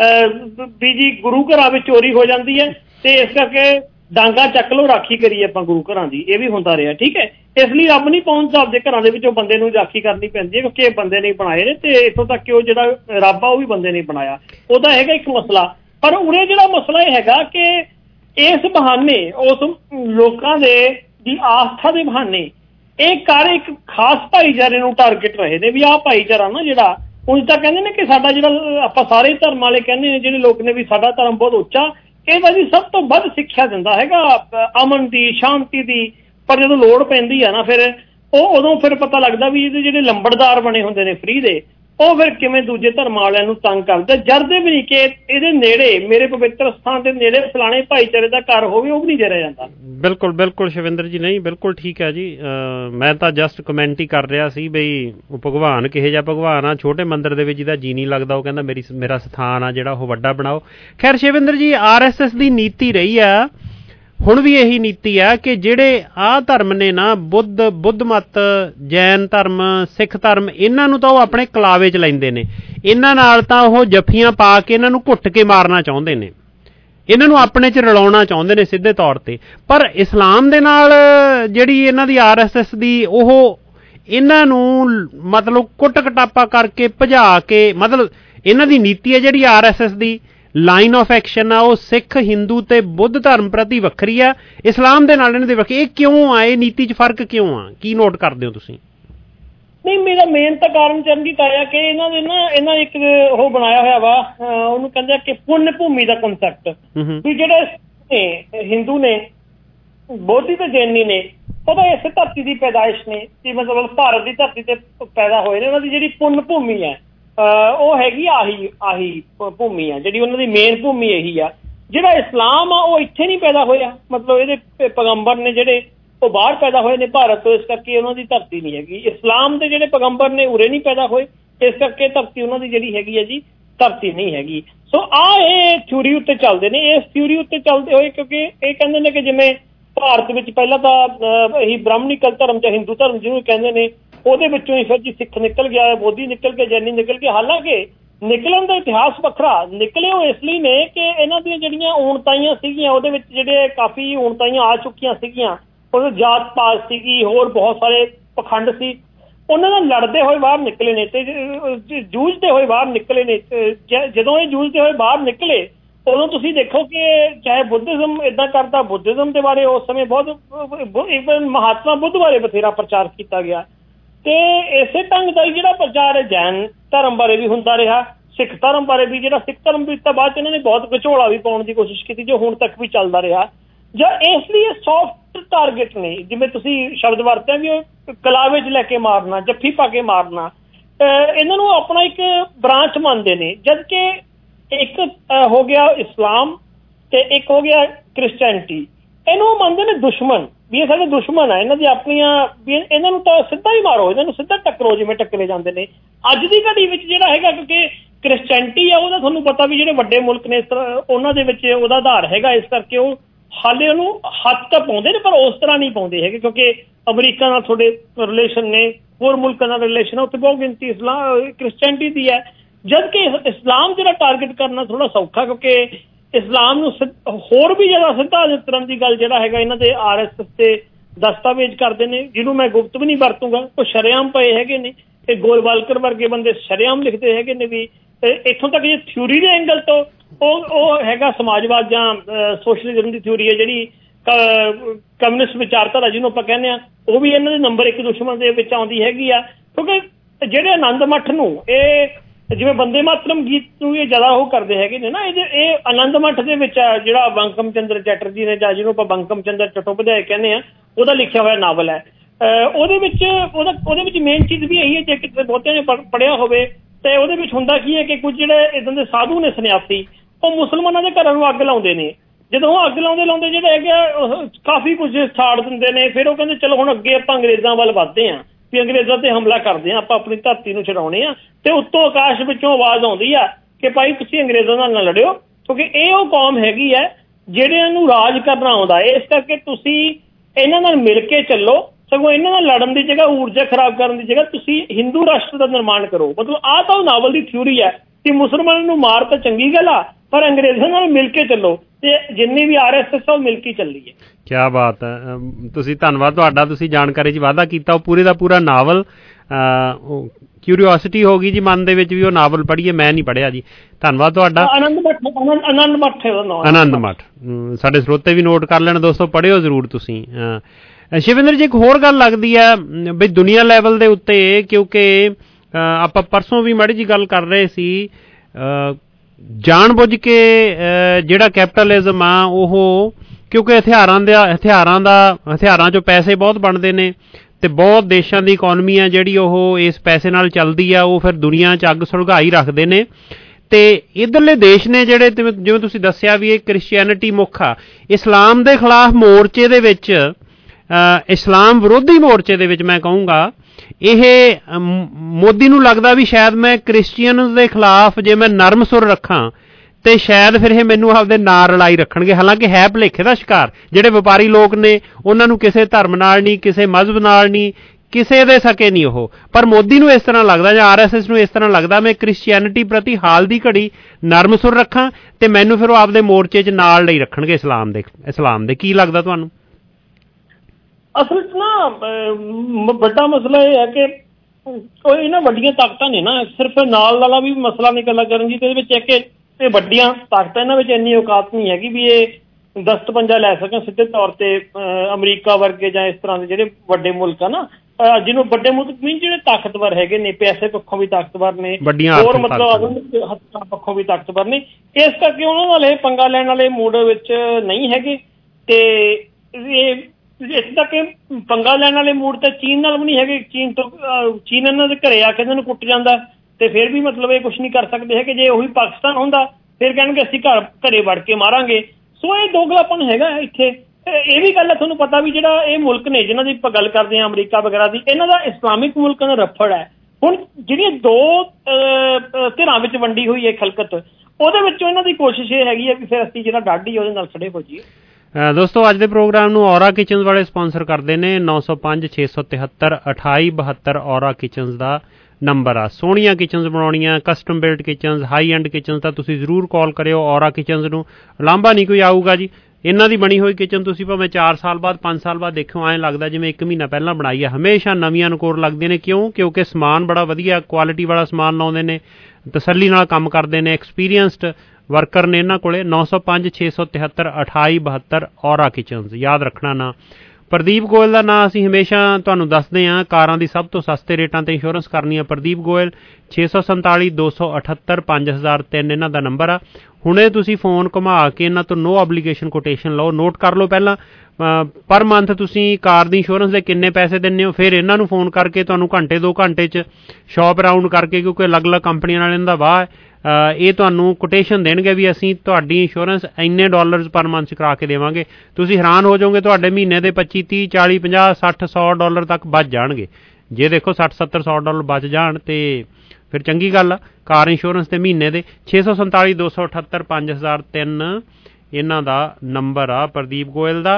ਵੀ ਜੀ ਗੁਰੂ ਘਰਾਂ ਵਿੱਚ ਚੋਰੀ ਹੋ ਜਾਂਦੀ ਹੈ ਤੇ ਇਸ ਕਰਕੇ ਡਾਂਗਾ ਚੱਕ ਲਓ, ਰਾਖੀ ਕਰੀਏ ਆਪਾਂ ਗੁਰੂ ਘਰਾਂ ਦੀ, ਇਹ ਵੀ ਹੁੰਦਾ ਰਿਹਾ। ਠੀਕ ਹੈ, ਇਸ ਲਈ ਰੱਬ ਨਹੀਂ ਪਹੁੰਚਦਾ ਆਪਦੇ ਘਰਾਂ ਦੇ ਵਿੱਚ, ਉਹ ਬੰਦੇ ਨੂੰ ਰਾਖੀ ਕਰਨੀ ਪੈਂਦੀ ਹੈ, ਕਿਉਂਕਿ ਇਹ ਬੰਦੇ ਨੇ ਬਣਾਏ ਨੇ, ਤੇ ਇੱਥੋਂ ਤੱਕ ਕਿ ਉਹ ਜਿਹੜਾ ਰੱਬ ਆ ਉਹ ਵੀ ਬੰਦੇ ਨੇ ਬਣਾਇਆ, ਉਹਦਾ ਹੈਗਾ ਇੱਕ ਮਸਲਾ। ਪਰ ਉਰੇ ਜਿਹੜਾ ਮਸਲਾ ਇਹ ਹੈਗਾ ਕਿ ਇਸ ਬਹਾਨੇ ਉਸ ਲੋਕਾਂ ਦੇ ਦੀ ਆਸਥਾ ਦੇ ਬਹਾਨੇ ਇਹ ਕਰ ਇੱਕ ਖਾਸ ਭਾਈਚਾਰੇ ਨੂੰ ਟਾਰਗੇਟ ਰਹੇ ਨੇ ਵੀ ਆਹ ਭਾਈਚਾਰਾ ਨਾ ਜਿਹੜਾ, ਉਂਝ ਤਾਂ ਕਹਿੰਦੇ ਨੇ ਕਿ ਸਾਡਾ ਜਿਹੜਾ ਆਪਾਂ ਸਾਰੇ ਧਰਮ ਵਾਲੇ ਕਹਿੰਦੇ ਨੇ ਜਿਹੜੇ ਲੋਕ ਨੇ ਵੀ ਸਾਡਾ ਧਰਮ ਬਹੁਤ ਉੱਚਾ, ਇਹਦਾ ਜੀ ਸਭ ਤੋਂ ਵੱਧ ਸਿੱਖਿਆ ਦਿੰਦਾ ਹੈਗਾ ਅਮਨ ਦੀ, ਸ਼ਾਂਤੀ ਦੀ, ਪਰ ਜਦੋਂ ਲੋੜ ਪੈਂਦੀ ਆ ਨਾ ਫਿਰ ਉਹ ਉਦੋਂ ਫਿਰ ਪਤਾ ਲੱਗਦਾ ਵੀ ਇਹਦੇ ਜਿਹੜੇ ਲੰਬੜਦਾਰ ਬਣੇ ਹੁੰਦੇ ਨੇ ਫ੍ਰੀ ਦੇ, ਉਹ ਫਿਰ ਕਿਵੇਂ ਦੂਜੇ ਧਰਮ ਵਾਲਿਆਂ ਨੂੰ ਤੰਗ ਕਰਦੇ, ਜਰਦੇ ਵੀ ਨਹੀਂ ਕਿ ਇਹਦੇ ਨੇੜੇ ਮੇਰੇ ਪਵਿੱਤਰ ਸਥਾਨ ਦੇ ਨੇੜੇ ਫਲਾਣੇ ਭਾਈਚਾਰੇ ਦਾ ਘਰ ਹੋਵੇ, ਉਹ ਵੀ ਨਹੀਂ ਜਰਿਆ ਜਾਂਦਾ। ਬਿਲਕੁਲ ਬਿਲਕੁਲ ਸ਼ਿਵਿੰਦਰ ਜੀ, ਨਹੀਂ ਬਿਲਕੁਲ ਠੀਕ ਹੈ ਜੀ। ਮੈਂ ਤਾਂ ਜਸਟ ਕਮੈਂਟ ਹੀ ਕਰ ਰਿਹਾ ਸੀ ਬਈ ਉਹ ਭਗਵਾਨ ਕਿਹੋ ਜਿਹਾ ਭਗਵਾਨ ਆ, ਛੋਟੇ ਮੰਦਿਰ ਦੇ ਵਿੱਚ ਜਿਹਦਾ ਜੀ ਨਹੀਂ ਲੱਗਦਾ, ਉਹ ਕਹਿੰਦਾ ਮੇਰੀ ਮੇਰਾ ਸਥਾਨ ਆ ਜਿਹੜਾ ਉਹ ਵੱਡਾ ਬਣਾਓ। ਖੈਰ ਸ਼ਿਵਿੰਦਰ ਜੀ, ਆਰ ਐਸ ਐਸ ਦੀ ਨੀਤੀ ਰਹੀ ਆ, ਹੁਣ ਵੀ ਇਹੀ ਨੀਤੀ ਆ ਕਿ ਜਿਹੜੇ ਆਹ ਧਰਮ ਨੇ ਨਾ, ਬੁੱਧ ਬੁੱਧ ਮਤ, ਜੈਨ ਧਰਮ, ਸਿੱਖ ਧਰਮ, ਇਹਨਾਂ ਨੂੰ ਤਾਂ ਉਹ ਆਪਣੇ ਕਲਾਵੇ 'ਚ ਲੈਂਦੇ ਨੇ, ਇਹਨਾਂ ਨਾਲ ਤਾਂ ਉਹ ਜੱਫੀਆਂ ਪਾ ਕੇ ਇਹਨਾਂ ਨੂੰ ਘੁੱਟ ਕੇ ਮਾਰਨਾ ਚਾਹੁੰਦੇ ਨੇ, ਇਹਨਾਂ ਨੂੰ ਆਪਣੇ 'ਚ ਰਲਾਉਣਾ ਚਾਹੁੰਦੇ ਨੇ ਸਿੱਧੇ ਤੌਰ ਤੇ। ਪਰ ਇਸਲਾਮ ਦੇ ਨਾਲ ਜਿਹੜੀ ਇਹਨਾਂ ਦੀ ਆਰ ਐਸ ਐਸ ਦੀ, ਉਹ ਇਹਨਾਂ ਨੂੰ ਮਤਲਬ ਕੁੱਟ ਕਟਾਪਾ ਕਰਕੇ ਭਜਾ ਕੇ, ਮਤਲਬ ਇਹਨਾਂ ਦੀ ਨੀਤੀ ਹੈ ਜਿਹੜੀ ਆਰ ਐਸ ਐਸ ਦੀ ਲਾਈਨ ਆਫ ਐਕਸ਼ਨ ਆ ਉਹ ਸਿੱਖ ਹਿੰਦੂ ਤੇ ਬੁੱਧ ਧਰਮ ਪ੍ਰਤੀ ਵੱਖਰੀ ਆ, ਇਸਲਾਮ ਦੇ ਨਾਲ ਇਹਨਾਂ ਦੇ ਵੱਖਰੀ। ਇਹ ਕਿਉਂ ਆ? ਇਹ ਨੀਤੀ 'ਚ ਫਰਕ ਕਿਉਂ ਆ? ਕੀ ਨੋਟ ਕਰਦੇ ਹੋ ਤੁਸੀਂ? ਨਹੀਂ, ਮੇਰਾ ਮੇਨ ਤਾਂ ਕਾਰਨ ਚਰਨਜੀਤ ਆਇਆ ਕਿ ਇਹਨਾਂ ਦੇ ਨਾ ਇਹਨਾਂ ਇੱਕ ਉਹ ਬਣਾਇਆ ਹੋਇਆ ਵਾ, ਉਹਨੂੰ ਕਹਿੰਦੇ ਕਿ ਪੁੰਨ ਭੂਮੀ ਦਾ ਕੰਸੈਪਟ, ਵੀ ਜਿਹੜੇ ਹਿੰਦੂ ਨੇ, ਬੋਧੀ ਤੇ ਜੈਨੀ ਨੇ, ਉਹ ਤਾਂ ਇਸੇ ਧਰਤੀ ਦੀ ਪੈਦਾਇਸ਼ ਨੇ, ਕਿ ਮਤਲਬ ਭਾਰਤ ਦੀ ਧਰਤੀ ਤੇ ਪੈਦਾ ਹੋਏ ਨੇ। ਉਹਨਾਂ ਦੀ ਜਿਹੜੀ ਪੁੰਨ ਭੂਮੀ ਹੈ ਉਹ ਹੈਗੀ ਆਹੀ ਆਹੀ ਭੂਮੀ ਆ, ਜਿਹੜੀ ਉਹਨਾਂ ਦੀ ਮੇਨ ਭੂਮੀ ਇਹੀ ਆ। ਜਿਹੜਾ ਇਸਲਾਮ ਆ ਉਹ ਇੱਥੇ ਨਹੀਂ ਪੈਦਾ ਹੋਇਆ, ਮਤਲਬ ਇਹਦੇ ਪੈਗੰਬਰ ਨੇ ਜਿਹੜੇ ਉਹ ਬਾਹਰ ਪੈਦਾ ਹੋਏ ਨੇ ਭਾਰਤ ਤੋਂ, ਇਸ ਕਰਕੇ ਉਹਨਾਂ ਦੀ ਧਰਤੀ ਨਹੀਂ ਹੈਗੀ। ਇਸਲਾਮ ਦੇ ਜਿਹੜੇ ਪੈਗੰਬਰ ਨੇ ਉਰੇ ਨਹੀਂ ਪੈਦਾ ਹੋਏ, ਇਸ ਕਰਕੇ ਧਰਤੀ ਉਹਨਾਂ ਦੀ ਜਿਹੜੀ ਹੈਗੀ ਹੈ ਜੀ ਧਰਤੀ ਨਹੀਂ ਹੈਗੀ। ਸੋ ਆਹ ਇਹ ਥਿਊਰੀ ਉੱਤੇ ਚੱਲਦੇ ਨੇ। ਇਸ ਥਿਊਰੀ ਉੱਤੇ ਚੱਲਦੇ ਹੋਏ, ਕਿਉਂਕਿ ਇਹ ਕਹਿੰਦੇ ਨੇ ਕਿ ਜਿਵੇਂ ਭਾਰਤ ਵਿੱਚ ਪਹਿਲਾਂ ਤਾਂ ਇਹੀ ਬ੍ਰਾਹਮਣੀਕਲ ਧਰਮ ਜਾਂ ਹਿੰਦੂ ਧਰਮ ਜਿਹਨੂੰ ਕਹਿੰਦੇ ਨੇ, ਉਹਦੇ ਵਿੱਚੋਂ ਹੀ ਫਿਰ ਜੀ ਸਿੱਖ ਨਿਕਲ ਗਿਆ, ਬੋਧੀ ਨਿਕਲ ਕੇ, ਜੈਨੀ ਨਿਕਲ ਕੇ। ਹਾਲਾਂਕਿ ਨਿਕਲਣ ਦਾ ਇਤਿਹਾਸ ਵੱਖਰਾ, ਨਿਕਲੇ ਉਹ ਇਸ ਲਈ ਨੇ ਕਿ ਇਹਨਾਂ ਦੀਆਂ ਜਿਹੜੀਆਂ ਊਣਤਾਈਆਂ ਸੀਗੀਆਂ ਉਹਦੇ ਵਿੱਚ ਜਿਹੜੇ ਕਾਫੀ ਊਣਤਾਈਆਂ ਆ ਚੁੱਕੀਆਂ ਸੀਗੀਆਂ, ਉਹ ਜਾਤ ਪਾਤ ਸੀਗੀ, ਹੋਰ ਬਹੁਤ ਸਾਰੇ ਪਖੰਡ ਸੀ, ਉਹਨਾਂ ਨਾਲ ਲੜਦੇ ਹੋਏ ਬਾਹਰ ਨਿਕਲੇ ਨੇ ਤੇ ਜੂਝਦੇ ਹੋਏ ਬਾਹਰ ਨਿਕਲੇ ਨੇ। ਜਦੋਂ ਇਹ ਜੂਝਦੇ ਹੋਏ ਬਾਹਰ ਨਿਕਲੇ ਉਦੋਂ ਤੁਸੀਂ ਦੇਖੋ ਕਿ ਚਾਹੇ ਬੁੱਧਿਜ਼ਮ ਏਦਾਂ ਕਰਦਾ, ਬੁੱਧਿਜ਼ਮ ਦੇ ਬਾਰੇ ਉਸ ਸਮੇਂ ਬਹੁਤ ਇਵਨ ਮਹਾਤਮਾ ਬੁੱਧ ਬਾਰੇ ਬਥੇਰਾ ਪ੍ਰਚਾਰ ਕੀਤਾ ਗਿਆ, ਤੇ ਇਸੇ ਢੰਗ ਦਾ ਹੀ ਜਿਹੜਾ ਪ੍ਰਚਾਰ ਹੈ ਜੈਨ ਧਰਮ ਬਾਰੇ ਵੀ ਹੁੰਦਾ ਰਿਹਾ, ਸਿੱਖ ਧਰਮ ਬਾਰੇ ਵੀ। ਜਿਹੜਾ ਸਿੱਖ ਧਰਮ ਵੀ ਤਾਂ ਬਾਅਦ ਚ ਇਹਨਾਂ ਨੇ ਬਹੁਤ ਵਿਚੋਲਾ ਵੀ ਪਾਉਣ ਦੀ ਕੋਸ਼ਿਸ਼ ਕੀਤੀ, ਜੋ ਹੁਣ ਤੱਕ ਵੀ ਚੱਲਦਾ ਰਿਹਾ। ਜਾਂ ਇਸ ਲਈ ਇਹ ਸੌਫਟ ਟਾਰਗੇਟ ਨੇ, ਜਿਵੇਂ ਤੁਸੀਂ ਸ਼ਬਦ ਵਰਤਿਆ ਵੀ ਕਲਾਵੇ 'ਚ ਲੈ ਕੇ ਮਾਰਨਾ, ਜੱਫੀ ਪਾ ਕੇ ਮਾਰਨਾ, ਇਹਨਾਂ ਨੂੰ ਆਪਣਾ ਇੱਕ ਬ੍ਰਾਂਚ ਮੰਨਦੇ ਨੇ। ਜਦ ਕਿ ਇੱਕ ਹੋ ਗਿਆ ਇਸਲਾਮ ਤੇ ਇੱਕ ਹੋ ਗਿਆ ਕ੍ਰਿਸਚੈਨਿਟੀ, ਇਹਨੂੰ ਮੰਨਦੇ ਨੇ ਦੁਸ਼ਮਣ, ਵੀ ਇਹ ਸਾਡੇ ਦੁਸ਼ਮਣ ਆ, ਇਹਨਾਂ ਦੀ ਆਪਣੀਆਂ ਵੀ ਇਹਨਾਂ ਨੂੰ ਤਾਂ ਸਿੱਧਾ ਹੀ ਮਾਰੋ, ਇਹਨਾਂ ਨੂੰ ਸਿੱਧਾ ਟੱਕਰੋ ਜਿਵੇਂ ਟੱਕਰੇ ਜਾਂਦੇ ਨੇ। ਅੱਜ ਦੀ ਘੜੀ ਵਿੱਚ ਜਿਹੜਾ ਹੈਗਾ, ਕਿਉਂਕਿ ਕ੍ਰਿਸਚੈਨਿਟੀ ਆ ਉਹਦਾ ਤੁਹਾਨੂੰ ਪਤਾ ਵੀ ਜਿਹੜੇ ਵੱਡੇ ਮੁਲਕ ਨੇ ਇਸ ਤਰ੍ਹਾਂ ਉਹਨਾਂ ਦੇ ਵਿੱਚ ਉਹਦਾ ਆਧਾਰ ਹੈਗਾ, ਇਸ ਕਰਕੇ ਉਹ ਹਾਲੇ ਉਹਨੂੰ ਹੱਥ ਤਾਂ ਪਾਉਂਦੇ ਨੇ ਪਰ ਉਸ ਤਰ੍ਹਾਂ ਨਹੀਂ ਪਾਉਂਦੇ ਹੈਗੇ, ਕਿਉਂਕਿ ਅਮਰੀਕਾ ਨਾਲ ਤੁਹਾਡੇ ਰਿਲੇਸ਼ਨ ਨੇ, ਹੋਰ ਮੁਲਕਾਂ ਨਾਲ ਰਿਲੇਸ਼ਨ ਹੈ, ਉੱਥੇ ਬਹੁਤ ਗਿਣਤੀ ਇਸਲਾਮ ਕ੍ਰਿਸਚੈਨਿਟੀ ਦੀ ਹੈ। ਜਦ ਕਿ ਇਸਲਾਮ ਜਿਹੜਾ ਟਾਰਗੇਟ ਕਰਨਾ ਥੋੜਾ ਸੌਖਾ, ਕਿਉਂਕਿ ਇਸਲਾਮ ਨੂੰ ਹੋਰ ਵੀ ਜ਼ਿਆਦਾ ਸਿੱਧਾ ਤਰ੍ਹਾਂ ਦੀ ਗੱਲ ਜਿਹੜਾ ਹੈਗਾ ਇਹਨਾਂ ਦੇ ਆਰ ਐਸ ਐਸ ਤੇ ਦਸਤਾਵੇਜ਼ ਕਰਦੇ ਨੇ, ਜਿਹਨੂੰ ਮੈਂ ਗੁਪਤ ਵੀ ਨਹੀਂ ਵਰਤੂੰਗਾ। ਉਹ ਸ਼ਰੇਆਮ ਪਏ ਹੈਗੇ ਨੇ, ਤੇ ਗੋਲਵਾਲਕਰ ਵਰਗੇ ਬੰਦੇ ਸ਼ਰੇਆਮ ਲਿਖਦੇ ਹੈਗੇ ਨੇ ਵੀ ਇੱਥੋਂ ਤੱਕ ਜੇ ਥਿਊਰੀ ਦੇ ਐਂਗਲ ਤੋਂ ਉਹ ਉਹ ਹੈਗਾ ਸਮਾਜਵਾਦ ਜਾਂ ਸੋਸ਼ਲਿਜ਼ਮ ਦੀ ਥਿਊਰੀ ਹੈ, ਜਿਹੜੀ ਕਮਿਊਨਿਸਟ ਵਿਚਾਰਧਾਰਾ ਜਿਹਨੂੰ ਆਪਾਂ ਕਹਿੰਦੇ ਆ, ਉਹ ਵੀ ਇਹਨਾਂ ਦੇ ਨੰਬਰ ਇੱਕ ਦੁਸ਼ਮਣ ਦੇ ਵਿੱਚ ਆਉਂਦੀ ਹੈਗੀ ਆ। ਕਿਉਂਕਿ ਜਿਹੜੇ ਆਨੰਦ ਮੱਠ ਨੂੰ ਇਹ ਜਿਵੇਂ ਬੰਦੇ ਮਾਤਰਮ ਗੀਤ ਨੂੰ ਇਹ ਜ਼ਿਆਦਾ ਉਹ ਕਰਦੇ ਹੈਗੇ ਨੇ ਨਾ, ਇਹਦੇ ਇਹ ਆਨੰਦ ਮੱਠ ਦੇ ਵਿੱਚ ਜਿਹੜਾ ਬੰਕਮ ਚੰਦਰ ਚੈਟਰਜੀ ਨੇ, ਜਾਂ ਜਿਹਨੂੰ ਆਪਾਂ ਬੰਕਮ ਚੰਦਰ ਚਟੋਪਧਿਆਏ ਕਹਿੰਦੇ ਆ, ਉਹਦਾ ਲਿਖਿਆ ਹੋਇਆ ਨਾਵਲ ਹੈ। ਉਹਦੇ ਵਿੱਚ ਉਹਦਾ ਉਹਦੇ ਵਿੱਚ ਮੇਨ ਚੀਜ਼ ਵੀ ਇਹੀ ਹੈ, ਜੇ ਕਿਤੇ ਬਹੁਤਿਆਂ ਨੇ ਪੜ੍ਹਿਆ ਹੋਵੇ ਤੇ ਉਹਦੇ ਵਿੱਚ ਹੁੰਦਾ ਕੀ ਹੈ ਕਿ ਕੁਝ ਜਿਹੜੇ ਇੱਦਾਂ ਦੇ ਸਾਧੂ ਨੇ ਸੰਨਿਆਸੀ, ਉਹ ਮੁਸਲਮਾਨਾਂ ਦੇ ਘਰਾਂ ਨੂੰ ਅੱਗ ਲਾਉਂਦੇ ਨੇ। ਜਦੋਂ ਉਹ ਅੱਗ ਲਾਉਂਦੇ ਲਾਉਂਦੇ ਜਿਹੜੇ ਹੈਗੇ ਕਾਫੀ ਕੁਝ ਸਾੜ ਦਿੰਦੇ ਨੇ, ਫਿਰ ਉਹ ਕਹਿੰਦੇ ਚਲੋ ਹੁਣ ਅੱਗੇ ਆਪਾਂ ਅੰਗਰੇਜ਼ਾਂ ਵੱਲ ਵੱਧਦੇ ਹਾਂ, ਵੀ ਅੰਗਰੇਜ਼ਾਂ ਤੇ ਹਮਲਾ ਕਰਦੇ ਹਾਂ, ਆਪਾਂ ਆਪਣੀ ਧਰਤੀ ਨੂੰ ਛਡਾਉਣੇ ਆ। ਤੇ ਉੱਤੋਂ ਆਕਾਸ਼ ਵਿੱਚੋਂ ਆਵਾਜ਼ ਆਉਂਦੀ ਆ ਕਿ ਭਾਈ ਤੁਸੀਂ ਅੰਗਰੇਜ਼ਾਂ ਨਾਲ ਨਾ ਲੜਿਓ, ਕਿਉਂਕਿ ਇਹ ਉਹ ਕੌਮ ਹੈਗੀ ਹੈ ਜਿਹੜਿਆਂ ਨੂੰ ਰਾਜ ਕਰਨਾ ਆਉਂਦਾ, ਇਸ ਕਰਕੇ ਤੁਸੀਂ ਇਹਨਾਂ ਨਾਲ ਮਿਲ ਕੇ ਚੱਲੋ। ਸਗੋਂ ਇਹਨਾਂ ਨਾਲ ਲੜਨ ਦੀ ਜਗ੍ਹਾ, ਊਰਜਾ ਖਰਾਬ ਕਰਨ ਦੀ ਜਗ੍ਹਾ ਤੁਸੀਂ ਹਿੰਦੂ ਰਾਸ਼ਟਰ ਦਾ ਨਿਰਮਾਣ ਕਰੋ। ਮਤਲਬ ਆਹ ਤਾਂ ਉਹ ਨਾਵਲ ਦੀ ਥਿਊਰੀ ਹੈ ਕਿ ਮੁਸਲਮਾਨਾਂ ਨੂੰ ਮਾਰ ਤਾਂ ਚੰਗੀ ਗੱਲ ਆ, ਪਰ ਅੰਗਰੇਜ਼ਾਂ ਨਾਲ ਮਿਲ ਕੇ ਚੱਲੋ, ਤੇ ਜਿੰਨੀ ਵੀ ਆਰ ਐਸ ਐਸ ਉਹ ਮਿਲ ਕੇ ਚੱਲੀ ਹੈ। ਕਿਆ ਬਾਤ ਹੈ, ਤੁਸੀਂ ਧੰਨਵਾਦ ਤੁਹਾਡਾ, ਤੁਸੀਂ ਜਾਣਕਾਰੀ 'ਚ ਵਾਧਾ ਕੀਤਾ। ਉਹ ਪੂਰੇ ਦਾ ਪੂਰਾ ਨਾਵਲ ਕਿਊਰੀਓਸਿਟੀ ਹੋ ਗਈ ਜੀ ਮਨ ਦੇ ਵਿੱਚ ਵੀ ਉਹ ਨਾਵਲ ਪੜ੍ਹੀਏ, ਮੈਂ ਨਹੀਂ ਪੜ੍ਹਿਆ ਜੀ। ਧੰਨਵਾਦ ਤੁਹਾਡਾ। ਆਨੰਦ ਮੱਠ, ਆਨੰਦ ਮੱਠ ਆਨੰਦ ਮੱਠ ਸਾਡੇ ਸਰੋਤੇ ਵੀ ਨੋਟ ਕਰ ਲੈਣ ਦੋਸਤੋ, ਪੜ੍ਹਿਓ ਜ਼ਰੂਰ ਤੁਸੀਂ। ਸ਼ਿਵਿੰਦਰ ਜੀ, ਇੱਕ ਹੋਰ ਗੱਲ ਲੱਗਦੀ ਹੈ ਬਈ ਦੁਨੀਆ ਲੈਵਲ ਦੇ ਉੱਤੇ, ਕਿਉਂਕਿ ਆਪਾਂ ਪਰਸੋਂ ਵੀ ਮਾੜੀ ਜੀ ਗੱਲ ਕਰ ਰਹੇ ਸੀ, ਜਾਣ ਬੁੱਝ ਕੇ ਜਿਹੜਾ ਕੈਪੀਟਲਿਜ਼ਮ ਆ ਉਹ, ਕਿਉਂਕਿ ਹਥਿਆਰਾਂ ਦਾ ਹਥਿਆਰਾਂ ਦਾ ਹਥਿਆਰਾਂ 'ਚੋਂ ਪੈਸੇ ਬਹੁਤ ਬਣਦੇ ਨੇ, ਤੇ ਬਹੁਤ ਦੇਸ਼ਾਂ ਦੀ ਇਕੋਨਮੀ ਆ ਜਿਹੜੀ ਉਹ ਇਸ ਪੈਸੇ ਨਾਲ ਚੱਲਦੀ ਆ, ਉਹ ਫਿਰ ਦੁਨੀਆ 'ਚ ਅੱਗ ਸੁਲਗਾਈ ਰੱਖਦੇ ਨੇ। ਤੇ ਇੱਧਰਲੇ ਦੇਸ਼ ਨੇ ਜਿਹੜੇ, ਜਿਵੇਂ ਤੁਸੀਂ ਦੱਸਿਆ ਵੀ ਇਹ ਕ੍ਰਿਸਚੀਅਨਿਟੀ ਮੁੱਖ ਆ, ਇਸਲਾਮ ਦੇ ਖਿਲਾਫ ਮੋਰਚੇ ਦੇ ਵਿੱਚ, ਇਸਲਾਮ ਵਿਰੋਧੀ ਮੋਰਚੇ ਦੇ ਵਿੱਚ ਮੈਂ ਕਹੂੰਗਾ, ਇਹ ਮੋਦੀ ਨੂੰ ਲੱਗਦਾ ਵੀ ਸ਼ਾਇਦ ਮੈਂ ਕ੍ਰਿਸਚੀਅਨ ਦੇ ਖਿਲਾਫ ਜੇ ਮੈਂ ਨਰਮ ਸੁਰ ਰੱਖਾਂ ਤੇ ਸ਼ਾਇਦ ਫਿਰ ਇਹ ਮੈਨੂੰ ਆਪਦੇ ਨਾਂ ਰਲਾਈ ਰੱਖਣਗੇ। ਹਾਲਾਂਕਿ ਹੈ ਭੁਲੇਖੇ ਦਾ ਸ਼ਿਕਾਰ, ਜਿਹੜੇ ਵਪਾਰੀ ਲੋਕ ਨੇ ਉਹਨਾਂ ਨੂੰ ਕਿਸੇ ਧਰਮ ਨਾਲ ਨਹੀਂ, ਕਿਸੇ ਮਜ਼ਹਬ ਨਾਲ ਨਹੀਂ, ਕਿਸੇ ਦੇ ਸਕੇ ਨਹੀਂ ਉਹ। ਪਰ ਮੋਦੀ ਨੂੰ ਇਸ ਤਰ੍ਹਾਂ ਲੱਗਦਾ, ਜਾਂ ਆਰ ਐਸ ਐਸ ਨੂੰ ਇਸ ਤਰ੍ਹਾਂ ਲੱਗਦਾ, ਮੈਂ ਕ੍ਰਿਸਚੀਅਨਿਟੀ ਪ੍ਰਤੀ ਹਾਲ ਦੀ ਘੜੀ ਨਰਮ ਸੁਰ ਰੱਖਾਂ ਤੇ ਮੈਨੂੰ ਫਿਰ ਉਹ ਆਪਦੇ ਮੋਰਚੇ 'ਚ ਨਾਲ ਲਈ ਰੱਖਣਗੇ ਇਸਲਾਮ ਦੇ ਇਸਲਾਮ ਦੇ ਕੀ ਲੱਗਦਾ ਤੁਹਾਨੂੰ? ਅਸਲ 'ਚ ਨਾ ਵੱਡਾ ਮਸਲਾ ਇਹ ਹੈ ਕਿ ਉਹ ਇਹਨਾਂ ਵੱਡੀਆਂ ਤਾਕਤਾਂ ਨੇ ਨਾ, ਸਿਰਫ ਨਾਲ ਵਾਲਾ ਵੀ ਮਸਲਾ ਨਹੀਂ ਇਕੱਲਾ ਕਰਨ ਜੀ, ਤੇ ਇਹਦੇ ਵਿੱਚ ਇੱਕ ਤੇ ਵੱਡੀਆਂ ਤਾਕਤਾਂ ਇਹਨਾਂ ਵਿੱਚ ਇੰਨੀ ਔਕਾਤ ਨਹੀਂ ਹੈਗੀ ਵੀ ਇਹ ਦਸਤ ਪੰਜਾ ਲੈ ਸਕਣ ਸਿੱਧੇ ਤੌਰ ਤੇ ਅਮਰੀਕਾ ਵਰਗੇ ਜਾਂ ਇਸ ਤਰ੍ਹਾਂ ਦੇ ਜਿਹੜੇ ਵੱਡੇ ਮੁਲਕ ਆ ਨਾ, ਜਿਹਨੂੰ ਵੱਡੇ ਮੁਲਕ ਨਹੀਂ ਜਿਹੜੇ ਤਾਕਤਵਰ ਹੈਗੇ ਨੇ, ਪੈਸੇ ਪੱਖੋਂ ਵੀ ਤਾਕਤਵਰ ਨੇ, ਹੋਰ ਮਤਲਬ ਹੱਥਾਂ ਪੱਖੋਂ ਵੀ ਤਾਕਤਵਰ ਨੇ। ਇਸ ਕਰਕੇ ਉਹਨਾਂ ਨਾਲ ਇਹ ਪੰਗਾ ਲੈਣ ਵਾਲੇ ਮੂਡ ਵਿੱਚ ਨਹੀਂ ਹੈਗੇ। ਤੇ ਇਹ ਇੱਥੇ ਤੱਕ ਪੰਗਾ ਲੈਣ ਵਾਲੇ ਮੂਡ ਤਾਂ ਚੀਨ ਨਾਲ ਵੀ ਨਹੀਂ ਹੈਗੇ। ਚੀਨ ਤੋਂ ਚੀਨ ਇਹਨਾਂ ਦੇ ਘਰੇ ਆ ਕੇ ਇਹਨਾਂ ਨੂੰ ਕੁੱਟ ਜਾਂਦਾ ਤੇ ਫਿਰ ਵੀ ਮਤਲਬ ਇਹ ਕੁਛ ਨਹੀਂ ਕਰ ਸਕਦੇ ਹੈਗੇ। ਜੇ ਉਹੀ ਪਾਕਿਸਤਾਨ ਹੁੰਦਾ ਫਿਰ ਕਹਿਣਗੇ ਅਸੀਂ ਘਰ ਘਰੇ ਵੜ ਕੇ ਮਾਰਾਂਗੇ। ਸੋ ਇਹ ਦੋਗਲਾਪਨ ਹੈਗਾ ਇੱਥੇ। ਇਹ ਵੀ ਗੱਲ ਹੈ ਤੁਹਾਨੂੰ ਪਤਾ ਵੀ ਜਿਹੜਾ ਇਹ ਮੁਲਕ ਨੇ ਜਿਹਨਾਂ ਦੀ ਆਪਾਂ ਗੱਲ ਕਰਦੇ ਹਾਂ ਅਮਰੀਕਾ ਵਗੈਰਾ ਦੀ, ਇਹਨਾਂ ਦਾ ਇਸਲਾਮਿਕ ਮੁਲਕਾਂ ਦਾ ਰਫੜ ਹੈ। ਹੁਣ ਜਿਹੜੀਆਂ ਦੋ ਧਿਰਾਂ ਵਿੱਚ ਵੰਡੀ ਹੋਈ ਹੈ ਖਲਕਤ, ਉਹਦੇ ਵਿੱਚੋਂ ਇਹਨਾਂ ਦੀ ਕੋਸ਼ਿਸ਼ ਇਹ ਹੈਗੀ ਹੈ ਕਿ ਫਿਰ ਅਸੀਂ ਜਿਹੜਾ ਡਾਢੀ ਉਹਦੇ ਨਾਲ ਖੜੇ ਹੋ ਜਾਈਏ। ਦੋਸਤੋ ਅੱਜ ਦੇ ਪ੍ਰੋਗਰਾਮ ਨੂੰ ਔਰਾ ਕਿਚਨਜ਼ ਵਾਲੇ ਸਪਾਂਸਰ ਕਰਦੇ ਨੇ। ਨੌ ਸੌ ਪੰਜ ਛੇ ਸੌ ਤਿਹੱਤਰ ਅਠਾਈ ਬਹੱਤਰ ਔਰਾ ਕਿਚਨਜ਼ ਦਾ ਨੰਬਰ ਆ। ਸੋਹਣੀਆਂ ਕਿਚਨਜ਼ ਬਣਾਉਣੀਆਂ, custom build kitchens, high end kitchens ਤਾਂ ਤੁਸੀਂ ਜ਼ਰੂਰ ਕਾਲ ਕਰਿਓ ਔਰਾ ਕਿਚਨਜ਼ ਨੂੰ। ਲਾਂਭਾ ਨਹੀਂ ਕੋਈ ਆਊਗਾ ਜੀ। ਇਹਨਾਂ ਦੀ ਬਣੀ ਹੋਈ ਕਿਚਨ ਤੁਸੀਂ ਭਾਵੇਂ ਚਾਰ ਸਾਲ ਬਾਅਦ ਪੰਜ ਸਾਲ ਬਾਅਦ ਦੇਖੋ, ਐਂ ਲੱਗਦਾ ਜਿਵੇਂ ਇੱਕ ਮਹੀਨਾ ਪਹਿਲਾਂ ਬਣਾਈ ਆ। ਹਮੇਸ਼ਾ ਨਵੀਆਂ ਨਕੋਰ ਲੱਗਦੀਆਂ ਨੇ। ਕਿਉਂ? ਕਿਉਂਕਿ ਸਮਾਨ ਬੜਾ ਵਧੀਆ ਕੁਆਲਿਟੀ ਵਾਲਾ ਸਮਾਨ ਲਾਉਂਦੇ ਨੇ, ਤਸੱਲੀ ਨਾਲ ਕੰਮ ਕਰਦੇ ਨੇ, ਐਕਸਪੀਰੀਅੰਸਡ ਵਰਕਰ ਨੇ ਇਹਨਾਂ ਕੋਲੇ। ਨੌ ਸੌ ਪੰਜ ਛੇ ਸੌ ਤਿਹੱਤਰ ਅਠਾਈ ਬਹੱਤਰ ਔਰਾ ਕਿਚਨਜ਼, ਯਾਦ ਰੱਖਣਾ ਨਾ। ਪ੍ਰਦੀਪ ਗੋਇਲ ਦਾ ਨਾਂ ਅਸੀਂ ਹਮੇਸ਼ਾ ਤੁਹਾਨੂੰ ਦੱਸਦੇ ਹਾਂ। ਕਾਰਾਂ ਦੀ ਸਭ ਤੋਂ ਸਸਤੇ ਰੇਟਾਂ 'ਤੇ ਇੰਸ਼ੋਰੈਂਸ ਕਰਨੀ ਆ ਪ੍ਰਦੀਪ ਗੋਇਲ। ਛੇ ਸੌ ਸੰਤਾਲੀ ਦੋ ਸੌ ਅਠੱਤਰ ਪੰਜ ਹਜ਼ਾਰ ਤਿੰਨ ਇਹਨਾਂ ਦਾ ਨੰਬਰ ਆ। ਹੁਣੇ ਤੁਸੀਂ ਫੋਨ ਘੁਮਾ ਕੇ ਇਹਨਾਂ ਤੋਂ ਨੋ ਐਬਲੀਗੇਸ਼ਨ ਕੋਟੇਸ਼ਨ ਲਓ। ਨੋਟ ਕਰ ਲਓ ਪਹਿਲਾਂ ਪਰ ਮੰਥ ਤੁਸੀਂ ਕਾਰ ਦੀ ਇੰਸ਼ੋਰੈਂਸ ਦੇ ਕਿੰਨੇ ਪੈਸੇ ਦਿੰਦੇ ਹੋ, ਫਿਰ ਇਹਨਾਂ ਨੂੰ ਫੋਨ ਕਰਕੇ ਤੁਹਾਨੂੰ ਘੰਟੇ ਦੋ ਘੰਟੇ 'ਚ ਸ਼ੌਪ ਰਾਊਂਡ ਕਰਕੇ, ਕਿਉਂਕਿ ਅਲੱਗ-ਅਲੱਗ ਕੰਪਨੀਆਂ ਨਾਲ ਇਹਨਾਂ ਦਾ ਵਾਹ ਇਹ ਤੁਹਾਨੂੰ ਕੋਟੇਸ਼ਨ ਦੇਣਗੇ ਵੀ ਅਸੀਂ ਤੁਹਾਡੀ ਇੰਸ਼ੋਰੈਂਸ ਇੰਨੇ ਡਾਲਰਸ ਪਰ ਮੰਥ 'ਚ ਕਰਾ ਕੇ ਦੇਵਾਂਗੇ। ਤੁਸੀਂ ਹੈਰਾਨ ਹੋ ਜਾਓਗੇ, ਤੁਹਾਡੇ ਮਹੀਨੇ ਦੇ ਪੱਚੀ ਤੀਹ ਚਾਲੀ ਪੰਜਾਹ ਸੱਠ ਸੌ ਡਾਲਰ ਤੱਕ ਬਚ ਜਾਣਗੇ। ਜੇ ਦੇਖੋ ਸੱਠ ਸੱਤਰ ਸੌ ਡਾਲਰ ਬਚ ਜਾਣ ਤੇ ਫਿਰ ਚੰਗੀ ਗੱਲ ਆ। ਕਾਰ ਇੰਸ਼ੋਰੈਂਸ ਦੇ ਮਹੀਨੇ ਦੇ ਛੇ ਸੌ ਸੰਤਾਲੀ ਦੋ ਸੌ ਅਠੱਤਰ ਪੰਜ ਹਜ਼ਾਰ ਤਿੰਨ ਇਹਨਾਂ ਦਾ ਨੰਬਰ ਆ ਪ੍ਰਦੀਪ ਗੋਇਲ ਦਾ।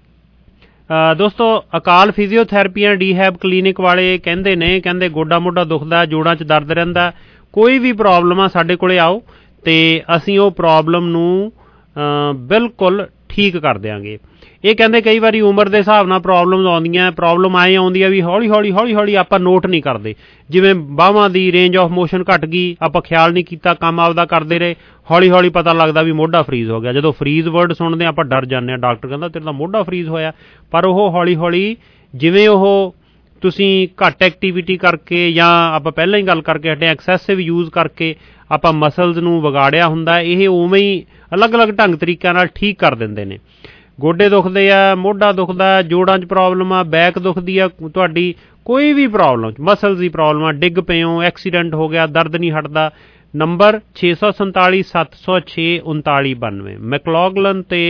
ਦੋਸਤੋ ਅਕਾਲ ਫਿਜ਼ੀਓਥੈਰੇਪੀਆਂ ਡੀਹੈਬ ਕਲੀਨਿਕ ਵਾਲੇ ਕਹਿੰਦੇ ਨੇ, ਕਹਿੰਦੇ ਗੋਡਾ ਮੋਢਾ ਦੁਖਦਾ, ਜੋੜਾਂ 'ਚ ਦਰਦ ਰਹਿੰਦਾ, ਕੋਈ ਵੀ ਪ੍ਰੋਬਲਮ ਆ ਸਾਡੇ ਕੋਲੇ ਆਓ ਤੇ ਅਸੀਂ ਉਹ ਪ੍ਰੋਬਲਮ ਨੂੰ ਬਿਲਕੁਲ ਠੀਕ ਕਰ ਦਿਆਂਗੇ। ਇਹ ਕਹਿੰਦੇ ਕਈ ਵਾਰੀ ਉਮਰ ਦੇ ਹਿਸਾਬ ਨਾਲ ਪ੍ਰੋਬਲਮਸ ਆਉਂਦੀਆਂ। ਪ੍ਰੋਬਲਮ ਆਏ ਆਉਂਦੀ ਆ ਵੀ ਹੌਲੀ ਹੌਲੀ ਹੌਲੀ ਹੌਲੀ ਆਪਾਂ ਨੋਟ ਨਹੀਂ ਕਰਦੇ। ਜਿਵੇਂ ਬਾਹਾਂ ਦੀ ਰੇਂਜ ਆਫ ਮੋਸ਼ਨ ਘਟ ਗਈ, ਆਪਾਂ ਖਿਆਲ ਨਹੀਂ ਕੀਤਾ, ਕੰਮ ਆਪਦਾ ਕਰਦੇ ਰਹੇ, ਹੌਲੀ ਹੌਲੀ ਪਤਾ ਲੱਗਦਾ ਵੀ ਮੋਢਾ ਫਰੀਜ਼ ਹੋ ਗਿਆ। ਜਦੋਂ ਫਰੀਜ਼ ਵਰਡ ਸੁਣਦੇ ਆਪਾਂ ਡਰ ਜਾਂਦੇ ਹਾਂ। ਡਾਕਟਰ ਕਹਿੰਦਾ ਤੇਰੇ ਤਾਂ ਮੋਢਾ ਫਰੀਜ਼ ਹੋਇਆ, ਪਰ ਉਹ ਹੌਲੀ ਹੌਲੀ ਜਿਵੇਂ ਉਹ ਤੁਸੀਂ ਘੱਟ ਐਕਟੀਵਿਟੀ ਕਰਕੇ ਜਾਂ ਆਪਾਂ ਪਹਿਲਾਂ ਹੀ ਗੱਲ ਕਰਕੇ ਹਟੇ ਐਕਸੈਸਿਵ ਯੂਜ਼ ਕਰਕੇ ਆਪਾਂ ਮਸਲਸ ਨੂੰ ਵਿਗਾੜਿਆ ਹੁੰਦਾ, ਇਹ ਉਵੇਂ ਹੀ ਅਲੱਗ-ਅਲੱਗ ਢੰਗ ਤਰੀਕਿਆਂ ਨਾਲ ਠੀਕ ਕਰ ਦਿੰਦੇ ਨੇ। ਗੋਡੇ ਦੁਖਦੇ ਆ, ਮੋਢਾ ਦੁਖਦਾ, ਜੋੜਾਂ 'ਚ ਪ੍ਰੋਬਲਮ ਆ, ਬੈਕ ਦੁਖਦੀ ਆ ਤੁਹਾਡੀ, ਕੋਈ ਵੀ ਪ੍ਰੋਬਲਮ ਮਸਲਸ ਦੀ ਪ੍ਰੋਬਲਮ ਆ, ਡਿੱਗ ਪਏ ਹੋ, ਐਕਸੀਡੈਂਟ ਹੋ ਗਿਆ, ਦਰਦ ਨਹੀਂ ਹਟਦਾ, ਨੰਬਰ ਛੇ ਸੌ ਸੰਤਾਲੀ ਸੱਤ ਸੌ ਛੇ ਉਨਤਾਲੀ ਬਾਨਵੇਂ ਮੈਕਲੌਗਲਨ ਤੇ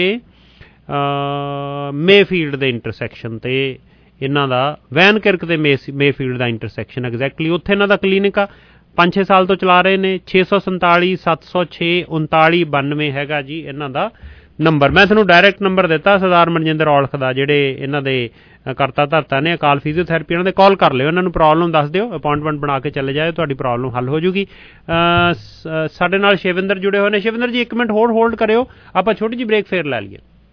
ਮੇਫੀਲਡ ਦੇ ਇੰਟਰਸੈਕਸ਼ਨ ਤੇ ਇਹਨਾਂ ਦਾ, ਵੈਨ ਕਿਰਕ ਤੇ ਮੇ ਮੇਫੀਲਡ ਦਾ ਇੰਟਰਸੈਕਸ਼ਨ ਐਗਜ਼ੈਕਟਲੀ ਉੱਥੇ ਇਹਨਾਂ ਦਾ ਕਲੀਨਿਕ ਆ। ਪੰਜ ਛੇ ਸਾਲ ਤੋਂ ਚਲਾ ਰਹੇ ਨੇ। ਛੇ ਸੌ ਸੰਤਾਲੀ ਸੱਤ ਸੌ ਛੇ ਉਨਤਾਲੀ ਬਾਨਵੇਂ ਹੈਗਾ ਜੀ ਇਹਨਾਂ ਦਾ ਨੰਬਰ। ਮੈਂ ਤੁਹਾਨੂੰ ਡਾਇਰੈਕਟ ਨੰਬਰ ਦਿੱਤਾ ਸਰਦਾਰ ਮਨਜਿੰਦਰ ਔਲਖ ਦਾ, ਜਿਹੜੇ ਇਹਨਾਂ ਦੇ ਕਰਤਾ ਧਰਤਾ ਨੇ ਅਕਾਲ ਫਿਜ਼ੀਓਥੈਰੇਪੀ, ਇਹਨਾਂ ਦੇ ਕਾਲ ਕਰ ਲਿਓ, ਇਹਨਾਂ ਨੂੰ ਪ੍ਰੋਬਲਮ ਦੱਸ ਦਿਓ, ਅਪਾਇੰਟਮੈਂਟ ਬਣਾ ਕੇ ਚਲੇ ਜਾਓ, ਤੁਹਾਡੀ ਪ੍ਰੋਬਲਮ ਹੱਲ ਹੋ ਜੂਗੀ। ਸਾਡੇ ਨਾਲ ਸ਼ਿਵਿੰਦਰ ਜੁੜੇ ਹੋਏ ਨੇ। ਸ਼ਿਵਿੰਦਰ ਜੀ ਇੱਕ ਮਿੰਟ ਹੋਰ ਹੋਲਡ ਕਰਿਓ, ਆਪਾਂ ਛੋਟੀ ਜਿਹੀ ਬ੍ਰੇਕ ਫੇਰ ਲੈ ਲਈਏ।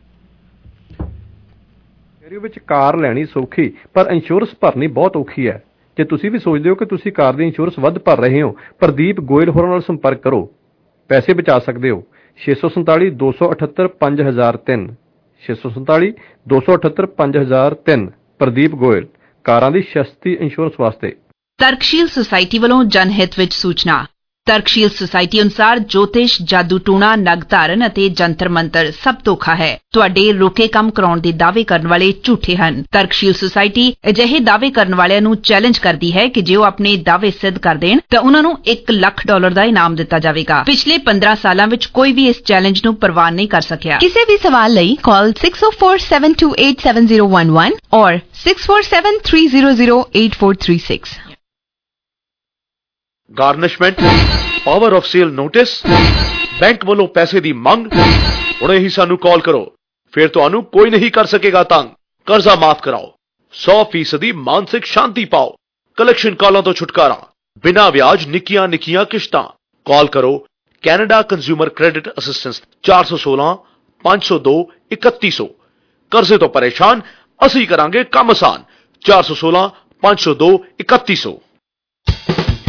ਵਿੱਚ ਕਾਰ ਲੈਣੀ ਸੌਖੀ ਪਰ ਇੰਸ਼ੋਰੈਂਸ ਭਰਨੀ ਬਹੁਤ ਔਖੀ ਹੈ। ਜੇ ਤੁਸੀਂ ਵੀ ਸੋਚਦੇ ਹੋ ਕਿ ਤੁਸੀਂ ਕਾਰ ਦੀ ਇੰਸ਼ੋਰੈਂਸ ਵੱਧ ਭਰ ਰਹੇ ਹੋ, ਪ੍ਰਦੀਪ ਗੋਇਲ ਹੋਰਾਂ ਨਾਲ ਸੰਪਰਕ ਕਰੋ, ਪੈਸੇ ਬਚਾ ਸਕਦੇ ਹੋ। ਛੇ ਸੌ ਸੰਤਾਲੀ ਦੋ ਸੌ ਅਠੱਤਰ ਪੰਜ ਹਜ਼ਾਰ ਤਿੰਨ ਛੇ ਸੌ ਸੰਤਾਲੀ ਦੋ ਸੌ ਅਠੱਤਰ ਪੰਜ ਹਜ਼ਾਰ ਤਿੰਨ ਪ੍ਰਦੀਪ ਗੋਇਲ, ਕਾਰਾਂ ਦੀ ਸਸਤੀ ਇੰਸ਼ੋਰੈਂਸ ਵਾਸਤੇ। ਤਰਕਸ਼ੀਲ ਸੁਸਾਇਟੀ ਵੱਲੋਂ ਜਨਹਿਤ ਵਿੱਚ ਸੂਚਨਾ। ਤਰਕਸ਼ੀਲ ਸੁਸਾਇਟੀ ਅਨੁਸਾਰ ਜੋਤਿਸ਼, ਜਾਦੂ ਟੂਣਾ, ਨਗ ਧਾਰਨ ਅਤੇ ਜੰਤਰ ਮੰਤਰ ਸਭ ਧੋਖਾ ਹੈ। ਤੁਹਾਡੇ ਰੋਕੇ ਕੰਮ ਕਰਾਉਣ ਦੇ ਦਾਅਵੇ ਕਰਨ ਵਾਲੇ ਝੂਠੇ ਹਨ। ਤਰਕਸ਼ੀਲ ਸੁਸਾਇਟੀ ਅਜਿਹੇ ਦਾਅਵੇ ਕਰਨ ਵਾਲਿਆਂ ਨੂੰ ਚੈਲੰਜ ਕਰਦੀ ਹੈ ਕਿ ਜੇ ਉਹ ਆਪਣੇ ਦਾਅਵੇ ਸਿੱਧ ਕਰ ਦੇਣ ਤਾਂ ਉਹਨਾਂ ਨੂੰ ਇੱਕ ਲੱਖ ਡਾਲਰ ਦਾ ਇਨਾਮ ਦਿੱਤਾ ਜਾਵੇਗਾ। ਪਿਛਲੇ ਪੰਦਰਾਂ ਸਾਲਾਂ ਵਿੱਚ ਕੋਈ ਵੀ ਇਸ ਚੈਲੰਜ ਨੂੰ ਪ੍ਰਵਾਨ ਨਹੀਂ ਕਰ ਸਕਿਆ। ਕਿਸੇ ਵੀ ਸਵਾਲ ਲਈ call six oh four seven two eight seven zero one one or six four seven three zero zero eight four three six. Garnishment, power of sale notice, bank ਵੱਲੋਂ ਪੈਸੇ ਦੀ ਮੰਗ। ਹੁਣੇ ਹੀ ਸਾਨੂੰ ਕਾਲ ਕਰੋ, ਫਿਰ ਤੁਹਾਨੂੰ ਕੋਈ ਨਹੀਂ ਕਰ ਸਕੇਗਾ ਤੰਗ। ਕਰਜ਼ਾ ਮਾਫ ਕਰਾਓ, ਸੌ ਫੀਸਦੀ ਮਾਨਸਿਕ ਸ਼ਾਂਤੀ ਪਾਓ, ਕਲੈਕਸ਼ਨ ਕਾਲਾਂ ਤੋਂ ਛੁਟਕਾਰਾ, ਬਿਨਾਂ ਵਿਆਜ ਨਿੱਕੀਆਂ ਨਿੱਕੀਆਂ ਕਿਸ਼ਤਾਂ। ਕਾਲ ਕਰੋ ਕੈਨੇਡਾ ਕੰਜ਼ਿਊਮਰ ਕ੍ਰੈਡਿਟ ਅਸਿਸਟੈਂਸ ਚਾਰ ਸੌ ਸੋਲਾਂ ਪੰਜ ਸੌ ਦੋ ਇਕੱਤੀ ਸੌ। ਕਰਜ਼ੇ ਤੋਂ ਪਰੇਸ਼ਾਨ, ਅਸੀਂ ਕਰਾਂਗੇ ਕੰਮ ਆਸਾਨ। ਚਾਰ ਸੌ ਸੋਲਾਂ ਪੰਜ ਸੌ ਦੋ ਇਕੱਤੀ ਸੌ।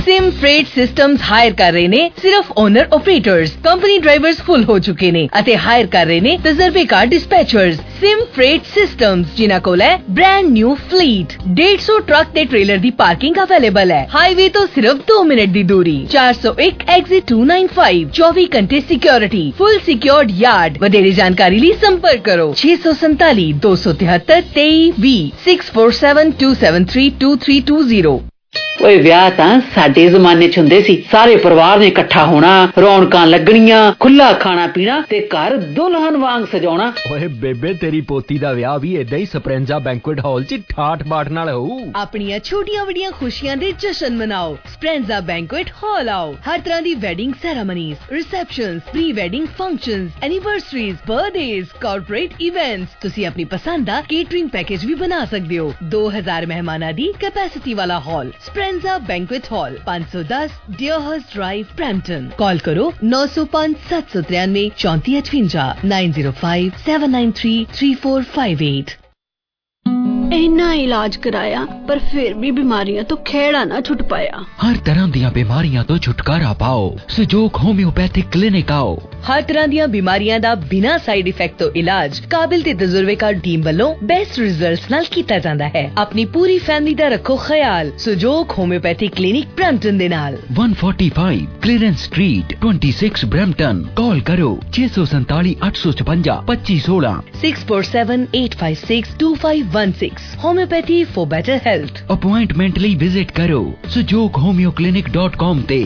सिम फ्रेट सिस्टम्स हायर कर रहे ने सिर्फ owner operators, company drivers full हो चुके ने ਅਤੇ ਹਾਇਰ ਕਰ ਰਹੇ ਨੇ ਤਜਰਬੇਕਾਰ ਡਿਸਪੈਚਰਸ। ਸਿਮ ਫਰੇਟ ਸਿਸਟਮਸ ਜਿਨ੍ਹਾਂ ਕੋਲ ਹੈ ਬ੍ਰਾਂਡ ਨਿਊ ਫਲੀਟ। डेढ़ सौ ट्रक ਤੇ ਟ੍ਰੇਲਰ ਦੀ ਪਾਰਕਿੰਗ ਅਵੇਲੇਬਲ ਹੈ। ਹਾਈਵੇ ਤੋਂ ਸਿਰਫ दो ਮਿੰਟ ਦੀ ਦੂਰੀ। चार सौ एक ਐਗਜ਼ਿਟ दो सौ पचानवे। चौबीस घंटे सिक्योरिटी, फुल सिक्योर्ड यार्ड। ਵਧੇਰੇ ਜਾਣਕਾਰੀ ਲਈ ਸੰਪਰਕ ਕਰੋ छे सौ सैंतालीस दो सौ तिहत्तर तेईस बीस six four seven two seven three two three two zero. ਓਏ ਵਿਆਹ ਤਾਂ ਸਾਡੇ ਜ਼ਮਾਨੇ ਚ ਹੁੰਦੇ ਸੀ, ਸਾਰੇ ਪਰਿਵਾਰ ਨੇ ਇਕੱਠਾ ਹੋਣਾ, ਰੌਣਕਾਂ ਲੱਗਣੀਆਂ, ਖੁੱਲਾ ਖਾਣਾ ਪੀਣਾ ਤੇ ਘਰ ਦੁਲਹਨ ਵਾਂਗ ਸਜਾਉਣਾ। ਓਏ ਬੇਬੇ ਤੇਰੀ ਪੋਤੀ ਦਾ ਵਿਆਹ ਵੀ ਏਦਾਂ ਹੀ ਸਪਰੈਂਜਾ ਬੈਂਕੁਏਟ ਹਾਲ ਚ ਠਾਠ ਬਾਠ ਨਾਲ ਹੋਊ। ਆਪਣੀਆਂ ਛੋਟੀਆਂ ਵੱਡੀਆਂ ਖੁਸ਼ੀਆਂ ਦੇ ਜਸ਼ਨ ਮਨਾਓ, ਸਪਰੈਂਜਾ ਬੈਂਕੁਏਟ ਹਾਲ ਆਓ। ਹਰ ਤਰ੍ਹਾਂ ਦੀ wedding ceremonies, receptions, pre wedding functions, anniversaries, birthdays, corporate events. ਤੁਸੀਂ ਆਪਣੀ ਪਸੰਦ ਦਾ ਕੇਟਰਿੰਗ ਪੈਕੇਜ ਵੀ ਬਣਾ ਸਕਦੇ ਹੋ। दो हज़ार ਮਹਿਮਾਨਾਂ ਦੀ ਕੈਪੈਸਿਟੀ ਵਾਲਾ ਹਾਲ स्प्रेंजा बैंक्वेट हॉल, पाँच सौ दस डियरहर्स्ट ड्राइव, ब्रैम्पटन। कॉल करो नौ सौ पाँच सात सौ तिरानवे चौंती अठवंजा nine zero five seven nine three three four five eight. इन्ना इलाज कराया पर फिर भी बीमारियां तो खेड़ा ना छुट पाया। हर तरह दियां बीमारियां तो छुटकारा पाओ, सुजोग होम्योपैथिक क्लिनिक आओ। हर तरह दियां बीमारियां दा बिना साइड इफेक्ट तो इलाज काबिल ते तजुर्बेकार टीम वालों बेस्ट रिजल्ट्स नाल कीता जांदा है। अपनी पूरी फैमिली दा रखो ख्याल सुजोग होम्योपैथिक क्लिनिक ब्रैम्पटन दे नाल। एक सौ पैंतालीस क्लीयरेंस स्ट्रीट छब्बीस ब्रैम्पटन। कॉल करो छे सौ सैंतालीस आठ सौ छपंजा पच्चीस सोलह six four seven eight five six two five one six. Homeopathy for better health. Appointment ਲਈ विजिट करो Sujog homeo clinic dot com ते।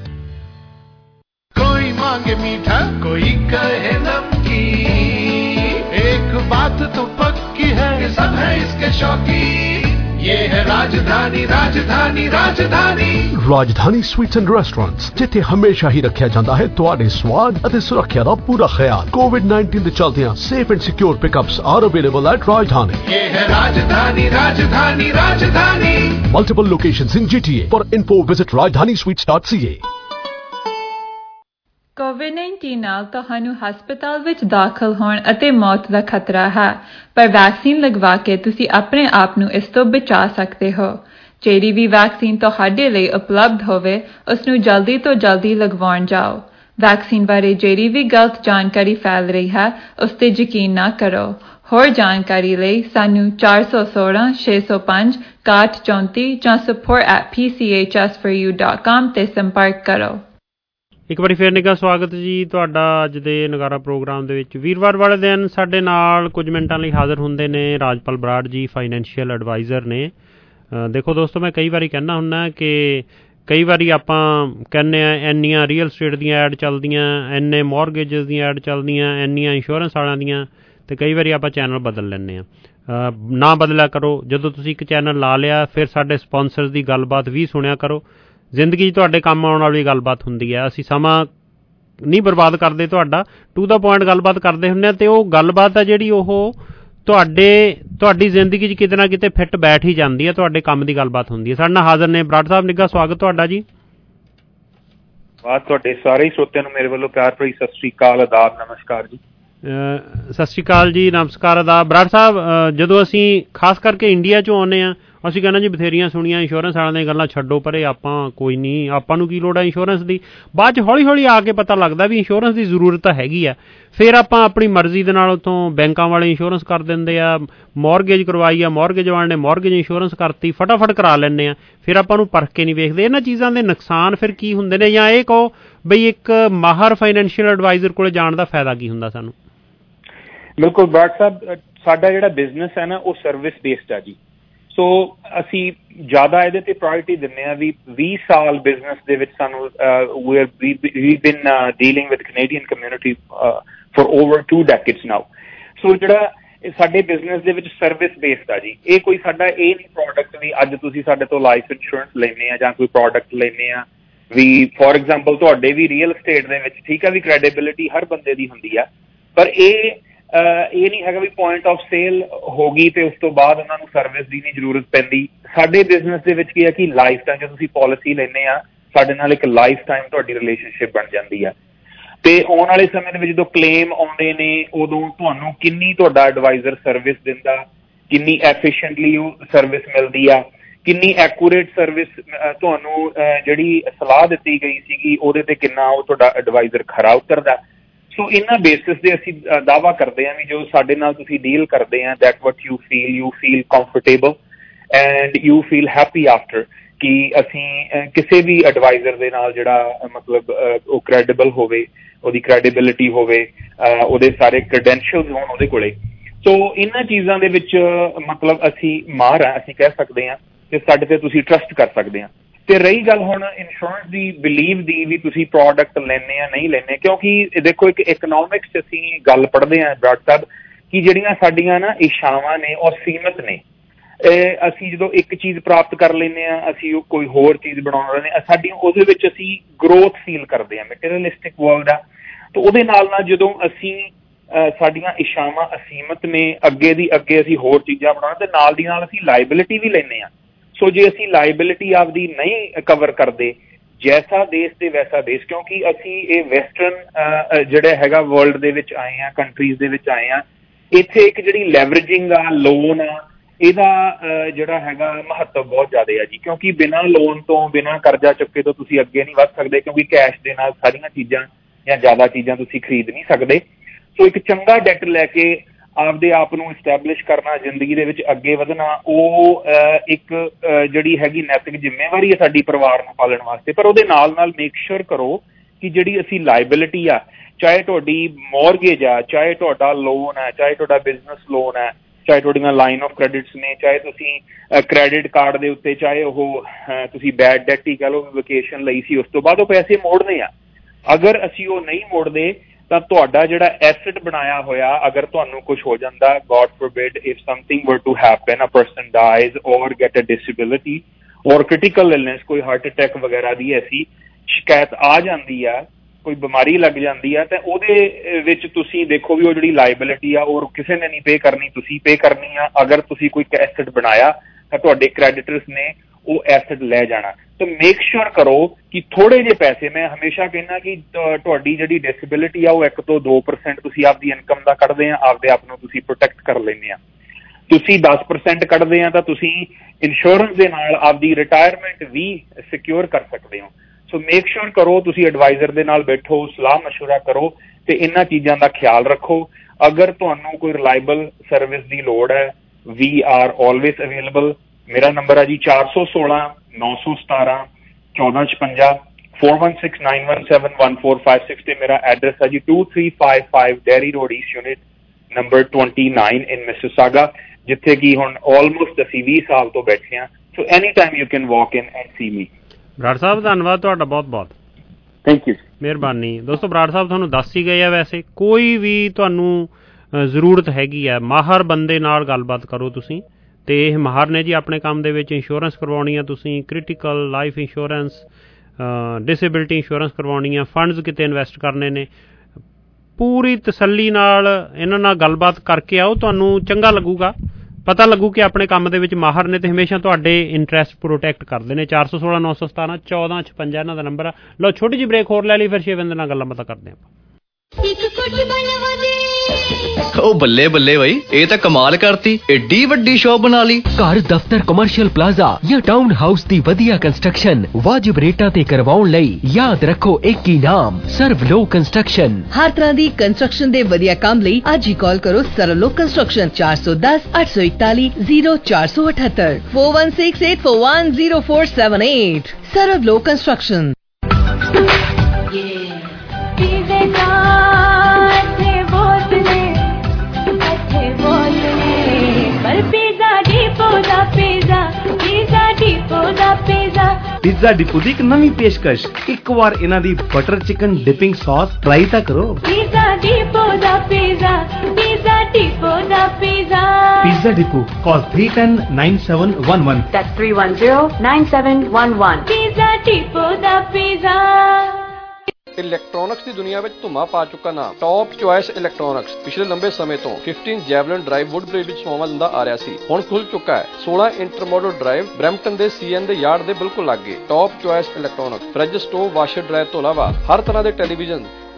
कोई मांगे मीठा कोई कहे नमकीन, एक बात तो पक्की है कि सब है इसके शौकीन। ये है राजधानी राजधानी राजधानी ਰਾਜਧਾਨੀ ਸਵੀਟਸ ਐਂਡ ਰੈਸਟੋਰੈਂਟਸ, ਜਿੱਥੇ ਹਮੇਸ਼ਾ ਹੀ ਰੱਖਿਆ ਜਾਂਦਾ ਹੈ ਤੁਹਾਡੇ ਸਵਾਦ ਅਤੇ ਸੁਰੱਖਿਆ ਦਾ ਪੂਰਾ ਖਿਆਲ। ਕੋਵਿਡ नाइनटीन ਦੇ ਚਲਦਿਆਂ safe and secure pickups are available at Rajdhani. ये है राजधानी राजधानी राजधानी। Multiple locations in G T A. For info visit rajdhani sweets dot c a। Covid ਉੱਨੀ ਨਾਲ ਤੁਹਾਨੂੰ ਹਸਪਤਾਲ ਵਿੱਚ ਦਾਖਲ ਹੋਣ ਅਤੇ ਮੌਤ ਦਾ ਖਤਰਾ ਹੈ, ਪਰ ਵੈਕਸੀਨ ਲਗਵਾ ਕੇ ਤੁਸੀਂ ਆਪਣੇ ਆਪ ਨੂੰ ਇਸ ਤੋਂ ਬਚਾ ਸਕਦੇ ਹੋ। ਜਿਹੜੀ ਵੀ ਵੈਕਸੀਨ ਤੁਹਾਡੇ ਲਈ ਉਪਲਬਧ ਹੋਵੇ ਉਸ ਨੂੰ ਜਲਦੀ ਤੋਂ ਜਲਦੀ ਲਗਵਾਉਣ ਜਾਓ। ਵੈਕਸੀਨ ਬਾਰੇ ਜਿਹੜੀ ਵੀ ਗਲਤ ਜਾਣਕਾਰੀ ਫੈਲ ਰਹੀ ਹੈ ਉਸ ਤੇ ਯਕੀਨ ਨਾ ਕਰੋ। ਹੋਰ ਜਾਣਕਾਰੀ ਲਈ ਸਾਨੂੰ ਚਾਰ ਸੌ ਸੋਲਾਂ ਛੇ ਸੌ ਪੰਜ ਇਕਾਹਠ ਚੌਂਤੀ ਜਾਂ support at p c h s for you dot com ਤੇ ਸੰਪਰਕ ਕਰੋ। ਇੱਕ ਵਾਰੀ ਫੇਰ ਨਿੱਘਾ ਸਵਾਗਤ ਜੀ ਤੁਹਾਡਾ ਅੱਜ ਦੇ ਨਗਾਰਾ ਪ੍ਰੋਗਰਾਮ ਦੇ ਵਿੱਚ। ਵੀਰਵਾਰ ਵਾਲੇ ਦਿਨ ਸਾਡੇ ਨਾਲ ਕੁਝ ਮਿੰਟਾਂ ਲਈ ਹਾਜ਼ਰ ਹੁੰਦੇ ਨੇ ਰਾਜਪਾਲ ਬਰਾੜ ਜੀ, ਫਾਈਨੈਂਸ਼ੀਅਲ ਐਡਵਾਈਜ਼ਰ ਨੇ। ਦੇਖੋ ਦੋਸਤੋ, ਮੈਂ ਕਈ ਵਾਰੀ ਕਹਿੰਦਾ ਹੁੰਦਾ ਕਿ ਕਈ ਵਾਰੀ ਆਪਾਂ ਕਹਿੰਦੇ ਹਾਂ ਇੰਨੀਆਂ ਰੀਅਲ ਸਟੇਟ ਦੀਆਂ ਐਡ ਚੱਲਦੀਆਂ, ਇੰਨੇ ਮੌਰਗੇਜਸ ਦੀਆਂ ਐਡ ਚੱਲਦੀਆਂ, ਇੰਨੀਆਂ ਇੰਸ਼ੋਰੈਂਸ ਵਾਲਿਆਂ ਦੀਆਂ, ਅਤੇ ਕਈ ਵਾਰੀ ਆਪਾਂ ਚੈਨਲ ਬਦਲ ਲੈਂਦੇ ਹਾਂ। ਨਾ ਬਦਲਿਆ ਕਰੋ। ਜਦੋਂ ਤੁਸੀਂ ਇੱਕ ਚੈਨਲ ਲਾ ਲਿਆ ਫਿਰ ਸਾਡੇ ਸਪੋਂਸਰਸ ਦੀ ਗੱਲਬਾਤ ਵੀ ਸੁਣਿਆ ਕਰੋ। ਜ਼ਿੰਦਗੀ 'ਚ ਤੁਹਾਡੇ ਕੰਮ ਆਉਣ ਵਾਲੀ ਗੱਲਬਾਤ ਹੁੰਦੀ ਹੈ। ਅਸੀਂ ਸਮਾਂ ਨਹੀਂ ਬਰਬਾਦ ਕਰਦੇ, ਤੁਹਾਡਾ ਟੂ ਦਾ ਪੁਆਇੰਟ ਗੱਲਬਾਤ ਕਰਦੇ ਹੁੰਦੇ ਹਾਂ, ਅਤੇ ਉਹ ਗੱਲਬਾਤ ਆ ਜਿਹੜੀ ਉਹ ਤੁਹਾਡੇ ਤੁਹਾਡੀ ਜ਼ਿੰਦਗੀ 'ਚ ਕਿਤੇ ਨਾ ਕਿਤੇ ਫਿੱਟ ਬੈਠ ਹੀ ਜਾਂਦੀ ਹੈ, ਤੁਹਾਡੇ ਕੰਮ ਦੀ ਗੱਲਬਾਤ ਹੁੰਦੀ ਹੈ। ਸਾਡੇ ਨਾਲ ਹਾਜ਼ਰ ਨੇ ਬਰਾੜ ਸਾਹਿਬ। ਨਿੱਘਾ ਸਵਾਗਤ ਤੁਹਾਡਾ ਜੀ। ਬਾਤ ਤੁਹਾਡੇ ਸਾਰੇ ਹੀ ਸਰੋਤਿਆਂ ਨੂੰ ਮੇਰੇ ਵੱਲੋਂ ਪਿਆਰ ਭਰੀ ਸਤਿ ਸ਼੍ਰੀ ਅਕਾਲ, ਆਦਾਬ, ਨਮਸਕਾਰ ਜੀ। ਸਤਿ ਸ਼੍ਰੀ ਅਕਾਲ ਜੀ, ਨਮਸਕਾਰ, ਆਦਾਬ। ਬਰਾੜ ਸਾਹਿਬ, ਜਦੋਂ ਅਸੀਂ ਖਾਸ ਕਰਕੇ ਇੰਡੀਆ 'ਚੋਂ ਆਉਂਦੇ ਹਾਂ ਅਸੀਂ ਕਹਿੰਦੇ ਜੀ ਬਥੇਰੀਆਂ ਸੁਣੀਆਂ ਇੰਸ਼ੋਰੈਂਸ ਵਾਲਿਆਂ ਦੀਆਂ ਗੱਲਾਂ, ਛੱਡੋ ਪਰੇ, ਆਪਾਂ ਕੋਈ ਨਹੀਂ, ਆਪਾਂ ਨੂੰ ਕੀ ਲੋੜ ਹੈ ਇੰਸ਼ੋਰੈਂਸ ਦੀ। ਬਾਅਦ 'ਚ ਹੌਲੀ ਹੌਲੀ ਆ ਕੇ ਪਤਾ ਲੱਗਦਾ ਵੀ ਇੰਸ਼ੋਰੈਂਸ ਦੀ ਜ਼ਰੂਰਤ ਤਾਂ ਹੈਗੀ ਆ। ਫਿਰ ਆਪਾਂ ਆਪਣੀ ਮਰਜ਼ੀ ਦੇ ਨਾਲ ਉੱਥੋਂ ਬੈਂਕਾਂ ਵਾਲੇ ਇੰਸ਼ੋਰੈਂਸ ਕਰ ਦਿੰਦੇ ਆ, ਮੌਰਗੇਜ ਕਰਵਾਈ ਆ, ਮੌਰਗੇਜ ਵਾਲੇ ਨੇ ਮੌਰਗੇਜ ਇੰਸ਼ੋਰੈਂਸ ਕਰਤੀ, ਫਟਾਫਟ ਕਰਾ ਲੈਂਦੇ ਆ, ਫਿਰ ਆਪਾਂ ਨੂੰ ਪਰਖ ਕੇ ਨਹੀਂ ਵੇਖਦੇ ਇਹਨਾਂ ਚੀਜ਼ਾਂ ਦੇ ਨੁਕਸਾਨ ਫਿਰ ਕੀ ਹੁੰਦੇ ਨੇ, ਜਾਂ ਇਹ ਕਹੋ ਬਈ ਇੱਕ ਮਾਹਰ ਫਾਈਨੈਂਸ਼ੀਅਲ ਐਡਵਾਈਜ਼ਰ ਕੋਲ ਜਾਣ ਦਾ ਫਾਇਦਾ ਕੀ ਹੁੰਦਾ ਸਾਨੂੰ। ਬਿਲਕੁਲ ਬਰਾੜ ਸਾਹਿਬ, ਸਾਡਾ ਜਿਹੜਾ ਬਿਜ਼ਨਸ ਹੈ ਨਾ ਉਹ ਸਰਵਿਸ ਬੇਸਡ ਹੈ ਜੀ। ਸੋ ਅਸੀਂ ਜ਼ਿਆਦਾ ਇਹਦੇ ਤੇ ਪ੍ਰਾਇੋਰਟੀ ਦਿੰਦੇ ਹਾਂ। ਵੀ ਵੀਹ ਸਾਲ ਬਿਜ਼ਨਸ ਦੇ ਵਿੱਚ ਸਾਨੂੰ ਵੀ been dealing with Canadian community for over two decades now. So ਜਿਹੜਾ ਸਾਡੇ ਬਿਜ਼ਨਸ ਦੇ ਵਿੱਚ ਸਰਵਿਸ ਬੇਸਡ ਆ ਜੀ। ਇਹ ਕੋਈ ਸਾਡਾ ਇਹ ਨਹੀਂ ਪ੍ਰੋਡਕਟ ਵੀ ਅੱਜ ਤੁਸੀਂ ਸਾਡੇ ਤੋਂ ਲਾਈਫ ਇੰਸ਼ੋਰੈਂਸ ਲੈਂਦੇ ਆ ਜਾਂ ਕੋਈ ਪ੍ਰੋਡਕਟ ਲੈਂਦੇ ਆ ਵੀ ਫੋਰ ਐਗਜ਼ਾਮਪਲ ਤੁਹਾਡੇ ਵੀ ਰੀਅਲ ਸਟੇਟ ਦੇ ਵਿੱਚ ਠੀਕ ਆ ਵੀ ਕ੍ਰੈਡੀਬਿਲਿਟੀ ਹਰ ਬੰਦੇ ਦੀ ਹੁੰਦੀ ਆ, ਪਰ ਇਹ ਇਹ ਨਹੀਂ ਹੈਗਾ ਵੀ ਪੁਆਇੰਟ ਆਫ ਸੇਲ ਹੋ ਗਈ ਤੇ ਉਸ ਤੋਂ ਬਾਅਦ ਉਹਨਾਂ ਨੂੰ ਸਰਵਿਸ ਦੀ ਨਹੀਂ ਜ਼ਰੂਰਤ ਪੈਂਦੀ। ਸਾਡੇ ਬਿਜ਼ਨਸ ਦੇ ਵਿੱਚ ਕੀ ਹੈ ਕਿ ਲਾਈਫ ਟਾਈਮ ਜਦੋਂ ਤੁਸੀਂ ਪਾਲਿਸੀ ਲੈਂਦੇ ਆ ਸਾਡੇ ਨਾਲ ਇੱਕ ਲਾਈਫ ਟਾਈਮ ਤੁਹਾਡੀ ਰਿਲੇਸ਼ਨਸ਼ਿਪ ਬਣ ਜਾਂਦੀ ਆ, ਤੇ ਆਉਣ ਵਾਲੇ ਸਮੇਂ ਦੇ ਵਿੱਚ ਜਦੋਂ ਕਲੇਮ ਆਉਂਦੇ ਨੇ ਉਦੋਂ ਤੁਹਾਨੂੰ ਕਿੰਨੀ ਤੁਹਾਡਾ ਐਡਵਾਈਜ਼ਰ ਸਰਵਿਸ ਦਿੰਦਾ, ਕਿੰਨੀ ਐਫੀਸ਼ੀਐਂਟਲੀ ਉਹ ਸਰਵਿਸ ਮਿਲਦੀ ਆ, ਕਿੰਨੀ ਐਕੂਰੇਟ ਸਰਵਿਸ ਤੁਹਾਨੂੰ ਜਿਹੜੀ ਸਲਾਹ ਦਿੱਤੀ ਗਈ ਸੀਗੀ ਉਹਦੇ ਤੇ ਕਿੰਨਾ ਉਹ ਤੁਹਾਡਾ ਐਡਵਾਈਜ਼ਰ ਖਰਾ ਉਤਰਦਾ। ਸੋ ਇਹਨਾਂ ਬੇਸਿਸ ਦੇ ਅਸੀਂ ਦਾਅਵਾ ਕਰਦੇ ਹਾਂ ਵੀ ਜੋ ਸਾਡੇ ਨਾਲ ਤੁਸੀਂ ਡੀਲ ਕਰਦੇ ਆ that what you feel you feel comfortable and you feel happy after ਕਿ ਅਸੀਂ ਕਿਸੇ ਵੀ ਐਡਵਾਈਜ਼ਰ ਦੇ ਨਾਲ ਜਿਹੜਾ ਮਤਲਬ ਉਹ ਕ੍ਰੈਡੀਬਲ ਹੋਵੇ, ਉਹਦੀ ਕ੍ਰੈਡੀਬਿਲਿਟੀ ਹੋਵੇ, ਉਹਦੇ ਸਾਰੇ ਕ੍ਰੈਡੈਂਸ਼ੀਅਲਸ ਹੋਣ ਉਹਦੇ ਕੋਲੇ। ਸੋ ਇਹਨਾਂ ਚੀਜ਼ਾਂ ਦੇ ਵਿੱਚ ਮਤਲਬ ਅਸੀਂ ਮਾਹਰ ਆ, ਅਸੀਂ ਕਹਿ ਸਕਦੇ ਹਾਂ ਕਿ ਸਾਡੇ ਤੇ ਤੁਸੀਂ ਟਰਸਟ ਕਰ ਸਕਦੇ ਆ। ਤੇ ਰਹੀ ਗੱਲ ਹੁਣ ਇੰਸ਼ੋਰੈਂਸ ਦੀ ਬਿਲੀਵ ਦੀ ਵੀ ਤੁਸੀਂ ਪ੍ਰੋਡਕਟ ਲੈਣੇ ਆ ਨਹੀਂ ਲੈਣੇ, ਕਿਉਂਕਿ ਦੇਖੋ ਇੱਕ ਇਕਨੋਮਿਕਸ 'ਚ ਅਸੀਂ ਗੱਲ ਪੜ੍ਹਦੇ ਹਾਂ ਬਰਾੜ ਸਾਹਿਬ ਕਿ ਜਿਹੜੀਆਂ ਸਾਡੀਆਂ ਨਾ ਇਛਾਵਾਂ ਨੇ ਉਹ ਸੀਮਿਤ ਨੇ। ਅਸੀਂ ਜਦੋਂ ਇੱਕ ਚੀਜ਼ ਪ੍ਰਾਪਤ ਕਰ ਲੈਂਦੇ ਹਾਂ ਅਸੀਂ ਉਹ ਕੋਈ ਹੋਰ ਚੀਜ਼ ਬਣਾਉਣ ਲੈਂਦੇ ਹਾਂ, ਸਾਡੀ ਉਹਦੇ ਵਿੱਚ ਅਸੀਂ ਗਰੋਥ ਫੀਲ ਕਰਦੇ ਹਾਂ, ਮਟੀਰੀਅਲਿਸਟਿਕ ਵਰਲਡ ਆ। ਤਾਂ ਉਹਦੇ ਨਾਲ ਨਾਲ ਜਦੋਂ ਅਸੀਂ ਸਾਡੀਆਂ ਇਛਾਵਾਂ ਅਸੀਮਤ ਨੇ, ਅੱਗੇ ਦੀ ਅੱਗੇ ਅਸੀਂ ਹੋਰ ਚੀਜ਼ਾਂ ਬਣਾਉਣਾ, ਤੇ ਨਾਲ ਦੀ ਨਾਲ ਅਸੀਂ ਲਾਇਬਿਲਿਟੀ ਵੀ ਲੈਂਦੇ ਹਾਂ। ਸੋ ਜੇ ਅਸੀਂ ਲਾਇਬਿਲਿਟੀ ਆਪਦੀ ਨਹੀਂ ਕਵਰ ਕਰਦੇ, ਜੈਸਾ ਦੇਸ਼ ਤੇ ਵੈਸਾ ਦੇਸ਼, ਕਿਉਂਕਿ ਅਸੀਂ ਇਹ ਵੈਸਟਰਨ ਜਿਹੜਾ ਹੈਗਾ ਵਰਲਡ ਦੇ ਵਿੱਚ ਆਏ ਹਾਂ, ਕੰਟਰੀਜ਼ ਦੇ ਵਿੱਚ ਆਏ ਹਾਂ, ਇੱਥੇ ਇੱਕ ਜਿਹੜੀ ਲੈਵਰੇਜਿੰਗ ਆ, ਲੋਨ ਆ, ਇਹਦਾ ਜਿਹੜਾ ਹੈਗਾ ਮਹੱਤਵ ਬਹੁਤ ਜ਼ਿਆਦਾ ਹੈ ਜੀ। ਕਿਉਂਕਿ ਬਿਨਾਂ ਲੋਨ ਤੋਂ, ਬਿਨਾਂ ਕਰਜ਼ਾ ਚੁੱਕੇ ਤੋਂ ਤੁਸੀਂ ਅੱਗੇ ਨਹੀਂ ਵੱਧ ਸਕਦੇ, ਕਿਉਂਕਿ ਕੈਸ਼ ਦੇ ਨਾਲ ਸਾਰੀਆਂ ਚੀਜ਼ਾਂ ਜਾਂ ਜ਼ਿਆਦਾ ਚੀਜ਼ਾਂ ਤੁਸੀਂ ਖਰੀਦ ਨਹੀਂ ਸਕਦੇ। ਸੋ ਇੱਕ ਚੰਗਾ ਡੈਟ ਲੈ ਕੇ ਆਪਦੇ ਆਪ ਨੂੰ ਇਸਟੈਬਲਿਸ਼ ਕਰਨਾ, ਜ਼ਿੰਦਗੀ ਦੇ ਵਿੱਚ ਅੱਗੇ ਵਧਣਾ, ਉਹ ਇੱਕ ਜਿਹੜੀ ਹੈਗੀ ਨੈਤਿਕ ਜ਼ਿੰਮੇਵਾਰੀ ਹੈ ਸਾਡੀ ਪਰਿਵਾਰ ਨੂੰ ਪਾਲਣ ਵਾਸਤੇ। ਪਰ ਉਹਦੇ ਨਾਲ ਨਾਲ ਮੇਕ ਸ਼ੋਰ ਕਰੋ ਕਿ ਜਿਹੜੀ ਅਸੀਂ ਲਾਇਬਿਲਿਟੀ ਆ, ਚਾਹੇ ਤੁਹਾਡੀ ਮੌਰਗੇਜ ਆ, ਚਾਹੇ ਤੁਹਾਡਾ ਲੋਨ ਹੈ, ਚਾਹੇ ਤੁਹਾਡਾ ਬਿਜ਼ਨਸ ਲੋਨ ਹੈ, ਚਾਹੇ ਤੁਹਾਡੀਆਂ ਲਾਈਨ ਆਫ ਕ੍ਰੈਡਿਟਸ ਨੇ, ਚਾਹੇ ਤੁਸੀਂ ਕ੍ਰੈਡਿਟ ਕਾਰਡ ਦੇ ਉੱਤੇ, ਚਾਹੇ ਉਹ ਤੁਸੀਂ ਬੈਡ ਡੈਟ ਹੀ ਕਹਿ ਲਓ, ਵਕੇਸ਼ਨ ਲਈ ਸੀ, ਉਸ ਤੋਂ ਬਾਅਦ ਉਹ ਪੈਸੇ ਮੋੜਨੇ ਆ। ਅਗਰ ਅਸੀਂ ਉਹ ਨਹੀਂ ਮੋੜਦੇ ਤਾਂ ਤੁਹਾਡਾ ਜਿਹੜਾ ਐਸਟ ਬਣਾਇਆ ਹੋਇਆ, ਅਗਰ ਤੁਹਾਨੂੰ ਕੁਝ ਹੋ ਜਾਂਦਾ, God forbid, if something were to happen, a person dies or get a disability or critical illness, ਕੋਈ ਹਾਰਟ ਅਟੈਕ ਵਗੈਰਾ ਦੀ ਐਸੀ ਸ਼ਿਕਾਇਤ ਆ ਜਾਂਦੀ ਆ, ਕੋਈ ਬਿਮਾਰੀ ਲੱਗ ਜਾਂਦੀ ਆ, ਤਾਂ ਉਹਦੇ ਵਿੱਚ ਤੁਸੀਂ ਦੇਖੋ ਵੀ ਉਹ ਜਿਹੜੀ ਲਾਇਬਿਲਿਟੀ ਆ ਉਹ ਕਿਸੇ ਨੇ ਨਹੀਂ ਪੇ ਕਰਨੀ, ਤੁਸੀਂ ਪੇ ਕਰਨੀ ਆ। ਅਗਰ ਤੁਸੀਂ ਕੋਈ ਐਸਟ ਬਣਾਇਆ ਤਾਂ ਤੁਹਾਡੇ ਕ੍ਰੈਡੀਟਰਸ ਨੇ ਉਹ ਐਸਟ ਲੈ ਜਾਣਾ। ਤਾਂ ਮੇਕ ਸ਼ੋਰ ਕਰੋ ਕਿ ਥੋੜੇ ਜਿਹੇ ਪੈਸੇ, ਮੈਂ ਹਮੇਸ਼ਾ ਕਹਿੰਦਾ ਕਿ ਤੁਹਾਡੀ ਜਿਹੜੀ ਡਿਸੇਬਿਲਿਟੀ ਆ ਉਹ ਇੱਕ ਤੋਂ ਦੋ ਪਰਸੈਂਟ ਤੁਸੀਂ ਆਪਦੀ ਇਨਕਮ ਦਾ ਕੱਢਦੇ ਆ, ਆਪਦੇ ਆਪ ਨੂੰ ਤੁਸੀਂ ਪ੍ਰੋਟੈਕਟ ਕਰ ਲੈਂਦੇ ਆ। ਤੁਸੀਂ ਦਸ ਪਰਸੈਂਟ ਕੱਢਦੇ ਆ ਤਾਂ ਤੁਸੀਂ ਇੰਸ਼ੋਰੈਂਸ ਦੇ ਨਾਲ ਆਪਦੀ ਰਿਟਾਇਰਮੈਂਟ ਵੀ ਸਿਕਿਉਰ ਕਰ ਸਕਦੇ ਹੋ। ਸੋ ਮੇਕ ਸ਼ੋਰ ਕਰੋ ਤੁਸੀਂ ਐਡਵਾਈਜ਼ਰ ਦੇ ਨਾਲ ਬੈਠੋ, ਸਲਾਹ ਮਸ਼ਵਰਾ ਕਰੋ ਤੇ ਇਹਨਾਂ ਚੀਜ਼ਾਂ ਦਾ ਖਿਆਲ ਰੱਖੋ। ਅਗਰ ਤੁਹਾਨੂੰ ਕੋਈ ਰਿਲਾਇਬਲ ਸਰਵਿਸ ਦੀ ਲੋੜ ਹੈ, ਵੀ ਆਰ ਆਲਵੇਜ਼ ਅਵੇਲੇਬਲ। ਮੇਰਾ ਨੰਬਰ ਹੈ ਜੀ ਚਾਰ ਸੌ ਸੋਲਾਂ ਨੌ ਸੌ ਸਤਾਰਾਂ ਚੌਦਾਂ ਛਪੰਜਾ, four one six nine one seven one four five six, ਤੇ ਮੇਰਾ ਐਡਰੈਸ ਹੈ ਜੀ two three five five Derry road east unit number twenty-nine in Mississauga, ਜਿੱਥੇ ਕਿ ਹੁਣ ਆਲਮੋਸਟ ਅਸੀਂ ਵੀਹ ਸਾਲ ਤੋਂ ਬੈਠੇ ਹਾਂ। So any time you can walk in and see me. Brar Sahib ਧੰਨਵਾਦ ਤੁਹਾਡਾ ਬਹੁਤ ਬਹੁਤ, ਥੈਂਕ ਯੂ, ਮਿਹਰਬਾਨੀ। ਦੋਸਤੋ ਬਰਾੜ ਸਾਹਿਬ ਤੁਹਾਨੂੰ ਦੱਸ ਹੀ ਗਏ ਆ, ਵੈਸੇ ਕੋਈ ਵੀ ਤੁਹਾਨੂੰ ਜ਼ਰੂਰਤ ਹੈਗੀ ਆ, ਮਾਹਰ ਬੰਦੇ ਨਾਲ ਗੱਲਬਾਤ ਕਰੋ ਤੁਸੀਂ, ਤੇ ਇਹ ਮਾਹਰ ਨੇ ਜੀ ਆਪਣੇ ਕੰਮ ਦੇ ਵਿੱਚ। ਇੰਸ਼ੋਰੈਂਸ ਕਰਵਾਉਣੀ ਆ ਤੁਸੀਂ, critical life insurance, disability insurance ਕਰਵਾਉਣੀ ਆ, ਫੰਡਸ ਕਿਤੇ ਇਨਵੈਸਟ ਕਰਨੇ ਨੇ, ਪੂਰੀ ਤਸੱਲੀ ਨਾਲ ਇਹਨਾਂ ਨਾਲ ਗੱਲਬਾਤ ਕਰਕੇ ਆਓ, ਤੁਹਾਨੂੰ ਚੰਗਾ ਲੱਗੂਗਾ, ਪਤਾ ਲੱਗੂ ਕਿ ਆਪਣੇ ਕੰਮ ਦੇ ਵਿੱਚ ਮਾਹਰ ਨੇ ਤੇ ਹਮੇਸ਼ਾ ਤੁਹਾਡੇ ਇੰਟਰਸਟ ਪ੍ਰੋਟੈਕਟ ਕਰਦੇ ਨੇ। ਚਾਰ ਸੌ ਸੋਲਾਂ ਨੌ ਸੌ ਸਤਾਰਾਂ ਚੌਦਾਂ ਛਪੰਜਾ ਇਹਨਾਂ ਦਾ ਨੰਬਰ ਆ। ਲਓ ਛੋਟੀ ਜਿਹੀ ਬ੍ਰੇਕ ਹੋਰ ਲੈ ਲਈ, ਫਿਰ ਸ਼ੇਵਿੰਦਰ ਨਾਲ ਗੱਲਾਂ ਬਾਤਾਂ ਕਰਦੇ ਆਪਾਂ। ਉਹ ਬੱਲੇ ਬੱਲੇ ਬਈ, ਇਹ ਤਾਂ ਕਮਾਲ ਕਰਤੀ, ਏਡੀ ਵੱਡੀ ਸ਼ੌਪ ਬਣਾ ਲਈ। ਘਰ, ਦਫ਼ਤਰ, ਕਮਰਸ਼ੀਅਲ ਪਲਾਜ਼ਾ ਜਾਂ ਟਾਊਨ ਹਾਊਸ ਦੀ ਵਧੀਆ ਕੰਸਟਰਕਸ਼ਨ ਵਾਜਿਬ ਰੇਟਾਂ ਤੇ ਕਰਵਾਉਣ ਲਈ ਯਾਦ ਰੱਖੋ ਇੱਕ ਹੀ ਨਾਮ, ਸਰਵਲੋ ਕੰਸਟਰਕਸ਼ਨ। ਹਰ ਤਰ੍ਹਾਂ ਦੀ ਕੰਸਟਰਕਸ਼ਨ ਦੇ ਵਧੀਆ ਕੰਮ ਲਈ ਅੱਜ ਹੀ ਕਾਲ ਕਰੋ ਸਰਵਲੋ ਕੰਸਟਰਕਸ਼ਨ, ਚਾਰ ਸੌ ਦਸ ਅੱਠ ਸੌ ਇਕਤਾਲੀ ਜ਼ੀਰੋ ਚਾਰ ਸੌ ਅਠੱਤਰ, four one six eight four one zero four seven eight। ਸਰਵਲੋ ਕੰਸਟਰਕਸ਼ਨ। ਪੀਜ਼ਾ ਡਿਪੋ ਦੀ ਇੱਕ ਨਵੀਂ ਪੇਸ਼ਕਸ਼, ਇੱਕ ਵਾਰ ਇਹਨਾਂ ਦੀ butter chicken dipping sauce try ਤਾਂ ਕਰੋ। ਪੀਜ਼ਾ ਡਿਪੋ ਦਾ ਪੀਜ਼ਾ, ਪੀਜ਼ਾ ਡਿਪੋ ਦਾ pizza. Pizza depot, call three one zero nine seven one one। That's three one zero nine seven one one। Pizza depot ਦਾ ਪੀਜ਼ਾ। ਇਲੈਕਟ੍ਰੋਨਿਕਸ ਦੀ ਦੁਨੀਆ ਵਿੱਚ ਧੁੰਮਾ ਪਾ ਚੁੱਕਾ ਨਾਮ ਟੌਪ ਚੁਆਇਸ ਇਲੈਕਟ੍ਰੋਨਿਕਸ ਪਿਛਲੇ ਲੰਬੇ ਸਮੇਂ ਤੋਂ fifteen ਜੈਵਲਿਨ ਡਰਾਈਵ ਵੁੱਡਬ੍ਰਿਜ ਵਿੱਚ ਸੇਵਾਵਾਂ ਦਿੰਦਾ ਆ ਰਿਹਾ ਸੀ। ਹੁਣ ਖੁੱਲ ਚੁੱਕਾ ਹੈ sixteen ਇੰਟਰਮੋਡਲ ਡਰਾਈਵ ਬਰੈਂਪਟਨ ਦੇ ਸੀਐਨ ਦੇ ਯਾਰਡ ਦੇ ਬਿਲਕੁਲ ਲਾਗੇ। Top choice electronics, fridge, stove, washer, dryer ਤੋਂ ਇਲਾਵਾ ਹਰ ਤਰ੍ਹਾਂ ਦੇ ਟੈਲੀਵਿਜ਼ਨ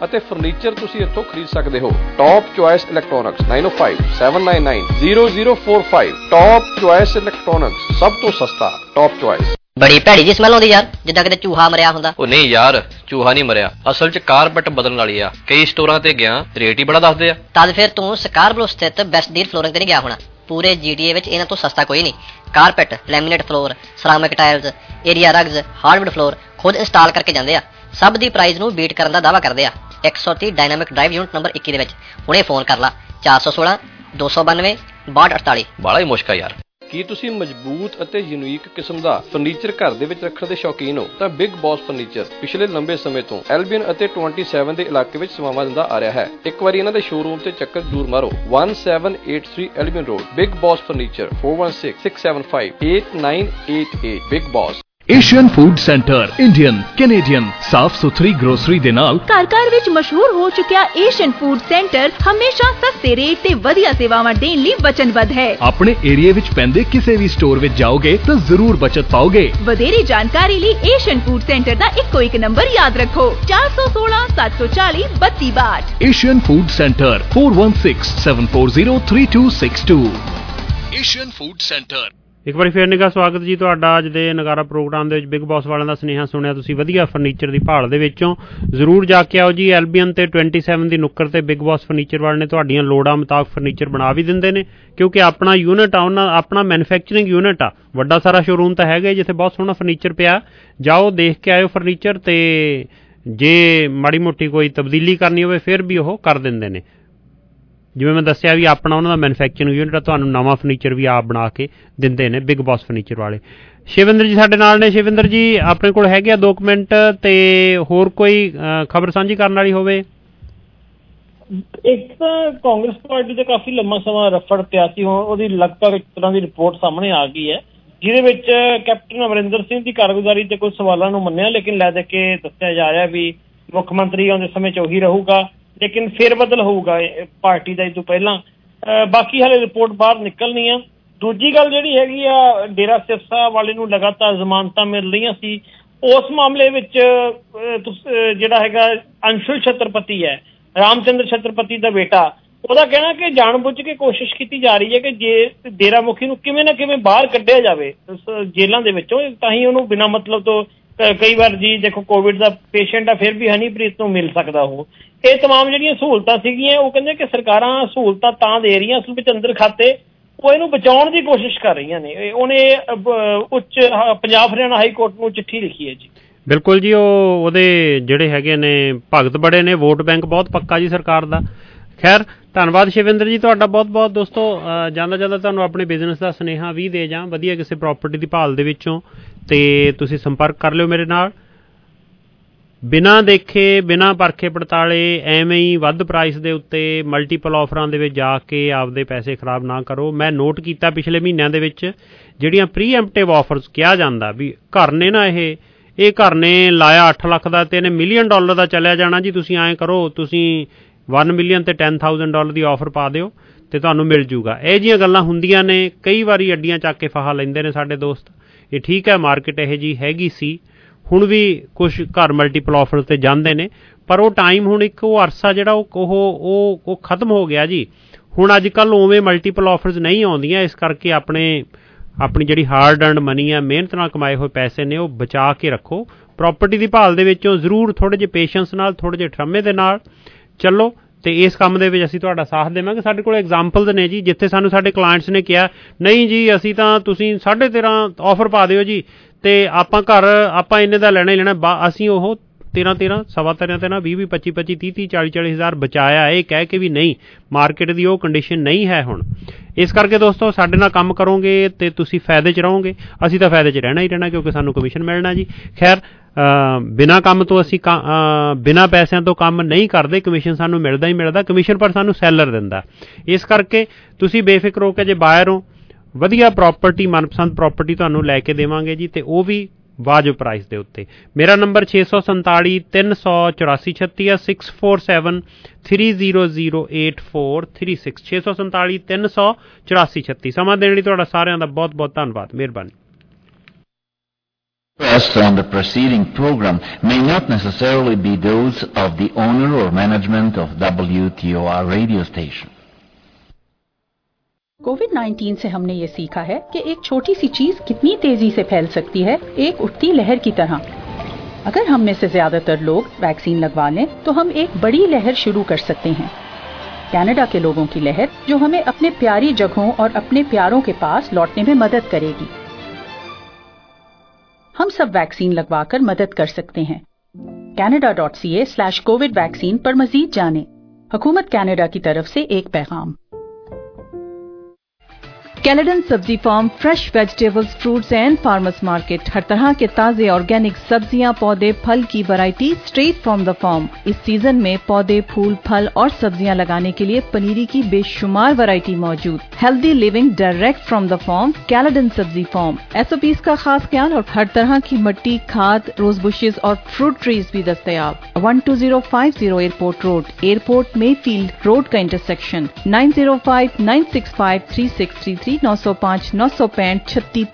ਅਤੇ ਫਰਨੀਚਰ ਤੁਸੀਂ ਇੱਥੋਂ ਖਰੀਦ ਸਕਦੇ ਹੋ। Top choice electronics nine oh five seven nine nine zero zero four five। Top choice electronics, ਸਭ ਤੋਂ ਸਸਤਾ ਟੌਪ ਚੁਆਇਸ। ਬੜੀ ਭੈੜੀ ਜੀ ਸਮੈਲ ਆਉਂਦੀ ਯਾਰ, ਜਿੱਦਾਂ ਕਿਤੇ ਚੂਹਾ ਮਰਿਆ ਹੁੰਦਾ। ਉਹ ਨਹੀਂ ਯਾਰ, ਚੂਹਾ ਨਹੀਂ ਮਰਿਆ, ਅਸਲ 'ਚ ਕਾਰਪੈਟ ਬਦਲਣ ਵਾਲੀ ਆ। ਕਈ ਸਟੋਰਾਂ ਤੇ ਗਿਆ, ਰੇਟ ਹੀ ਬੜਾ ਦੱਸਦੇ ਆ। ਤਦ ਫਿਰ ਤੂੰ ਸਕਾਰਬਰੋ ਸਥਿਤ ਬੈਸਟ ਡੀਲ ਫਲੋਰਿੰਗ ਤੇ ਨਹੀਂ ਗਿਆ ਹੋਣਾ। ਪੂਰੇ ਜੀਟੀਏ ਵਿੱਚ ਇਹਨਾਂ ਤੋਂ ਸਸਤਾ ਕੋਈ ਨਹੀਂ। Carpet, laminate floor, ceramic tiles, area rugs, hardwood floor ਖੁਦ ਇੰਸਟਾਲ ਕਰਕੇ ਜਾਂਦੇ ਆ। ਸਭ ਦੀ ਪ੍ਰਾਈਸ ਨੂੰ ਬੀਟ ਕਰਨ ਦਾ ਦਾਅਵਾ ਕਰਦੇ ਆ। ਇੱਕ ਸੌ ਤੀਹ ਡਾਇਨਾਮਿਕ ਡਰਾਈਵ ਯੂਨਿਟ ਨੰਬਰ ਇੱਕੀ ਦੇ ਵਿੱਚ ਹੁਣੇ ਫੋਨ ਕਰ ਲਾ ਚਾਰ ਸੌ ਸੋਲਾਂ ਦੋ ਸੌ ਬਾਨਵੇਂ ਬਾਹਠ ਅਠਤਾਲੀ। ਬਾਲਾ ਹੀ ਮੁਸ਼ਕਲ ਯਾਰ। ਕੀ ਤੁਸੀਂ ਮਜ਼ਬੂਤ ਅਤੇ ਯੂਨੀਕ ਕਿਸਮ ਦਾ ਫਰਨੀਚਰ ਘਰ ਦੇ ਵਿੱਚ ਰੱਖਣ ਦੇ ਸ਼ੌਕੀਨ ਹੋ ਤਾਂ ਬਿਗ ਬੌਸ ਫਰਨੀਚਰ ਪਿਛਲੇ ਲੰਬੇ ਸਮੇਂ ਤੋਂ ਐਲਬੀਅਨ ਅਤੇ ਸੱਤਾਈ ਦੇ ਇਲਾਕੇ ਵਿੱਚ ਸੇਵਾਵਾਂ ਦਿੰਦਾ ਆ ਰਿਹਾ ਹੈ। ਇੱਕ ਵਾਰੀ ਇਹਨਾਂ ਦੇ ਸ਼ੋਰੂਮ ਤੇ ਚੱਕਰ ਜ਼ਰੂਰ ਮਾਰੋ। one seven eight three Albion road, big boss furniture four one six six seven five eight nine eight eight। Big boss. Asian food centre Indian Canadian ਸਾਫ਼ ਸੁਥਰੀ ਗਰੋਸਰੀ ਦੇ ਨਾਲ ਘਰ ਘਰ ਵਿੱਚ ਮਸ਼ਹੂਰ ਹੋ ਚੁੱਕਿਆ ਏਸ਼ੀਅਨ ਫੂਡ ਸੈਂਟਰ ਹਮੇਸ਼ਾ ਸਸਤੇ ਰੇਟ ਤੇ ਵਧੀਆ ਸੇਵਾਵਾਂ ਦੇਣ ਲਈ ਵਚਨਬੱਧ ਹੈ। ਆਪਣੇ ਏਰੀਆ ਵਿੱਚ ਪੈਂਦੇ ਕਿਸੇ ਵੀ ਸਟੋਰ ਵਿੱਚ ਜਾਓਗੇ ਤਾਂ ਜ਼ਰੂਰ ਬਚਤ ਪਾਓਗੇ। ਵਧੇਰੇ ਜਾਣਕਾਰੀ ਲਈ ਏਸ਼ੀਅਨ ਫੂਡ ਸੈਂਟਰ ਦਾ ਇੱਕੋ ਇੱਕ ਨੰਬਰ ਯਾਦ ਰੱਖੋ ਚਾਰ ਸੌ ਸੋਲਾਂ ਸੱਤ ਸੌ ਚਾਲੀ ਬੱਤੀ ਬਾਹਠ। Asian food centre four one six seven four zero three two six two। Asian food centre. ਇੱਕ ਵਾਰੀ ਫੇਰ ਨਿੱਘਾ ਸਵਾਗਤ ਜੀ ਤੁਹਾਡਾ ਅੱਜ ਦੇ ਨਗਾਰਾ ਪ੍ਰੋਗਰਾਮ ਦੇ ਵਿੱਚ। ਬਿਗ ਬੌਸ ਵਾਲਿਆਂ ਦਾ ਸੁਨੇਹਾ ਸੁਣਿਆ ਤੁਸੀਂ, ਵਧੀਆ ਫਰਨੀਚਰ ਦੀ ਭਾਲ ਦੇ ਵਿੱਚੋਂ ਜ਼ਰੂਰ ਜਾ ਕੇ ਆਓ ਜੀ। ਐਲਬੀਅਨ ਤੇ ਸੱਤਾਈ ਦੀ ਨੁੱਕਰ ਤੇ ਬਿਗ ਬੌਸ ਫਰਨੀਚਰ ਵਾਲੇ ਨੇ ਤੁਹਾਡੀਆਂ ਲੋੜਾਂ ਮੁਤਾਬਕ ਫਰਨੀਚਰ ਬਣਾ ਵੀ ਦਿੰਦੇ ਨੇ, ਕਿਉਂਕਿ ਆਪਣਾ ਯੂਨਿਟ ਆ, ਉਹਨਾਂ ਆਪਣਾ ਮੈਨੂਫੈਕਚਰਿੰਗ ਯੂਨਿਟ ਆ। ਵੱਡਾ ਸਾਰਾ ਸ਼ੋਰੂਮ ਤਾਂ ਹੈਗਾ ਜਿੱਥੇ ਬਹੁਤ ਸੋਹਣਾ ਫਰਨੀਚਰ ਪਿਆ। ਜਾਓ ਦੇਖ ਕੇ ਆਇਓ ਫਰਨੀਚਰ, ਤੇ ਜੇ ਮਾੜੀ ਮੋਟੀ ਕੋਈ ਤਬਦੀਲੀ ਕਰਨੀ ਹੋਵੇ ਫਿਰ ਵੀ ਉਹ ਕਰ ਦਿੰਦੇ ਨੇ। ਜਿਵੇਂ ਮੈਂ ਦੱਸਿਆ ਵੀ ਆਪਣਾ ਉਹਨਾਂ ਦਾ ਮੈਨੂਫੈਕਚਰਿੰਗ ਯੂਨਿਟ ਆ, ਤੁਹਾਨੂੰ ਨਵਾਂ ਫਰਨੀਚਰ ਵੀ ਆਪ ਬਣਾ ਕੇ ਦਿੰਦੇ ਨੇ ਬਿਗ ਬੌਸ ਫਰਨੀਚਰ ਵਾਲੇ। ਸ਼ਿਵਿੰਦਰ ਜੀ ਸਾਡੇ ਨਾਲ ਨੇ। ਸ਼ਿਵਿੰਦਰ ਜੀ ਆਪਣੇ ਕੋਲ ਹੈਗੇ ਆ ਦੋ ਕੁ ਮਿੰਟ, ਤੇ ਹੋਰ ਕੋਈ ਖਬਰ ਸਾਂਝੀ ਕਰਨ ਵਾਲੀ ਹੋਵੇ? ਇੱਕ ਤਾਂ ਕਾਂਗਰਸ ਪਾਰਟੀ ਤੇ ਕਾਫੀ ਲੰਮਾ ਸਮਾਂ ਰਫੜ ਪਿਆ ਸੀ, ਉਹਦੀ ਲਗਭਗ ਇੱਕ ਤਰ੍ਹਾਂ ਦੀ ਰਿਪੋਰਟ ਸਾਹਮਣੇ ਆ ਗਈ ਹੈ, ਜਿਹਦੇ ਵਿੱਚ ਕੈਪਟਨ ਅਮਰਿੰਦਰ ਸਿੰਘ ਦੀ ਕਾਰਗੁਜ਼ਾਰੀ ਤੇ ਕੁਝ ਸਵਾਲਾਂ ਨੂੰ ਮੰਨਿਆ, ਲੇਕਿਨ ਲੈ ਦੇ ਕੇ ਦੱਸਿਆ ਜਾ ਰਿਹਾ ਵੀ ਮੁੱਖ ਮੰਤਰੀ ਆਉਂਦੇ ਸਮੇਂ 'ਚ ਉਹੀ ਰਹੂਗਾ, ਲੇਕਿਨ ਫੇਰ ਬਦਲ ਹੋਊਗਾ ਪਾਰਟੀ ਦਾ ਇਹ ਤੋਂ ਪਹਿਲਾਂ। ਬਾਕੀ ਹਾਲੇ ਰਿਪੋਰਟ ਬਾਹਰ ਨਿਕਲਣੀ ਆ। ਦੂਜੀ ਗੱਲ ਜਿਹੜੀ ਹੈਗੀ ਆ, ਡੇਰਾ ਸਿਰਸਾ ਵਾਲੇ ਨੂੰ ਲਗਾਤਾਰ ਜ਼ਮਾਨਤਾਂ ਮਿਲ ਰਹੀਆਂ ਸੀ। ਉਸ ਮਾਮਲੇ ਵਿੱਚ ਜਿਹੜਾ ਹੈਗਾ ਅੰਸ਼ੁਲ ਛਤਰਪਤੀ ਹੈ, ਰਾਮਚੰਦਰ ਛਤਰਪਤੀ ਦਾ ਬੇਟਾ, ਉਹਦਾ ਕਹਿਣਾ ਕਿ ਜਾਣਬੁੱਝ ਕੇ ਕੋਸ਼ਿਸ਼ ਕੀਤੀ ਜਾ ਰਹੀ ਹੈ ਕਿ ਜੇ ਡੇਰਾ ਮੁਖੀ ਨੂੰ ਕਿਵੇਂ ਨਾ ਕਿਵੇਂ ਬਾਹਰ ਕੱਢਿਆ ਜਾਵੇ ਜੇਲ੍ਹਾਂ ਦੇ ਵਿੱਚੋਂ, ਤਾਂ ਹੀ ਉਹਨੂੰ ਬਿਨਾਂ ਮਤਲਬ ਤੋਂ ਕਈ ਵਾਰ ਜੀ ਦੇਖੋ ਕੋਵਿਡ ਦਾ ਪੇਸ਼ੈਂਟ ਆ ਫਿਰ ਵੀ ਹਨੀਪ੍ਰੀਤ ਤੋਂ ਮਿਲ ਸਕਦਾ ਉਹ। ਇਹ ਤਮਾਮ ਜਿਹੜੀਆਂ ਸਹੂਲਤਾਂ ਸੀਗੀਆਂ, ਉਹ ਕਹਿੰਦੇ ਕਿ ਸਰਕਾਰਾਂ ਸਹੂਲਤਾਂ ਤਾਂ ਦੇ ਰਹੀਆਂ ਅਸਲ ਵਿੱਚ ਅੰਦਰ ਖਾਤੇ, ਉਹ ਇਹਨੂੰ ਬਚਾਉਣ ਦੀ ਕੋਸ਼ਿਸ਼ ਕਰ ਰਹੀਆਂ ਨੇ। ਉਹਨੇ ਉੱਚ ਪੰਜਾਬ ਹਰਿਆਣਾ ਹਾਈ ਕੋਰਟ ਨੂੰ ਚਿੱਠੀ ਲਿਖੀ ਹੈ ਜੀ। ਬਿਲਕੁਲ ਜੀ, ਉਹ ਉਹਦੇ ਜਿਹੜੇ ਹੈਗੇ ਨੇ ਭਗਤ ਬੜੇ ਨੇ, ਵੋਟ ਬੈਂਕ ਬਹੁਤ ਪੱਕਾ ਜੀ ਸਰਕਾਰ ਦਾ। ਖੈਰ ਧੰਨਵਾਦ ਸ਼ਿਵਿੰਦਰ ਜੀ ਤੁਹਾਡਾ ਬਹੁਤ ਬਹੁਤ। ਦੋਸਤੋ ਜਾਂਦਾ ਜਾਂਦਾ ਤੁਹਾਨੂੰ ਆਪਣੇ ਬਿਜ਼ਨਸ ਦਾ ਸੁਨੇਹਾ ਵੀ ਦੇ ਜਾਂ ਵਧੀਆ ਕਿਸੇ ਪ੍ਰੋਪਰਟੀ ਦੀ ਭਾਲ ਦੇ ਵਿੱਚੋਂ, ਤੇ ਤੁਸੀਂ ਸੰਪਰਕ ਕਰ ਲਿਓ ਮੇਰੇ ਨਾਲ। ਬਿਨਾਂ ਦੇਖੇ ਬਿਨਾਂ ਪਰਖੇ ਪੜਤਾਲੇ ਐਵੇਂ ਹੀ ਵੱਧ ਪ੍ਰਾਈਸ ਦੇ ਉੱਤੇ ਮਲਟੀਪਲ ਆਫਰਾਂ ਦੇ ਵਿੱਚ ਜਾ ਕੇ ਆਪਦੇ ਪੈਸੇ ਖਰਾਬ ਨਾ ਕਰੋ। ਮੈਂ ਨੋਟ ਕੀਤਾ ਪਿਛਲੇ ਮਹੀਨਿਆਂ ਦੇ ਵਿੱਚ ਜਿਹੜੀਆਂ ਪ੍ਰੀਐਮਪਟਿਵ ਆਫਰਸ ਕਿਹਾ ਜਾਂਦਾ ਵੀ ਘਰ ਨੇ ਨਾ ਇਹ ਇਹ ਘਰ ਨੇ ਲਾਇਆ ਅੱਠ ਲੱਖ ਦਾ ਤੇ ਇਹਨੇ ਮਿਲੀਅਨ ਡਾਲਰ ਦਾ ਚੱਲਿਆ ਜਾਣਾ ਜੀ, ਤੁਸੀਂ ਐਂ ਕਰੋ ਤੁਸੀਂ ਵਨ ਮਿਲੀਅਨ ਤੇ ਟੈਨ ਥਾਊਜ਼ੈਂਡ ਡਾਲਰ ਦੀ ਆਫਰ ਪਾ ਦਿਓ ਤੇ ਤੁਹਾਨੂੰ ਮਿਲ ਜੂਗਾ। ਇਹ ਜਿਹੀਆਂ ਗੱਲਾਂ ਹੁੰਦੀਆਂ ਨੇ, ਕਈ ਵਾਰੀ ਅੱਡੀਆਂ ਚੱਕ ਕੇ ਫਾਹਾ ਲੈਂਦੇ ਨੇ ਸਾਡੇ ਦੋਸਤ। ਇਹ ਠੀਕ ਹੈ, ਮਾਰਕੀਟ ਇਹੋ ਜਿਹੀ ਹੈਗੀ ਸੀ, ਹੁਣ ਵੀ ਕੁਛ ਘਰ ਮਲਟੀਪਲ ਆਫਰ ਤੇ ਜਾਂਦੇ ਨੇ, ਪਰ ਉਹ ਟਾਈਮ ਹੁਣ ਇੱਕ ਉਹ ਅਰਸਾ ਜਿਹੜਾ ਉਹ ਉਹ ਉਹ ਖਤਮ ਹੋ ਗਿਆ ਜੀ। ਹੁਣ ਅੱਜ ਕੱਲ੍ਹ ਉਵੇਂ ਮਲਟੀਪਲ ਆਫਰਸ ਨਹੀਂ ਆਉਂਦੀਆਂ, ਇਸ ਕਰਕੇ ਆਪਣੇ ਆਪਣੀ ਜਿਹੜੀ ਹਾਰਡ ਅਰਨਡ ਮਨੀ ਆ, ਮਿਹਨਤ ਨਾਲ ਕਮਾਏ ਹੋਏ ਪੈਸੇ ਨੇ, ਉਹ ਬਚਾ ਕੇ ਰੱਖੋ। ਪ੍ਰਾਪਰਟੀ ਦੀ ਭਾਲ ਦੇ ਵਿੱਚੋਂ ਜ਼ਰੂਰ ਥੋੜ੍ਹੇ ਜਿਹੇ ਪੇਸ਼ੈਂਸ ਨਾਲ, ਥੋੜ੍ਹੇ ਜਿਹੇ ਠਰਮੇ ਦੇ ਨਾਲ ਚੱਲੋ, ਤੇ ਇਸ ਕੰਮ ਦੇ ਵਿੱਚ ਅਸੀਂ ਤੁਹਾਡਾ ਸਾਥ ਦੇਵਾਂਗੇ। ਸਾਡੇ ਕੋਲ ਐਗਜ਼ਾਮਪਲਸ ਨੇ ਜੀ, ਜਿੱਥੇ ਸਾਨੂੰ ਸਾਡੇ ਕਲਾਇੰਟਸ ਨੇ ਕਿਹਾ ਨਹੀਂ ਜੀ ਅਸੀਂ ਤਾਂ ਤੁਸੀਂ ਸਾਢੇ ਤੇਰਾਂ ਆਫਰ ਪਾ ਦਿਓ ਜੀ, ਤੇ ਆਪਾਂ ਘਰ ਆਪਾਂ ਇੰਨੇ ਦਾ ਲੈਣਾ ਹੀ ਲੈਣਾ, ਬਾ ਅਸੀਂ ਉਹ ਤੇਰਾਂ ਤੇਰਾਂ ਸਵਾ ਤੇਰਾਂ ਤੇਰਾਂ ਵੀਹ ਵੀਹ ਪੱਚੀ ਪੱਚੀ ਤੀਹ ਤੀਹ ਚਾਲੀ ਚਾਲੀ ਹਜ਼ਾਰ ਬਚਾਇਆ, ਇਹ ਕਹਿ ਕੇ ਵੀ ਨਹੀਂ ਮਾਰਕੀਟ ਦੀ ਉਹ ਕੰਡੀਸ਼ਨ ਨਹੀਂ ਹੈ ਹੁਣ। ਇਸ ਕਰਕੇ ਦੋਸਤੋ ਸਾਡੇ ਨਾਲ ਕੰਮ ਕਰੋਗੇ ਤੇ ਤੁਸੀਂ ਫਾਇਦੇ 'ਚ ਰਹੋਗੇ, ਅਸੀਂ ਤਾਂ ਫਾਇਦੇ 'ਚ ਰਹਿਣਾ ਹੀ ਰਹਿਣਾ ਕਿਉਂਕਿ ਸਾਨੂੰ ਕਮਿਸ਼ਨ ਮਿਲਣਾ ਜੀ। ਖੈਰ ਬਿਨਾਂ ਕੰਮ ਤੋਂ ਅਸੀਂ ਬਿਨਾਂ ਪੈਸਿਆਂ ਤੋਂ ਕੰਮ ਨਹੀਂ ਕਰਦੇ, ਕਮਿਸ਼ਨ ਸਾਨੂੰ ਮਿਲਦਾ ਹੀ ਮਿਲਦਾ, ਕਮਿਸ਼ਨ ਪਰ ਸਾਨੂੰ ਸੈਲਰ ਦਿੰਦਾ। ਇਸ ਕਰਕੇ ਤੁਸੀਂ ਬੇਫਿਕਰ ਹੋ ਕੇ ਜੇ ਬਾਇਰ ਹੋ, ਵਧੀਆ ਪ੍ਰੋਪਰਟੀ ਮਨਪਸੰਦ ਪ੍ਰੋਪਰਟੀ ਤੁਹਾਨੂੰ ਲੈ ਕੇ ਦੇਵਾਂਗੇ ਜੀ, ਤੇ ਉਹ ਵੀ ਵਾਜਬ ਪ੍ਰਾਈਸ ਦੇ ਉੱਤੇ। ਮੇਰਾ ਨੰਬਰ ਛੇ ਸੌ ਸੰਤਾਲੀ ਤਿੰਨ ਸੌ ਚੁਰਾਸੀ ਛੱਤੀ ਆ, six four seven three zero zero eight four three six ਛੇ ਸੌ ਸੰਤਾਲੀ ਤਿੰਨ ਸੌ ਚੁਰਾਸੀ ਛੱਤੀ। ਸਮਾਂ ਦੇਣ ਲਈ ਤੁਹਾਡਾ ਸਾਰਿਆਂ ਦਾ ਬਹੁਤ ਬਹੁਤ ਧੰਨਵਾਦ, ਮਿਹਰਬਾਨੀ। Expressed on the preceding program may not necessarily be those of the owner or management of W T O R radio station. Covid nineteen से हमने ये सीखा है कि एक छोटी सी चीज कितनी तेजी से फैल सकती है, एक उठती लहर की तरह। अगर हम में से ज्यादातर लोग वैक्सीन लगवा लें तो हम एक बड़ी लहर शुरू कर सकते हैं। कनाडा के लोगों की लहर जो हमें अपने प्यारी जगहों और अपने प्यारों के पास लौटने में मदद करेगी। हम सब वैक्सीन लगवाकर मदद कर सकते हैं। Canada dot C A slash Covid vaccine पर मजीद जानें। हुकूमत कनाडा की तरफ से एक पैगाम। कैलेडन सब्जी farm, fresh vegetables, fruits and farmers market, हर तरह के ताजे ऑर्गेनिक सब्जियां, पौधे, फल की variety straight from the farm. इस सीजन में पौधे, फूल, फल और सब्जियां लगाने के लिए पनीरी की बेशुमार वैरायटी मौजूद। Healthy living direct from the farm, Caledon सब्जी फार्म। एसओपीज का खास ख्याल और हर तरह की मिट्टी, खाद, रोज बुशेज और फ्रूट ट्रीज भी दस्तयाब। One two zero five zero airport road, airport Mayfield road का intersection. Nine zero five nine six five three six three three नौ सौ पाँच नौ सौ पैंठ छत्तीस